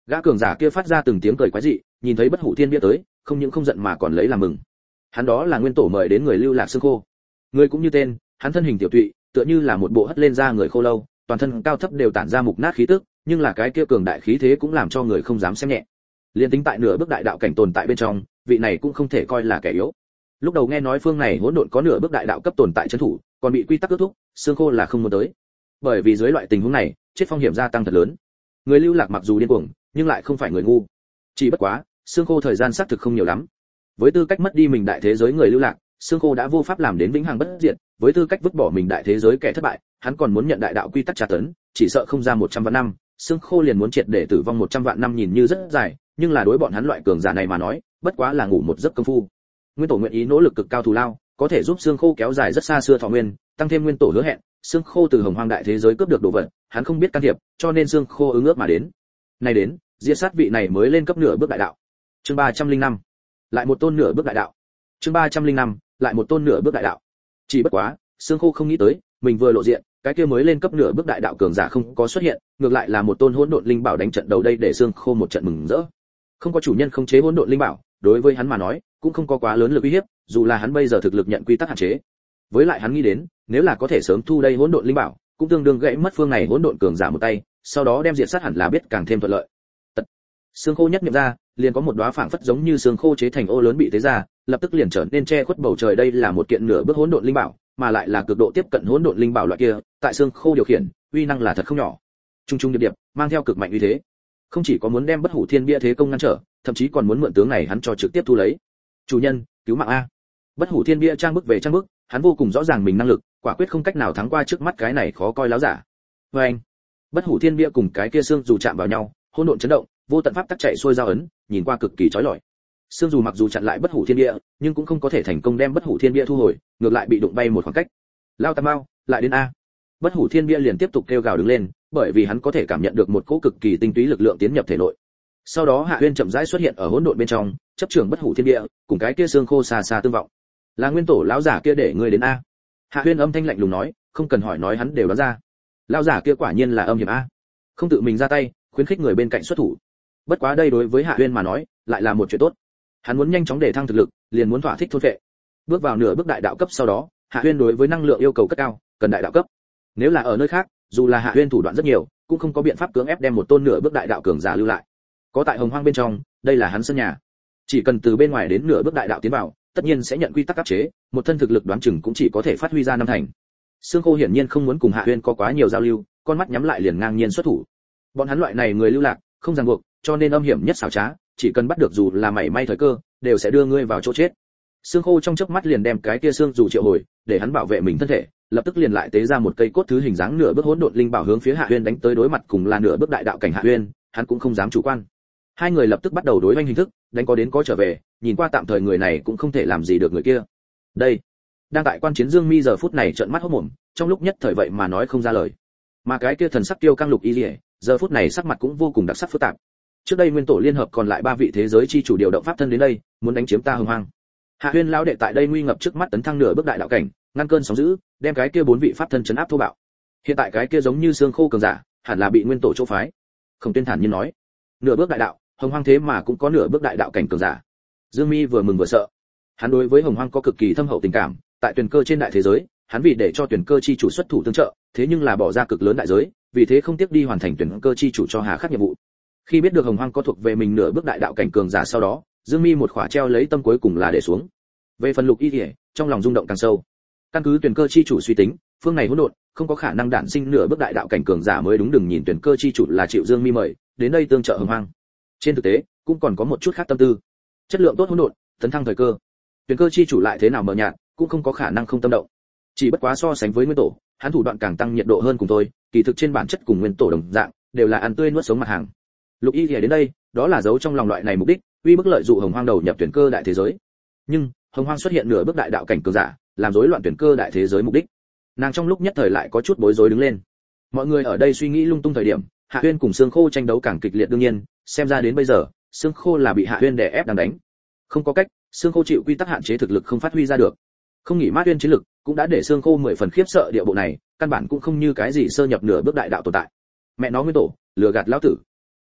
Gã cường giả kia phát ra từng tiếng cười quái dị, nhìn thấy Bất Hủ Thiên Bia tới, không những không giận mà còn lấy làm mừng. Hắn đó là nguyên tổ mời đến người lưu lạc xương khô. Người cũng như tên, hắn thân hình tiểu tụy, tựa như là một bộ hất lên da người khô lâu, toàn thân cao thấp đều tản ra mục nát khí tức, nhưng là cái kia cường đại khí thế cũng làm cho người không dám xem nhẹ. Liên tính tại nửa bước đại đạo cảnh tồn tại bên trong, vị này cũng không thể coi là kẻ yếu. Lúc đầu nghe nói phương này hỗn độn có nửa bước đại đạo cấp tồn tại trấn thủ, còn bị quy tắc ước thúc, xương khô là không muốn tới. Bởi vì dưới loại tình huống này, chết phong hiểm gia tăng thật lớn. Người lưu lạc mặc dù điên cuồng, nhưng lại không phải người ngu. Chỉ bất quá, xương khô thời gian xác thực không nhiều lắm. Với tư cách mất đi mình đại thế giới người lưu lạc, xương khô đã vô pháp làm đến vĩnh hằng bất diệt, với tư cách vứt bỏ mình đại thế giới kẻ thất bại, hắn còn muốn nhận đại đạo quy tắc tra tấn, chỉ sợ không ra một trăm vạn năm, xương khô liền muốn triệt để tử vong một trăm vạn năm nhìn như rất dài, nhưng là đối bọn hắn loại cường giả này mà nói, bất quá là ngủ một giấc công phu. Nguyên tổ nguyện ý nỗ lực cực cao thù lao, có thể giúp xương khô kéo dài rất xa xưa thọ nguyên, tăng thêm nguyên tổ hứa hẹn, xương khô từ hồng hoang đại thế giới cướp được đồ vật, hắn không biết can thiệp, cho nên xương khô ứng ước mà đến. Này đến, diệt sát vị này mới lên cấp nửa bước đại đạo. Chương ba trăm linh năm, lại một tôn nửa bước đại đạo. Chương ba trăm linh năm, lại một tôn nửa bước đại đạo. Chỉ bất quá, xương khô không nghĩ tới, mình vừa lộ diện, cái kia mới lên cấp nửa bước đại đạo cường giả không có xuất hiện, ngược lại là một tôn hỗn độn linh bảo đánh trận đầu đây để xương khô một trận mừng rỡ. Không có chủ nhân không chế hỗn độn linh bảo, đối với hắn mà nói, cũng không có quá lớn lực uy hiếp, dù là hắn bây giờ thực lực nhận quy tắc hạn chế. Với lại hắn nghĩ đến, nếu là có thể sớm thu đây hỗn độn linh bảo, cũng tương đương gãy mất phương này hỗn độn cường giả một tay, sau đó đem diệt sát hẳn là biết càng thêm thuận lợi. Tật. Xương khô nhất niệm ra, liền có một đóa phảng phất giống như xương khô chế thành ô lớn bị tế ra, lập tức liền trở nên che khuất bầu trời đây là một kiện nửa bước hỗn độn linh bảo, mà lại là cực độ tiếp cận hỗn độn linh bảo loại kia, tại xương khô điều khiển, uy năng là thật không nhỏ. Trung trung điệp điệp, mang theo cực mạnh uy thế. Không chỉ có muốn đem Bất Hủ Thiên Bia thế công ngăn trở, thậm chí còn muốn mượn tướng này hắn cho trực tiếp thu lấy. Chủ nhân, cứu mạng a. Bất Hủ Thiên Bia trang bức về trang bức, hắn vô cùng rõ ràng mình năng lực, quả quyết không cách nào thắng qua trước mắt cái này khó coi láo giả. Và anh, Bất Hủ Thiên Bia cùng cái kia xương dù chạm vào nhau, hỗn độn chấn động, vô tận pháp tắc chạy xuôi giao ấn, nhìn qua cực kỳ chói lọi. Xương dù mặc dù chặn lại Bất Hủ Thiên Bia, nhưng cũng không có thể thành công đem Bất Hủ Thiên Bia thu hồi, ngược lại bị đụng bay một khoảng cách. Lao Tam Bao, lại đến a. Bất Hủ Thiên Bia liền tiếp tục kêu gào đứng lên, bởi vì hắn có thể cảm nhận được một cỗ cực kỳ tinh túy lực lượng tiến nhập thể nội. Sau đó Hạ Uyên chậm rãi xuất hiện ở hỗn độn bên trong, chấp trưởng Bất Hủ Thiên Bia, cùng cái kia xương khô xa xa tương vọng. Là nguyên tổ lão giả kia để ngươi đến a. Hạ Uyên âm thanh lạnh lùng nói, không cần hỏi nói hắn đều đoán ra. Lão giả kia quả nhiên là âm hiểm a. Không tự mình ra tay, khuyến khích người bên cạnh xuất thủ. Bất quá đây đối với Hạ Uyên mà nói, lại là một chuyện tốt. Hắn muốn nhanh chóng để thăng thực lực, liền muốn thỏa thích thôn vệ. Bước vào nửa bước đại đạo cấp sau đó, Hạ Uyên đối với năng lượng yêu cầu rất cao, cần đại đạo cấp. Nếu là ở nơi khác, dù là Hạ Uyên thủ đoạn rất nhiều, cũng không có biện pháp cưỡng ép đem một tôn nửa bước đại đạo cường giả lưu lại. Có tại Hồng Hoang bên trong, đây là hắn sân nhà. Chỉ cần từ bên ngoài đến nửa bước đại đạo tiến vào, tất nhiên sẽ nhận quy tắc áp chế, một thân thực lực đoán chừng cũng chỉ có thể phát huy ra năm thành. Sương Khô hiển nhiên không muốn cùng Hạ Uyên có quá nhiều giao lưu, con mắt nhắm lại liền ngang nhiên xuất thủ. Bọn hắn loại này người lưu lạc, không ràng buộc, cho nên âm hiểm nhất xảo trá, chỉ cần bắt được dù là mảy may thời cơ, đều sẽ đưa ngươi vào chỗ chết. Sương Khô trong chớp mắt liền đem cái kia xương dù triệu hồi, để hắn bảo vệ mình thân thể, lập tức liền lại tế ra một cây cốt thứ hình dáng nửa bước hỗn độn linh bảo hướng phía Hạ Uyên đánh tới đối mặt cùng là nửa bước đại đạo cảnh Hạ Uyên, hắn cũng không dám chủ quan. Hai người lập tức bắt đầu đối oanh hình thức, đánh có đến có trở về, nhìn qua tạm thời người này cũng không thể làm gì được người kia. Đây, đang tại quan chiến Dương Mi giờ phút này trợn mắt hốt mồm, trong lúc nhất thời vậy mà nói không ra lời. Mà cái kia thần sắc tiêu căng Lục Y Liễu, giờ phút này sắc mặt cũng vô cùng đặc sắc phức tạp. Trước đây nguyên tổ liên hợp còn lại ba vị thế giới chi chủ điều động pháp thân đến đây, muốn đánh chiếm ta Hồng Hoang. Hạ Uyên lão đệ tại đây nguy ngập trước mắt tấn thăng nửa bước đại đạo cảnh, ngăn cơn sóng dữ, đem cái kia bốn vị pháp thân trấn áp thô bạo. Hiện tại cái kia giống như xương khô cường giả, hẳn là bị nguyên tổ chỗ phái. Không Tuyên thản nhiên nói, nửa bước đại đạo, Hồng Hoang thế mà cũng có nửa bước đại đạo cảnh cường giả. Dương Mi vừa mừng vừa sợ. Hắn đối với Hồng Hoang có cực kỳ thâm hậu tình cảm, tại tuyển cơ trên đại thế giới, hắn vì để cho tuyển cơ chi chủ xuất thủ tương trợ, thế nhưng là bỏ ra cực lớn đại giới, vì thế không tiếc đi hoàn thành tuyển cơ chi chủ cho Hà Khắc nhiệm vụ. Khi biết được Hồng Hoang có thuộc về mình nửa bước đại đạo cảnh cường giả sau đó, Dương Mi một khỏa treo lấy tâm cuối cùng là để xuống. Về phần Lục Y Liễu, trong lòng rung động càng sâu. Căn cứ tuyển cơ chi chủ suy tính, phương này hỗn độn, không có khả năng đản sinh nửa bước đại đạo cảnh cường giả mới đúng, đừng nhìn tuyển cơ chi chủ là chịu Dương Mi mời, đến đây tương trợ Hồng Hoang. Trên thực tế, cũng còn có một chút khác tâm tư. Chất lượng tốt hỗn độn, tấn thăng thời cơ. Tuyển cơ chi chủ lại thế nào mờ nhạt, cũng không có khả năng không tâm động. Chỉ bất quá so sánh với nguyên tổ, hắn thủ đoạn càng tăng nhiệt độ hơn cùng tôi, kỳ thực trên bản chất cùng nguyên tổ đồng dạng, đều là ăn tươi nuốt sống mặt hàng. Lục Y Liễu đến đây, đó là giấu trong lòng loại này mục đích, uy bức lợi dụ Hồng Hoang đầu nhập tuyển cơ đại thế giới. Nhưng, Hồng Hoang xuất hiện nửa bước đại đạo cảnh cường giả, làm rối loạn tuyển cơ đại thế giới mục đích. Nàng trong lúc nhất thời lại có chút bối rối đứng lên. Mọi người ở đây suy nghĩ lung tung thời điểm, Hạ Uyên cùng Sương Khô tranh đấu càng kịch liệt đương nhiên, xem ra đến bây giờ, Sương Khô là bị Hạ Uyên đè ép đang đánh. Không có cách, Sương Khô chịu quy tắc hạn chế thực lực không phát huy ra được. Không nghỉ mát Uyên chiến lực, cũng đã để Sương Khô mười phần khiếp sợ địa bộ này, căn bản cũng không như cái gì sơ nhập nửa bước đại đạo tồn tại. Mẹ nó nguyên tổ, lừa gạt lão tử.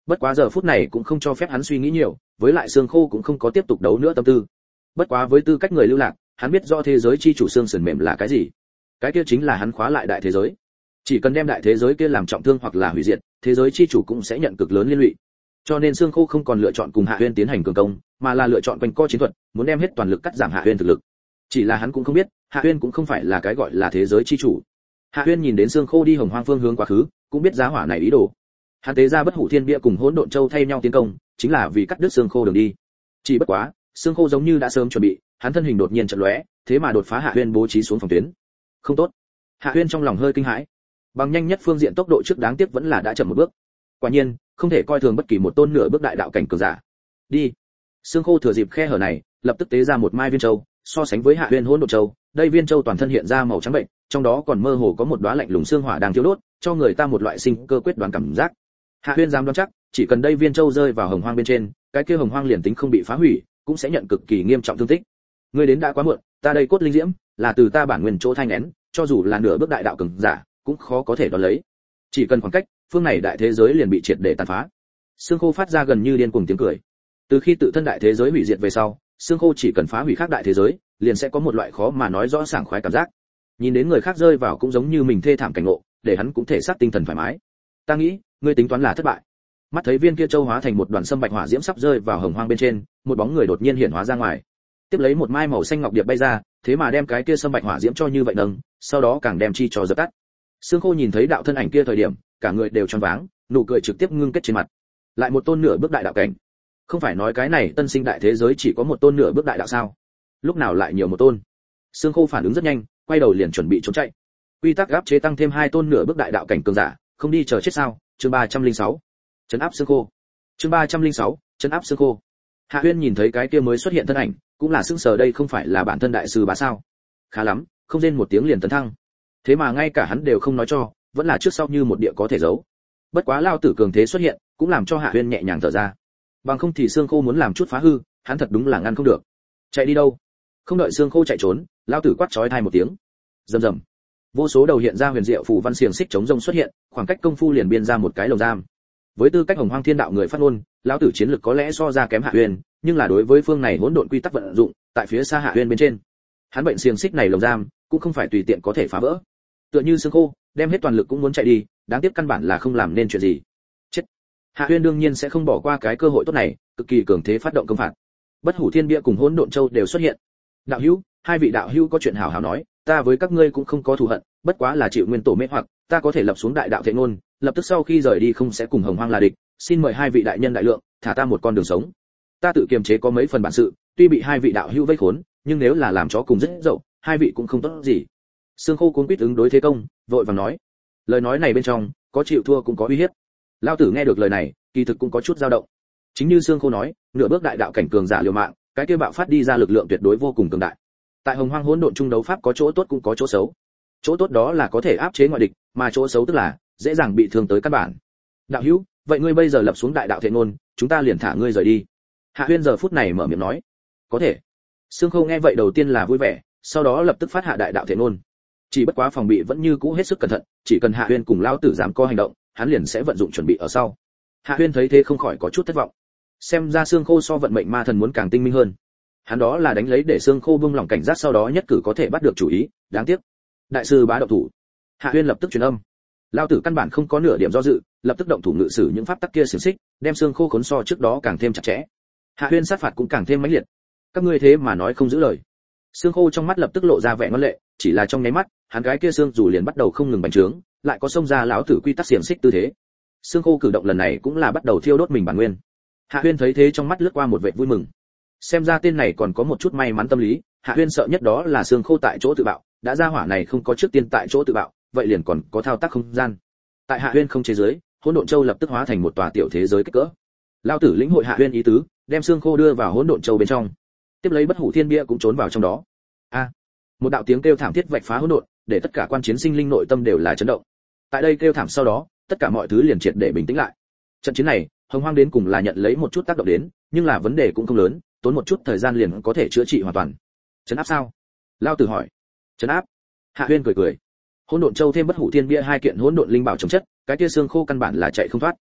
Bất quá giờ phút này cũng không cho phép hắn suy nghĩ nhiều, với lại Xương Khô cũng không có tiếp tục đấu nữa tâm tư. Bất quá với tư cách người lưu lạc, hắn biết rõ thế giới chi chủ xương sườn mềm là cái gì. Cái kia chính là hắn khóa lại đại thế giới. Chỉ cần đem đại thế giới kia làm trọng thương hoặc là hủy diệt, thế giới chi chủ cũng sẽ nhận cực lớn liên lụy. Cho nên Xương Khô không còn lựa chọn cùng Hạ Huyên tiến hành cường công, mà là lựa chọn quanh co chiến thuật, muốn đem hết toàn lực cắt giảm Hạ Huyên thực lực. Chỉ là hắn cũng không biết, Hạ Huyên cũng không phải là cái gọi là thế giới chi chủ. Hạ Huyên nhìn đến Xương Khô đi Hồng Hoang phương hướng quá khứ, cũng biết giá hỏa này ý đồ. Hắn tế ra Bất Hủ Thiên Bia cùng Hỗn Độn Châu thay nhau tiến công, chính là vì cắt đứt Xương Khô đường đi. Chỉ bất quá, Xương Khô giống như đã sớm chuẩn bị, hắn thân hình đột nhiên chợt lóe, thế mà đột phá Hạ Huyên bố trí xuống phòng tuyến. Không tốt. Hạ Huyên trong lòng hơi kinh hãi. Bằng nhanh nhất phương diện tốc độ trước đáng tiếc vẫn là đã chậm một bước. Quả nhiên, không thể coi thường bất kỳ một tôn nửa bước đại đạo cảnh cường giả. Đi. Xương Khô thừa dịp khe hở này, lập tức tế ra một mai viên châu, so sánh với Hạ Huyên Hỗn Độn Châu, đây viên châu toàn thân hiện ra màu trắng bệnh, trong đó còn mơ hồ có một đóa lạnh lùng xương hỏa đang thiêu đốt, cho người ta một loại sinh cơ quyết đoán cảm giác. Hạ Huyên dám đoán chắc, chỉ cần đây viên châu rơi vào hồng hoang bên trên, cái kia hồng hoang liền tính không bị phá hủy, cũng sẽ nhận cực kỳ nghiêm trọng thương tích. Ngươi đến đã quá muộn, ta đây cốt linh diễm, là từ ta bản nguyên chỗ thanh nén, cho dù là nửa bước đại đạo cường giả, cũng khó có thể đón lấy. Chỉ cần khoảng cách, phương này đại thế giới liền bị triệt để tàn phá. Xương Khô phát ra gần như điên cuồng tiếng cười. Từ khi tự thân đại thế giới hủy diệt về sau, Xương Khô chỉ cần phá hủy khác đại thế giới, liền sẽ có một loại khó mà nói rõ sảng khoái cảm giác. Nhìn đến người khác rơi vào cũng giống như mình thê thảm cảnh ngộ, để hắn cũng thể xác tinh thần thoải mái. Ta nghĩ, ngươi tính toán là thất bại. Mắt thấy viên kia châu hóa thành một đoàn sâm bạch hỏa diễm sắp rơi vào hồng hoang bên trên, một bóng người đột nhiên hiện hóa ra ngoài. Tiếp lấy một mai màu xanh ngọc điệp bay ra, thế mà đem cái kia sâm bạch hỏa diễm cho như vậy nâng, sau đó càng đem chi cho dập tắt. Xương Khô nhìn thấy đạo thân ảnh kia thời điểm, cả người đều choáng váng, nụ cười trực tiếp ngưng kết trên mặt. Lại một tôn nửa bước đại đạo cảnh. Không phải nói cái này tân sinh đại thế giới chỉ có một tôn nửa bước đại đạo sao? Lúc nào lại nhiều một tôn? Xương Khô phản ứng rất nhanh, quay đầu liền chuẩn bị trốn chạy. Quy tắc áp chế tăng thêm hai tôn nửa bước đại đạo cảnh cường giả, không đi chờ chết sao? Chương ba trăm linh sáu. Trấn áp Xương Khô. Chương ba trăm linh sáu. Trấn áp Xương Khô. Hạ Huyên nhìn thấy cái kia mới xuất hiện thân ảnh, cũng là sững sờ, đây không phải là bản thân đại sư bá sao? Khá lắm, không rên một tiếng liền tấn thăng. Thế mà ngay cả hắn đều không nói cho, vẫn là trước sau như một địa có thể giấu. Bất quá lao tử cường thế xuất hiện, cũng làm cho Hạ Huyên nhẹ nhàng thở ra. Bằng không thì Xương Khô muốn làm chút phá hư, hắn thật đúng là ngăn không được. Chạy đi đâu? Không đợi Xương Khô chạy trốn, lao tử quát chói tai một tiếng. Rầm rầm. Vô số đầu hiện ra huyền diệu phù văn xiềng xích chống rông xuất hiện, khoảng cách công phu liền biên ra một cái lồng giam. Với tư cách Hồng Hoang Thiên Đạo người phát ngôn, lão tử chiến lực có lẽ so ra kém Hạ Huyên, nhưng là đối với phương này hỗn độn quy tắc vận dụng, tại phía xa Hạ Huyên bên trên. Hắn bệnh xiềng xích này lồng giam, cũng không phải tùy tiện có thể phá vỡ. Tựa như Xương Khô, đem hết toàn lực cũng muốn chạy đi, đáng tiếc căn bản là không làm nên chuyện gì. Chết. Hạ Huyên đương nhiên sẽ không bỏ qua cái cơ hội tốt này, cực kỳ cường thế phát động công phạt. Bất Hủ Thiên Bia cùng Hỗn Độn Châu đều xuất hiện. Đạo hữu, hai vị đạo hữu có chuyện hảo hảo nói, ta với các ngươi cũng không có thù hận, bất quá là chịu nguyên tổ mê hoặc, ta có thể lập xuống đại đạo thệ ngôn, lập tức sau khi rời đi không sẽ cùng Hồng Hoang là địch, xin mời hai vị đại nhân đại lượng, thả ta một con đường sống. Ta tự kiềm chế có mấy phần bản sự, tuy bị hai vị đạo hữu vây khốn, nhưng nếu là làm chó cùng rất dậu, hai vị cũng không tốt gì. Xương Khô cuốn quýt ứng đối thế công, vội vàng nói. Lời nói này bên trong, có chịu thua cũng có uy hiếp. Lão tử nghe được lời này, kỳ thực cũng có chút dao động. Chính như Xương Khô nói, nửa bước đại đạo cảnh cường giả liều mạng, cái kia bạo phát đi ra lực lượng tuyệt đối vô cùng cường đại. Tại Hồng Hoang hỗn độn trung đấu pháp có chỗ tốt cũng có chỗ xấu. Chỗ tốt đó là có thể áp chế ngoại địch, mà chỗ xấu tức là dễ dàng bị thương tới căn bản. Đạo hữu, vậy ngươi bây giờ lập xuống đại đạo thệ ngôn, chúng ta liền thả ngươi rời đi. Hạ Huyên giờ phút này mở miệng nói. Có thể. Xương Khô nghe vậy đầu tiên là vui vẻ, sau đó lập tức phát hạ đại đạo thệ ngôn. Chỉ bất quá phòng bị vẫn như cũ hết sức cẩn thận, chỉ cần Hạ Huyên cùng lão tử dám có hành động, hắn liền sẽ vận dụng chuẩn bị ở sau. Hạ Huyên thấy thế không khỏi có chút thất vọng. Xem ra Xương Khô so vận mệnh ma thần muốn càng tinh minh hơn. Hắn đó là đánh lấy để Xương Khô buông lỏng cảnh giác, sau đó nhất cử có thể bắt được chủ ý, đáng tiếc. Đại sư bá động thủ. Hạ Huyên lập tức truyền âm. Lão tử căn bản không có nửa điểm do dự, lập tức động thủ ngự sử những pháp tắc kia xiển xích, đem Xương Khô khốn so trước đó càng thêm chặt chẽ. Hạ Huyên sát phạt cũng càng thêm mãnh liệt. Các ngươi thế mà nói không giữ lời. Xương Khô trong mắt lập tức lộ ra vẻ ngoan lệ, chỉ là trong nháy mắt, hắn gái kia xương dù liền bắt đầu không ngừng bành trướng, lại có xông ra lão tử quy tắc xiển xích tư thế. Xương Khô cử động lần này cũng là bắt đầu thiêu đốt mình bản nguyên. Hạ Huyên thấy thế trong mắt lướt qua một vẻ vui mừng. Xem ra tên này còn có một chút may mắn tâm lý, Hạ Huyên sợ nhất đó là Xương Khô tại chỗ tự bạo, đã ra hỏa này không có trước tiên tại chỗ tự bạo, vậy liền còn có thao tác không gian. Tại Hạ Huyên không chế giới, Hỗn Độn Châu lập tức hóa thành một tòa tiểu thế giới kích cỡ. Lão tử lĩnh hội Hạ Huyên ý tứ, đem Xương Khô đưa vào Hỗn Độn Châu bên trong. Tiếp lấy Bất Hủ Thiên Bia cũng trốn vào trong đó. A! Một đạo tiếng kêu thảm thiết vạch phá hỗn độn, để tất cả quan chiến sinh linh nội tâm đều là chấn động. Tại đây kêu thảm sau đó, tất cả mọi thứ liền triệt để bình tĩnh lại. Trận chiến này, Hồng Hoang đến cùng là nhận lấy một chút tác động đến, nhưng là vấn đề cũng không lớn, tốn một chút thời gian liền có thể chữa trị hoàn toàn. Trấn áp sao? Lao Tử hỏi. Trấn áp. Hạ Huyên cười cười. Hỗn Độn Châu thêm Bất Hủ Thiên Bia hai kiện hỗn độn linh bảo chống chất, cái kia Xương Khô căn bản là chạy không thoát.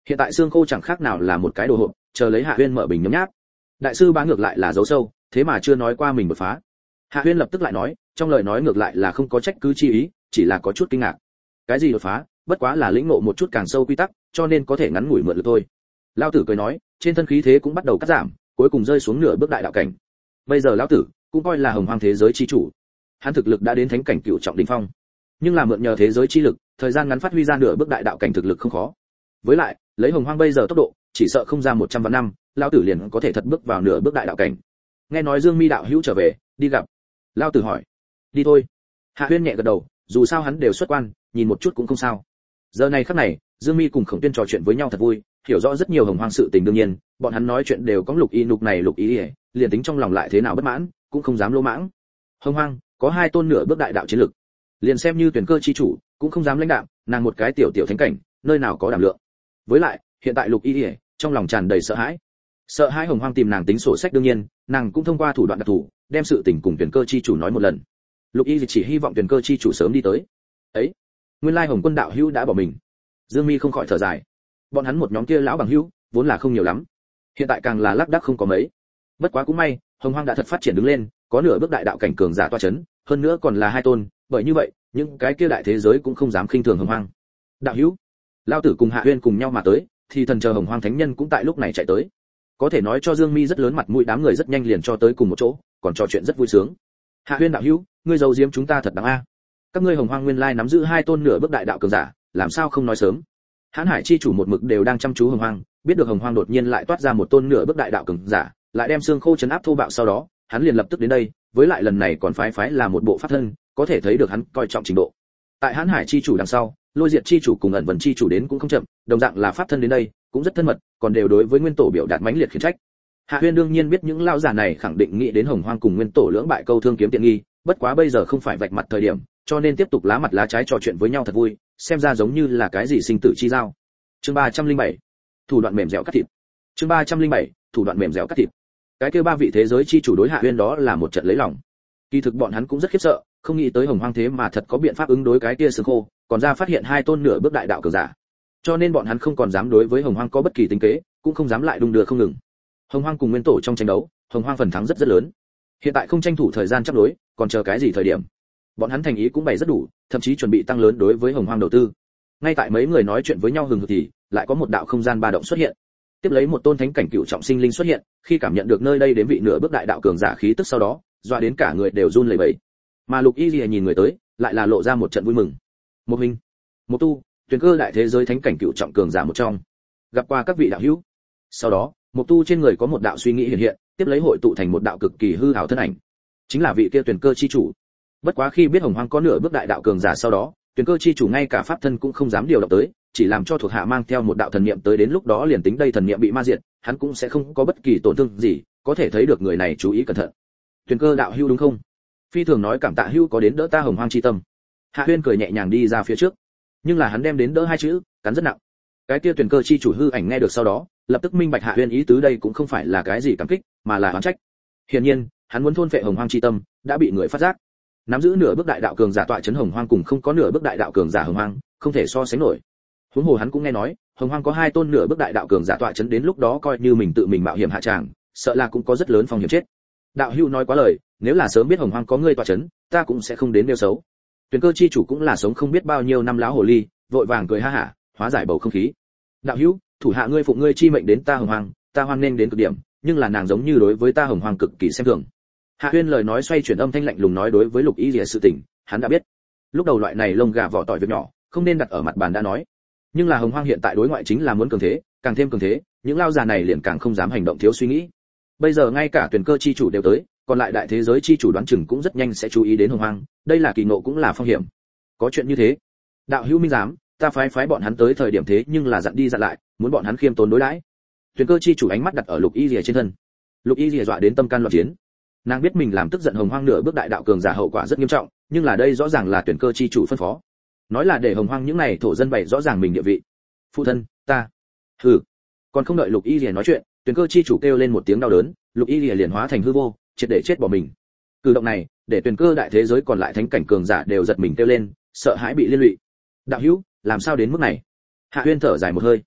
Hiện tại xương khô chẳng khác nào là một cái đồ hộp, chờ lấy Hạ Huyên mở bình nhấm nháp. Đại sư Bá ngược lại là giấu sâu, thế mà chưa nói qua mình đột phá. Hạ Huyên lập tức lại nói, trong lời nói ngược lại là không có trách cứ chi ý, chỉ là có chút kinh ngạc. Cái gì đột phá, bất quá là lĩnh ngộ một chút càng sâu quy tắc, cho nên có thể ngắn ngủi mượn lực thôi. Lão tử cười nói, trên thân khí thế cũng bắt đầu cắt giảm, cuối cùng rơi xuống nửa bước đại đạo cảnh. Bây giờ lão tử cũng coi là hồng hoang thế giới chi chủ. Hắn thực lực đã đến thánh cảnh cửu trọng đỉnh phong, nhưng là mượn nhờ thế giới chi lực, thời gian ngắn phát huy ra nửa bước đại đạo cảnh thực lực không khó. Với lại, lấy hồng hoang bây giờ tốc độ, chỉ sợ không ra một trăm vạn năm, lão tử liền có thể thật bước vào nửa bước đại đạo cảnh. Nghe nói Dương Mi đạo hữu trở về, đi gặp. Lão tử hỏi, đi thôi. Hạ Huyên nhẹ gật đầu, dù sao hắn đều xuất quan, nhìn một chút cũng không sao. Giờ này khắc này, Dương Mi cùng Khổng Tuyên trò chuyện với nhau thật vui, hiểu rõ rất nhiều hồng hoang sự tình đương nhiên, bọn hắn nói chuyện đều có lục y lục này lục ý, liền tính trong lòng lại thế nào bất mãn, cũng không dám lỗ mãng. Hồng hoang có hai tôn nửa bước đại đạo chiến lực, liền xem như tuyển cơ chi chủ, cũng không dám lãnh đạo, nàng một cái tiểu tiểu thánh cảnh, nơi nào có đảm lượng. Với lại, hiện tại lục y trong lòng tràn đầy sợ hãi. Sợ hãi hồng hoang tìm nàng tính sổ sách đương nhiên, nàng cũng thông qua thủ đoạn đặc thù, đem sự tình cùng tuyển cơ chi chủ nói một lần. Lục y chỉ hy vọng tuyển cơ chi chủ sớm đi tới. Ấy, nguyên lai Hồng Quân đạo hữu đã bỏ mình. Dương Mi không khỏi thở dài. Bọn hắn một nhóm kia lão bằng hữu, vốn là không nhiều lắm, hiện tại càng là lác đác không có mấy. Bất quá cũng may, hồng hoang đã thật phát triển đứng lên, có nửa bước đại đạo cảnh cường giả toa chấn, hơn nữa còn là hai tôn, bởi như vậy, những cái kia đại thế giới cũng không dám khinh thường hồng hoang. Đạo hữu, lão tử cùng Hạ Huyên cùng nhau mà tới, thì thần chờ hồng hoang thánh nhân cũng tại lúc này chạy tới. Có thể nói cho Dương Mi rất lớn mặt mũi, đám người rất nhanh liền cho tới cùng một chỗ, còn trò chuyện rất vui sướng. Hạ Huyên đạo hữu, ngươi giấu giếm chúng ta thật đáng a. Các ngươi hồng hoang nguyên lai nắm giữ hai tôn nửa bước đại đạo cường giả, làm sao không nói sớm? Hán Hải chi chủ một mực đều đang chăm chú hồng hoang, biết được hồng hoang đột nhiên lại toát ra một tôn nửa bước đại đạo cường giả, lại đem xương khô chấn áp thô bạo, sau đó hắn liền lập tức đến đây, với lại lần này còn phái phái là một bộ pháp thân, có thể thấy được hắn coi trọng trình độ. Tại Hán Hải chi chủ đằng sau, Lôi Diệt chi chủ cùng ẩn Vân chi chủ đến cũng không chậm, đồng dạng là pháp thân đến đây, cũng rất thân mật, còn đều đối với nguyên tổ biểu đạt mãnh liệt khiển trách. Hạ Huyên đương nhiên biết những lão giả này khẳng định nghĩ đến hồng hoang cùng nguyên tổ lưỡng bại câu thương kiếm tiện nghi, bất quá bây giờ không phải vạch mặt thời điểm, cho nên tiếp tục lá mặt lá trái trò chuyện với nhau thật vui, xem ra giống như là cái gì sinh tử chi giao. Chương ba trăm linh bảy, thủ đoạn mềm dẻo cắt thịt. Chương ba trăm linh bảy, thủ đoạn mềm dẻo cắt thịt. Cái kia ba vị thế giới chi chủ đối Hạ Huyên đó là một trận lấy lòng. Kỳ thực bọn hắn cũng rất khiếp sợ, không nghĩ tới hồng hoang thế mà thật có biện pháp ứng đối cái kia xương khô, còn ra phát hiện hai tôn nửa bước đại đạo cường giả. Cho nên bọn hắn không còn dám đối với hồng hoang có bất kỳ tính kế, cũng không dám lại đung đưa không ngừng. Hồng hoang cùng nguyên tổ trong tranh đấu, hồng hoang phần thắng rất rất lớn. Hiện tại không tranh thủ thời gian chấp đối, còn chờ cái gì thời điểm? Bọn hắn thành ý cũng bày rất đủ, thậm chí chuẩn bị tăng lớn đối với hồng hoang đầu tư. Ngay tại mấy người nói chuyện với nhau hừng hực thì lại có một đạo không gian ba động xuất hiện. Tiếp lấy một tôn thánh cảnh cựu trọng sinh linh xuất hiện, khi cảm nhận được nơi đây đến vị nửa bước đại đạo cường giả khí tức sau đó, doa đến cả người đều run lẩy bẩy. Mà Lục Y Lìa nhìn người tới, lại là lộ ra một trận vui mừng. Một hình, một tu, tuyển cơ đại thế giới thánh cảnh cựu trọng cường giả một trong. Gặp qua các vị đạo hữu. Sau đó, một tu trên người có một đạo suy nghĩ hiện hiện, tiếp lấy hội tụ thành một đạo cực kỳ hư ảo thân ảnh. Chính là vị kia tuyển cơ chi chủ. Bất quá khi biết hồng hoang có nửa bước đại đạo cường giả sau đó, tuyển cơ chi chủ ngay cả pháp thân cũng không dám điều động tới, chỉ làm cho thuộc hạ mang theo một đạo thần niệm tới, đến lúc đó liền tính đây thần niệm bị ma diệt, hắn cũng sẽ không có bất kỳ tổn thương gì, có thể thấy được người này chú ý cẩn thận. Tuyển cơ đạo hữu đúng không? Phi thường nói cảm tạ hữu có đến đỡ ta hồng hoang chi tâm. Hạ Huyên cười nhẹ nhàng đi ra phía trước, nhưng là hắn đem đến đỡ hai chữ cắn rất nặng. Cái kia tuyển cơ chi chủ hư ảnh nghe được sau đó, lập tức minh bạch Hạ Huyên ý tứ, đây cũng không phải là cái gì cảm kích, mà là oán trách. Hiển nhiên, hắn muốn thôn phệ hồng hoang chi tâm, đã bị người phát giác. Nắm giữ nửa bước đại đạo cường giả tọa chấn hồng hoang cùng không có nửa bước đại đạo cường giả hồng hoang, không thể so sánh nổi. Huống hồ hắn cũng nghe nói, hồng hoang có hai tôn nửa bước đại đạo cường giả tọa chấn, đến lúc đó coi như mình tự mình mạo hiểm hạ tràng, sợ là cũng có rất lớn phong hiểm chết. Đạo hữu nói quá lời, nếu là sớm biết hồng hoang có ngươi tọa chấn, ta cũng sẽ không đến nêu xấu. Tuyển cơ chi chủ cũng là sống không biết bao nhiêu năm lão hồ ly, vội vàng cười ha hả, hóa giải bầu không khí. Đạo hữu, thủ hạ ngươi phụng ngươi chi mệnh đến ta hồng hoang, ta hoan nghênh đến cực điểm, nhưng là nàng giống như đối với ta hồng hoang cực kỳ xem thường. Hạ Huyên lời nói xoay chuyển, âm thanh lạnh lùng nói, đối với Lục Y Lìa sự tình, hắn đã biết. Lúc đầu loại này lông gà vỏ tỏi việc nhỏ, không nên đặt ở mặt bàn đã nói. Nhưng là hồng hoang hiện tại đối ngoại chính là muốn cường thế, càng thêm cường thế, những lao già này liền càng không dám hành động thiếu suy nghĩ. Bây giờ ngay cả tuyển cơ chi chủ đều tới, còn lại đại thế giới chi chủ đoán chừng cũng rất nhanh sẽ chú ý đến hồng hoang, đây là kỳ ngộ cũng là phong hiểm. Có chuyện như thế, đạo hữu minh giám, ta phái phái bọn hắn tới thời điểm thế nhưng là dặn đi dặn lại, muốn bọn hắn khiêm tốn đối đãi. Tuyển cơ chi chủ ánh mắt đặt ở Lục Y Lìa trên thân. Lục Y Lìa dọa đến tâm can loạn chiến. Nàng biết mình làm tức giận hồng hoang nửa bước đại đạo cường giả hậu quả rất nghiêm trọng, nhưng là đây rõ ràng là tuyển cơ chi chủ phân phó, nói là để hồng hoang những này thổ dân bày rõ ràng mình địa vị. Phụ thân, ta, hừ. Còn không đợi Lục Y Lìa nói chuyện, tuyển cơ chi chủ kêu lên một tiếng đau đớn, Lục Y Lìa liền hóa thành hư vô, triệt để chết bỏ mình. Cử động này, để tuyển cơ đại thế giới còn lại thánh cảnh cường giả đều giật mình kêu lên, sợ hãi bị liên lụy. Đạo hữu, làm sao đến mức này? Hạ Huyên thở dài một hơi.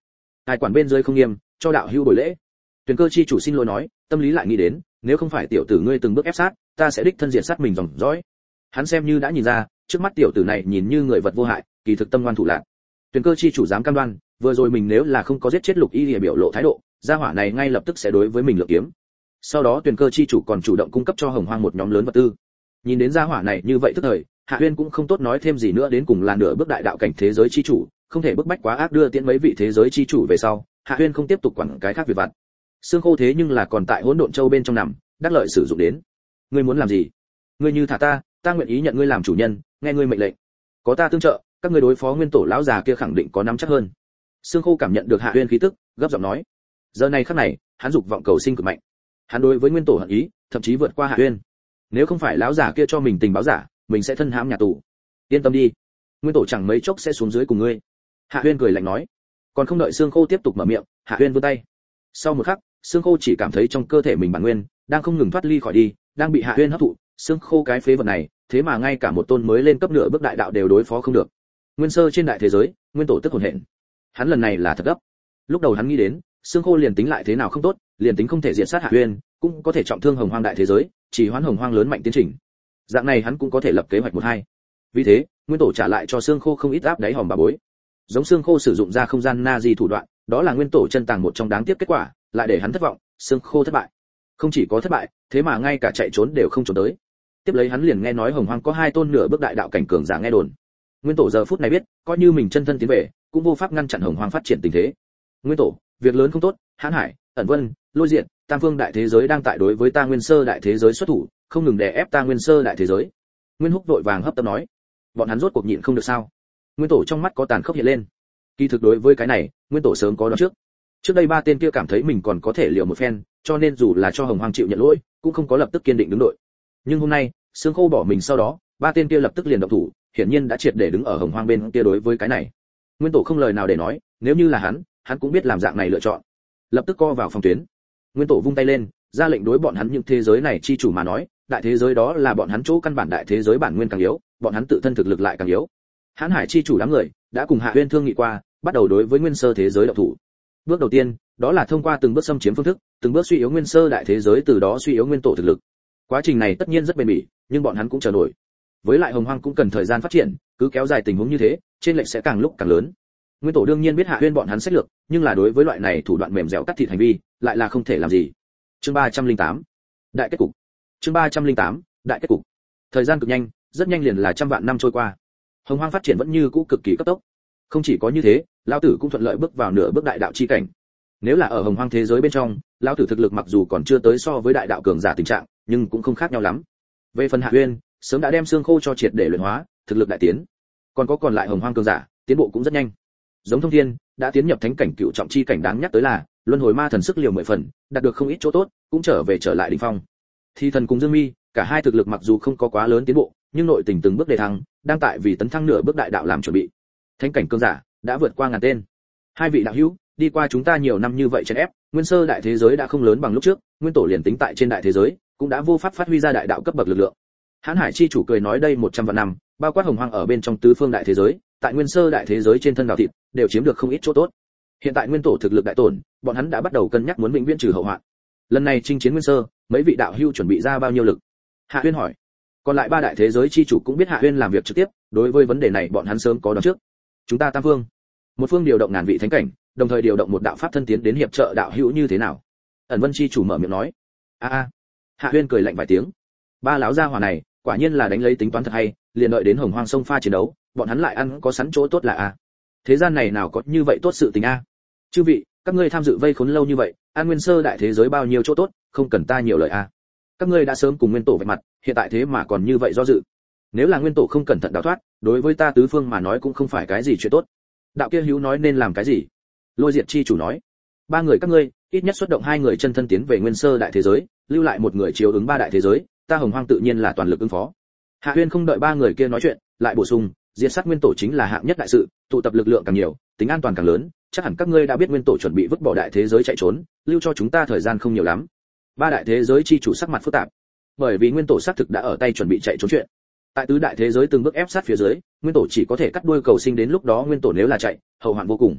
Ai quản bên dưới không nghiêm, cho đạo hữu buổi lễ. Tuyền Cơ chi chủ xin lỗi nói, tâm lý lại nghĩ đến, nếu không phải tiểu tử ngươi từng bước ép sát, ta sẽ đích thân diện sát mình dòng dõi. Hắn xem như đã nhìn ra, trước mắt tiểu tử này nhìn như người vật vô hại, kỳ thực tâm ngoan thủ lạn. Tuyền Cơ chi chủ dám cam đoan, vừa rồi mình nếu là không có giết chết Lục Y Lìa biểu lộ thái độ, gia hỏa này ngay lập tức sẽ đối với mình lựa kiếm. Sau đó Tuyền Cơ chi chủ còn chủ động cung cấp cho Hồng Hoang một nhóm lớn vật tư. Nhìn đến gia hỏa này như vậy tức thời, Hạ Uyên cũng không tốt nói thêm gì nữa, đến cùng là nửa bước đại đạo cảnh thế giới chi chủ, không thể bức bách quá ác đưa tiễn mấy vị thế giới chi chủ về sau, Hạ Uyên không tiếp tục quản cái khác việc vặt. Xương Khô thế nhưng là còn tại Hỗn Độn Châu bên trong nằm, đắc lợi sử dụng đến. Ngươi muốn làm gì? Ngươi như thả ta, ta nguyện ý nhận ngươi làm chủ nhân, nghe ngươi mệnh lệnh. Có ta tương trợ, các ngươi đối phó nguyên tổ lão già kia khẳng định có nắm chắc hơn. Xương Khô cảm nhận được Hạ Uyên khí tức, gấp giọng nói. Giờ này khắc này, hắn dục vọng cầu sinh cực mạnh. Hắn đối với nguyên tổ hận ý, thậm chí vượt qua Hạ Uyên. Nếu không phải lão giả kia cho mình tình báo giả, mình sẽ thân hãm nhà tù. Yên tâm đi, nguyên tổ chẳng mấy chốc sẽ xuống dưới cùng ngươi. Hạ Uyên cười lạnh nói. Còn không đợi Xương Khô tiếp tục mở miệng, Hạ Uyên vươn tay. Sau một khắc, Xương Khô chỉ cảm thấy trong cơ thể mình bản nguyên đang không ngừng thoát ly khỏi đi, đang bị Hạ Uyên hấp thụ. Xương Khô cái phế vật này, thế mà ngay cả một tôn mới lên cấp nửa bước đại đạo đều đối phó không được. Nguyên sơ trên đại thế giới, nguyên tổ tức hồn hện. Hắn lần này là thật gấp. Lúc đầu hắn nghĩ đến, Xương Khô liền tính lại thế nào không tốt, liền tính không thể diệt sát Hạ Uyên, cũng có thể trọng thương Hồng Hoang đại thế giới, chỉ hoán Hồng Hoang lớn mạnh tiến trình. Dạng này hắn cũng có thể lập kế hoạch một hai. Vì thế, nguyên tổ trả lại cho Xương Khô không ít áp đáy hòm bà bối. Giống Xương Khô sử dụng ra không gian na di thủ đoạn, đó là nguyên tổ chân tàng một trong đáng tiếc kết quả, lại để hắn thất vọng, Xương Khô thất bại. Không chỉ có thất bại, thế mà ngay cả chạy trốn đều không trốn tới. Tiếp lấy hắn liền nghe nói Hồng Hoang có hai tôn nửa bước đại đạo cảnh cường giả nghe đồn. Nguyên tổ giờ phút này biết, coi như mình chân thân tiến về, cũng vô pháp ngăn chặn Hồng Hoang phát triển tình thế. Nguyên tổ, việc lớn không tốt, Hán Hải, Ẩn Vân, Lôi Diện, Tam Phương đại thế giới đang tại đối với ta Nguyên Sơ đại thế giới xuất thủ, không ngừng đè ép ta Nguyên Sơ đại thế giới. Nguyên Húc vội vàng hấp tấp nói, bọn hắn rốt cuộc nhịn không được sao? Nguyên tổ trong mắt có tàn khốc hiện lên. Kỳ thực đối với cái này, Nguyên tổ sớm có đoán trước. Trước đây ba tên kia cảm thấy mình còn có thể liều một phen, cho nên dù là cho Hồng Hoang chịu nhận lỗi, cũng không có lập tức kiên định đứng đội. Nhưng hôm nay, Xương Khô bỏ mình sau đó, ba tên kia lập tức liền động thủ, hiển nhiên đã triệt để đứng ở Hồng Hoang bên kia đối với cái này. Nguyên tổ không lời nào để nói, nếu như là hắn, hắn cũng biết làm dạng này lựa chọn. Lập tức co vào phòng tuyến. Nguyên tổ vung tay lên, ra lệnh đối bọn hắn những thế giới này chi chủ mà nói, đại thế giới đó là bọn hắn chỗ căn bản đại thế giới bản nguyên càng yếu, bọn hắn tự thân thực lực lại càng yếu. Hán Hải chi chủ đám người đã cùng Hạ Uyên thương nghị qua, bắt đầu đối với Nguyên Sơ thế giới động thủ. Bước đầu tiên, đó là thông qua từng bước xâm chiếm phương thức, từng bước suy yếu Nguyên Sơ đại thế giới, từ đó suy yếu nguyên tổ thực lực. Quá trình này tất nhiên rất bền bỉ, nhưng bọn hắn cũng chờ nổi. Với lại Hồng Hoang cũng cần thời gian phát triển, cứ kéo dài tình huống như thế, trên lệch sẽ càng lúc càng lớn. Nguyên tổ đương nhiên biết Hạ Uyên bọn hắn sách lược, nhưng là đối với loại này thủ đoạn mềm dẻo cắt thịt hành vi, lại là không thể làm gì. Chương ba trăm lẻ tám, đại kết cục. Chương ba trăm lẻ tám, đại kết cục. Thời gian cực nhanh, rất nhanh liền là trăm vạn năm trôi qua. Hồng Hoang phát triển vẫn như cũ cực kỳ cấp tốc. Không chỉ có như thế, lão tử cũng thuận lợi bước vào nửa bước đại đạo chi cảnh. Nếu là ở Hồng Hoang thế giới bên trong, lão tử thực lực mặc dù còn chưa tới so với đại đạo cường giả tình trạng, nhưng cũng không khác nhau lắm. Về phần Hạ Uyên, sớm đã đem Xương Khô cho triệt để luyện hóa, thực lực đại tiến. Còn có còn lại Hồng Hoang cường giả, tiến bộ cũng rất nhanh. Giống Thông Thiên, đã tiến nhập thánh cảnh cựu trọng chi cảnh, đáng nhắc tới là, luân hồi ma thần sức liều mười phần, đạt được không ít chỗ tốt, cũng trở về trở lại đỉnh phong. Thi Thần cùng Dương Mi, cả hai thực lực mặc dù không có quá lớn tiến bộ, nhưng nội tình từng bước đề thăng, đang tại vì tấn thăng nửa bước đại đạo làm chuẩn bị. Thánh cảnh cường giả đã vượt qua ngàn tên. Hai vị đạo hữu, đi qua chúng ta nhiều năm như vậy chèn ép, Nguyên Sơ đại thế giới đã không lớn bằng lúc trước, nguyên tổ liền tính tại trên đại thế giới, cũng đã vô pháp phát huy ra đại đạo cấp bậc lực lượng. Hán Hải chi chủ cười nói, đây một trăm vạn năm, bao quát Hồng Hoang ở bên trong tứ phương đại thế giới, tại Nguyên Sơ đại thế giới trên thân đào thịt, đều chiếm được không ít chỗ tốt. Hiện tại nguyên tổ thực lực đại tổn, bọn hắn đã bắt đầu cân nhắc muốn vĩnh viễn trừ hậu hoạn. Lần này chinh chiến Nguyên Sơ, mấy vị đạo hữu chuẩn bị ra bao nhiêu lực? Hạ Uyên hỏi. Còn lại ba đại thế giới chi chủ cũng biết Hạ Uyên làm việc trực tiếp, đối với vấn đề này bọn hắn sớm có đoán trước. Chúng ta tam phương, một phương điều động ngàn vị thánh cảnh, đồng thời điều động một đạo pháp thân tiến đến hiệp trợ đạo hữu như thế nào? Ẩn Vân chi chủ mở miệng nói. A a. Hạ Uyên cười lạnh vài tiếng. Ba lão gia hỏa này, quả nhiên là đánh lấy tính toán thật hay, liền đợi đến Hồng Hoang sông pha chiến đấu, bọn hắn lại ăn có sẵn chỗ tốt là a. Thế gian này nào có như vậy tốt sự tình a. Chư vị, các ngươi tham dự vây khốn lâu như vậy, An Nguyên Sơ đại thế giới bao nhiêu chỗ tốt, không cần ta nhiều lời a. Các ngươi đã sớm cùng nguyên tổ vạch mặt, hiện tại thế mà còn như vậy do dự. Nếu là nguyên tổ không cẩn thận đào thoát, đối với ta tứ phương mà nói cũng không phải cái gì chuyện tốt. Đạo kia hữu nói nên làm cái gì? Lôi Diệt chi chủ nói. Ba người các ngươi, ít nhất xuất động hai người chân thân tiến về Nguyên Sơ đại thế giới, lưu lại một người chiếu ứng ba đại thế giới, ta Hồng Hoang tự nhiên là toàn lực ứng phó. Hạ Uyên không đợi ba người kia nói chuyện, lại bổ sung, diệt sát nguyên tổ chính là hạng nhất đại sự, tụ tập lực lượng càng nhiều, tính an toàn càng lớn, chắc hẳn các ngươi đã biết nguyên tổ chuẩn bị vứt bỏ đại thế giới chạy trốn, lưu cho chúng ta thời gian không nhiều lắm. Ba đại thế giới chi chủ sắc mặt phức tạp, bởi vì nguyên tổ xác thực đã ở tay chuẩn bị chạy trốn chuyện. Tại tứ đại thế giới từng bước ép sát phía dưới, nguyên tổ chỉ có thể cắt đuôi cầu sinh, đến lúc đó nguyên tổ nếu là chạy, hậu hoạn vô cùng.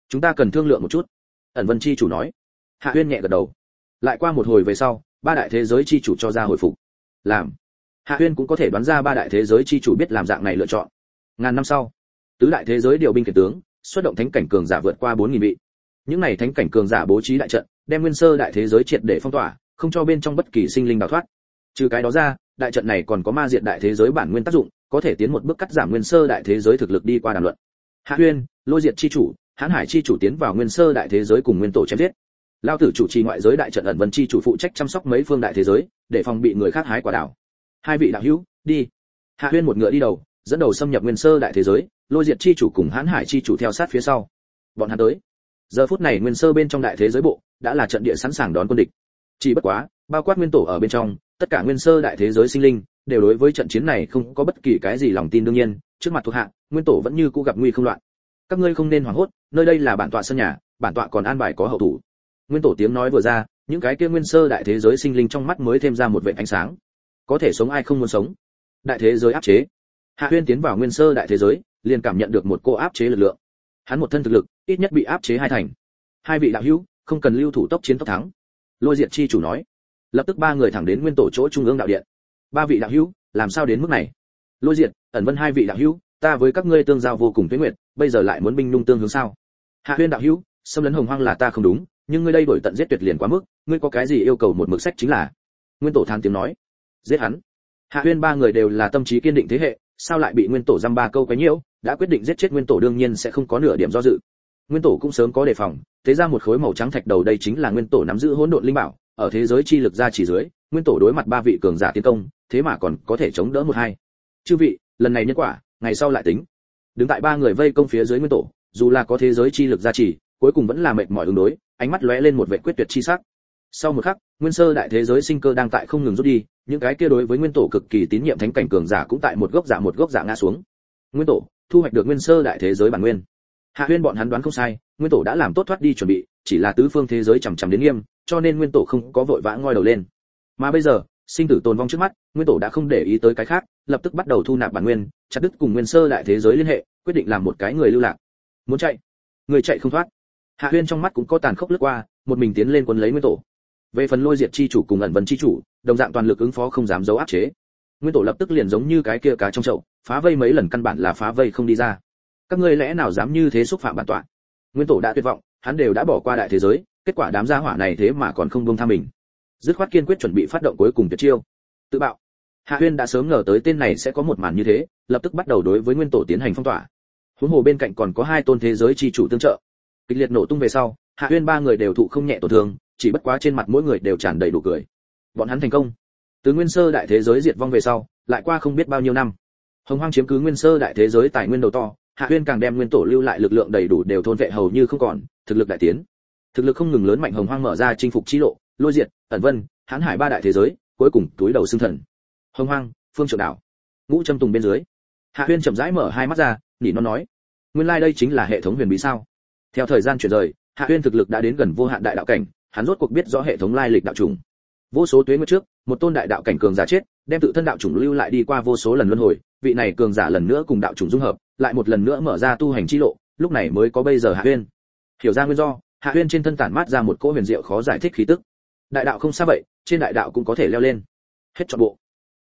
chúng ta cần thương lượng một chút, ẩn vân chi chủ nói. Hạ Huyên nhẹ gật đầu. Lại qua một hồi về sau, ba đại thế giới chi chủ cho ra hồi phục. Làm. Hạ Huyên cũng có thể đoán ra ba đại thế giới chi chủ biết làm dạng này lựa chọn. Ngàn năm sau, tứ đại thế giới điều binh khiển tướng, xuất động thánh cảnh cường giả vượt qua bốn nghìn vị. Những này thánh cảnh cường giả bố trí đại trận, đem nguyên sơ đại thế giới triệt để phong tỏa, không cho bên trong bất kỳ sinh linh đào thoát. Trừ cái đó ra, đại trận này còn có ma diệt đại thế giới bản nguyên tác dụng, có thể tiến một bước cắt giảm nguyên sơ đại thế giới thực lực đi qua đàm luận. Hạ Huyên, Lôi Diệt chi chủ, Hán Hải chi chủ tiến vào nguyên sơ đại thế giới cùng nguyên tổ chém giết. Lao tử chủ trì ngoại giới đại trận ẩn vân chi chủ phụ trách chăm sóc mấy phương đại thế giới, để phòng bị người khác hái quả đảo. Hai vị đạo hữu, đi. Hạ Huyên một ngựa đi đầu, dẫn đầu xâm nhập nguyên sơ đại thế giới, Lôi Diệt chi chủ cùng Hán Hải chi chủ theo sát phía sau. Bọn hắn tới. Giờ phút này nguyên sơ bên trong đại thế giới bộ đã là trận địa sẵn sàng đón quân địch. Chỉ bất quá, bao quát nguyên tổ ở bên trong, tất cả nguyên sơ đại thế giới sinh linh đều đối với trận chiến này không có bất kỳ cái gì lòng tin. Đương nhiên, trước mặt thuộc hạ, nguyên tổ vẫn như cũ gặp nguy không loạn. Các ngươi không nên hoảng hốt, nơi đây là bản tọa sân nhà, bản tọa còn an bài có hậu thủ. Nguyên tổ tiếng nói vừa ra, những cái kia nguyên sơ đại thế giới sinh linh trong mắt mới thêm ra một vệt ánh sáng. Có thể sống ai không muốn sống. Đại thế giới áp chế. Hạ Huyên tiến vào nguyên sơ đại thế giới, liền cảm nhận được một cô áp chế lực lượng. Hắn một thân thực lực, ít nhất bị áp chế hai thành. Hai vị đạo hữu, không cần lưu thủ tốc chiến tốc thắng. Lôi Diệt chi chủ nói. Lập tức ba người thẳng đến nguyên tổ chỗ trung ương đạo điện. Ba vị đạo hữu, làm sao đến mức này? Lôi Diệt, ẩn vân hai vị đạo hữu, ta với các ngươi tương giao vô cùng tuyết nguyệt, bây giờ lại muốn binh nung tương hướng sao? Hạ Huyên đạo hữu, xâm lấn hồng hoang là ta không đúng, nhưng ngươi đây đổi tận giết tuyệt liền quá mức, ngươi có cái gì yêu cầu một mực sách chính là. Nguyên tổ thán tiếng nói. Giết hắn. Hạ Huyên ba người đều là tâm trí kiên định thế hệ, sao lại bị nguyên tổ dăm ba câu quấy nhiễu, đã quyết định giết chết nguyên tổ đương nhiên sẽ không có nửa điểm do dự. Nguyên tổ cũng sớm có đề phòng, thế ra một khối màu trắng thạch đầu đây chính là nguyên tổ nắm giữ hỗn độn linh bảo, ở thế giới chi lực ra chỉ dưới, nguyên tổ đối mặt ba vị cường giả tiến công, thế mà còn có thể chống đỡ một hai. Chư vị, lần này nhân quả, ngày sau lại tính. Đứng tại ba người vây công phía dưới nguyên tổ, dù là có thế giới chi lực ra chỉ, cuối cùng vẫn là mệt mỏi ứng đối, ánh mắt lóe lên một vẻ quyết tuyệt chi sắc. Sau một khắc, nguyên sơ đại thế giới sinh cơ đang tại không ngừng rút đi, những cái kia đối với nguyên tổ cực kỳ tín nhiệm thánh cảnh cường giả cũng tại một gốc giả một gốc giả ngã xuống. Nguyên tổ thu hoạch được nguyên sơ đại thế giới bản nguyên. Hạ Huyên bọn hắn đoán không sai, nguyên tổ đã làm tốt thoát đi chuẩn bị, chỉ là tứ phương thế giới chằm chằm đến nghiêm, cho nên nguyên tổ không có vội vã ngoi đầu lên. Mà bây giờ, sinh tử tồn vong trước mắt, nguyên tổ đã không để ý tới cái khác, lập tức bắt đầu thu nạp bản nguyên, chặt đứt cùng nguyên sơ đại thế giới liên hệ, quyết định làm một cái người lưu lạc. Muốn chạy, người chạy không thoát. Hạ Huyên trong mắt cũng có tàn khốc lướt qua, một mình tiến lên quân lấy nguyên tổ. Về phần Lôi Diệt chi chủ cùng ẩn vân chi chủ, đồng dạng toàn lực ứng phó không dám giấu áp chế. Nguyên tổ lập tức liền giống như cái kia cá trong chậu, phá vây mấy lần căn bản là phá vây không đi ra. Các ngươi lẽ nào dám như thế xúc phạm bản tọa? Nguyên tổ đã tuyệt vọng, hắn đều đã bỏ qua đại thế giới, kết quả đám gia hỏa này thế mà còn không buông tha mình. Dứt khoát kiên quyết chuẩn bị phát động cuối cùng tuyệt chiêu. Tự bạo. Hạ Huyên đã sớm ngờ tới tên này sẽ có một màn như thế, lập tức bắt đầu đối với nguyên tổ tiến hành phong tỏa. Huống hồ bên cạnh còn có hai tôn thế giới chi chủ tương trợ. Kịch liệt nổ tung về sau, Hạ Huyên ba người đều thụ không nhẹ tổn thương, chỉ bất quá trên mặt mỗi người đều tràn đầy đủ cười. Bọn hắn thành công. Từ nguyên sơ đại thế giới diệt vong về sau, lại qua không biết bao nhiêu năm. Hồng Hoang chiếm cứ nguyên sơ đại thế giới tài nguyên đầu to, Hạ Huyên càng đem nguyên tổ lưu lại lực lượng đầy đủ đều thôn vệ hầu như không còn, thực lực đại tiến. Thực lực không ngừng lớn mạnh Hồng Hoang mở ra chinh phục chi lộ, Lôi Diệt, ẩn vân, Hán Hải ba đại thế giới, cuối cùng túi đầu xưng thần. Hồng Hoang, Phương Trượng đảo, Ngũ Trâm Tùng bên dưới. Hạ Huyên chậm rãi mở hai mắt ra, nỉ non nói: "Nguyên lai like đây chính là hệ thống huyền bí sao?" Theo thời gian chuyển rời, Hạ Huyên thực lực đã đến gần vô hạn đại đạo cảnh, hắn rốt cuộc biết rõ hệ thống lai lịch đạo chủng. Vô số tuế nguyệt trước, một tôn đại đạo cảnh cường giả chết, đem tự thân đạo chủng lưu lại đi qua vô số lần luân hồi, vị này cường giả lần nữa cùng đạo chủng dung hợp, lại một lần nữa mở ra tu hành chi lộ, lúc này mới có bây giờ Hạ Huyên. Hiểu ra nguyên do, Hạ Huyên trên thân tản mát ra một cỗ huyền diệu khó giải thích khí tức. Đại đạo không xa vậy, trên đại đạo cũng có thể leo lên. Hết trọn bộ.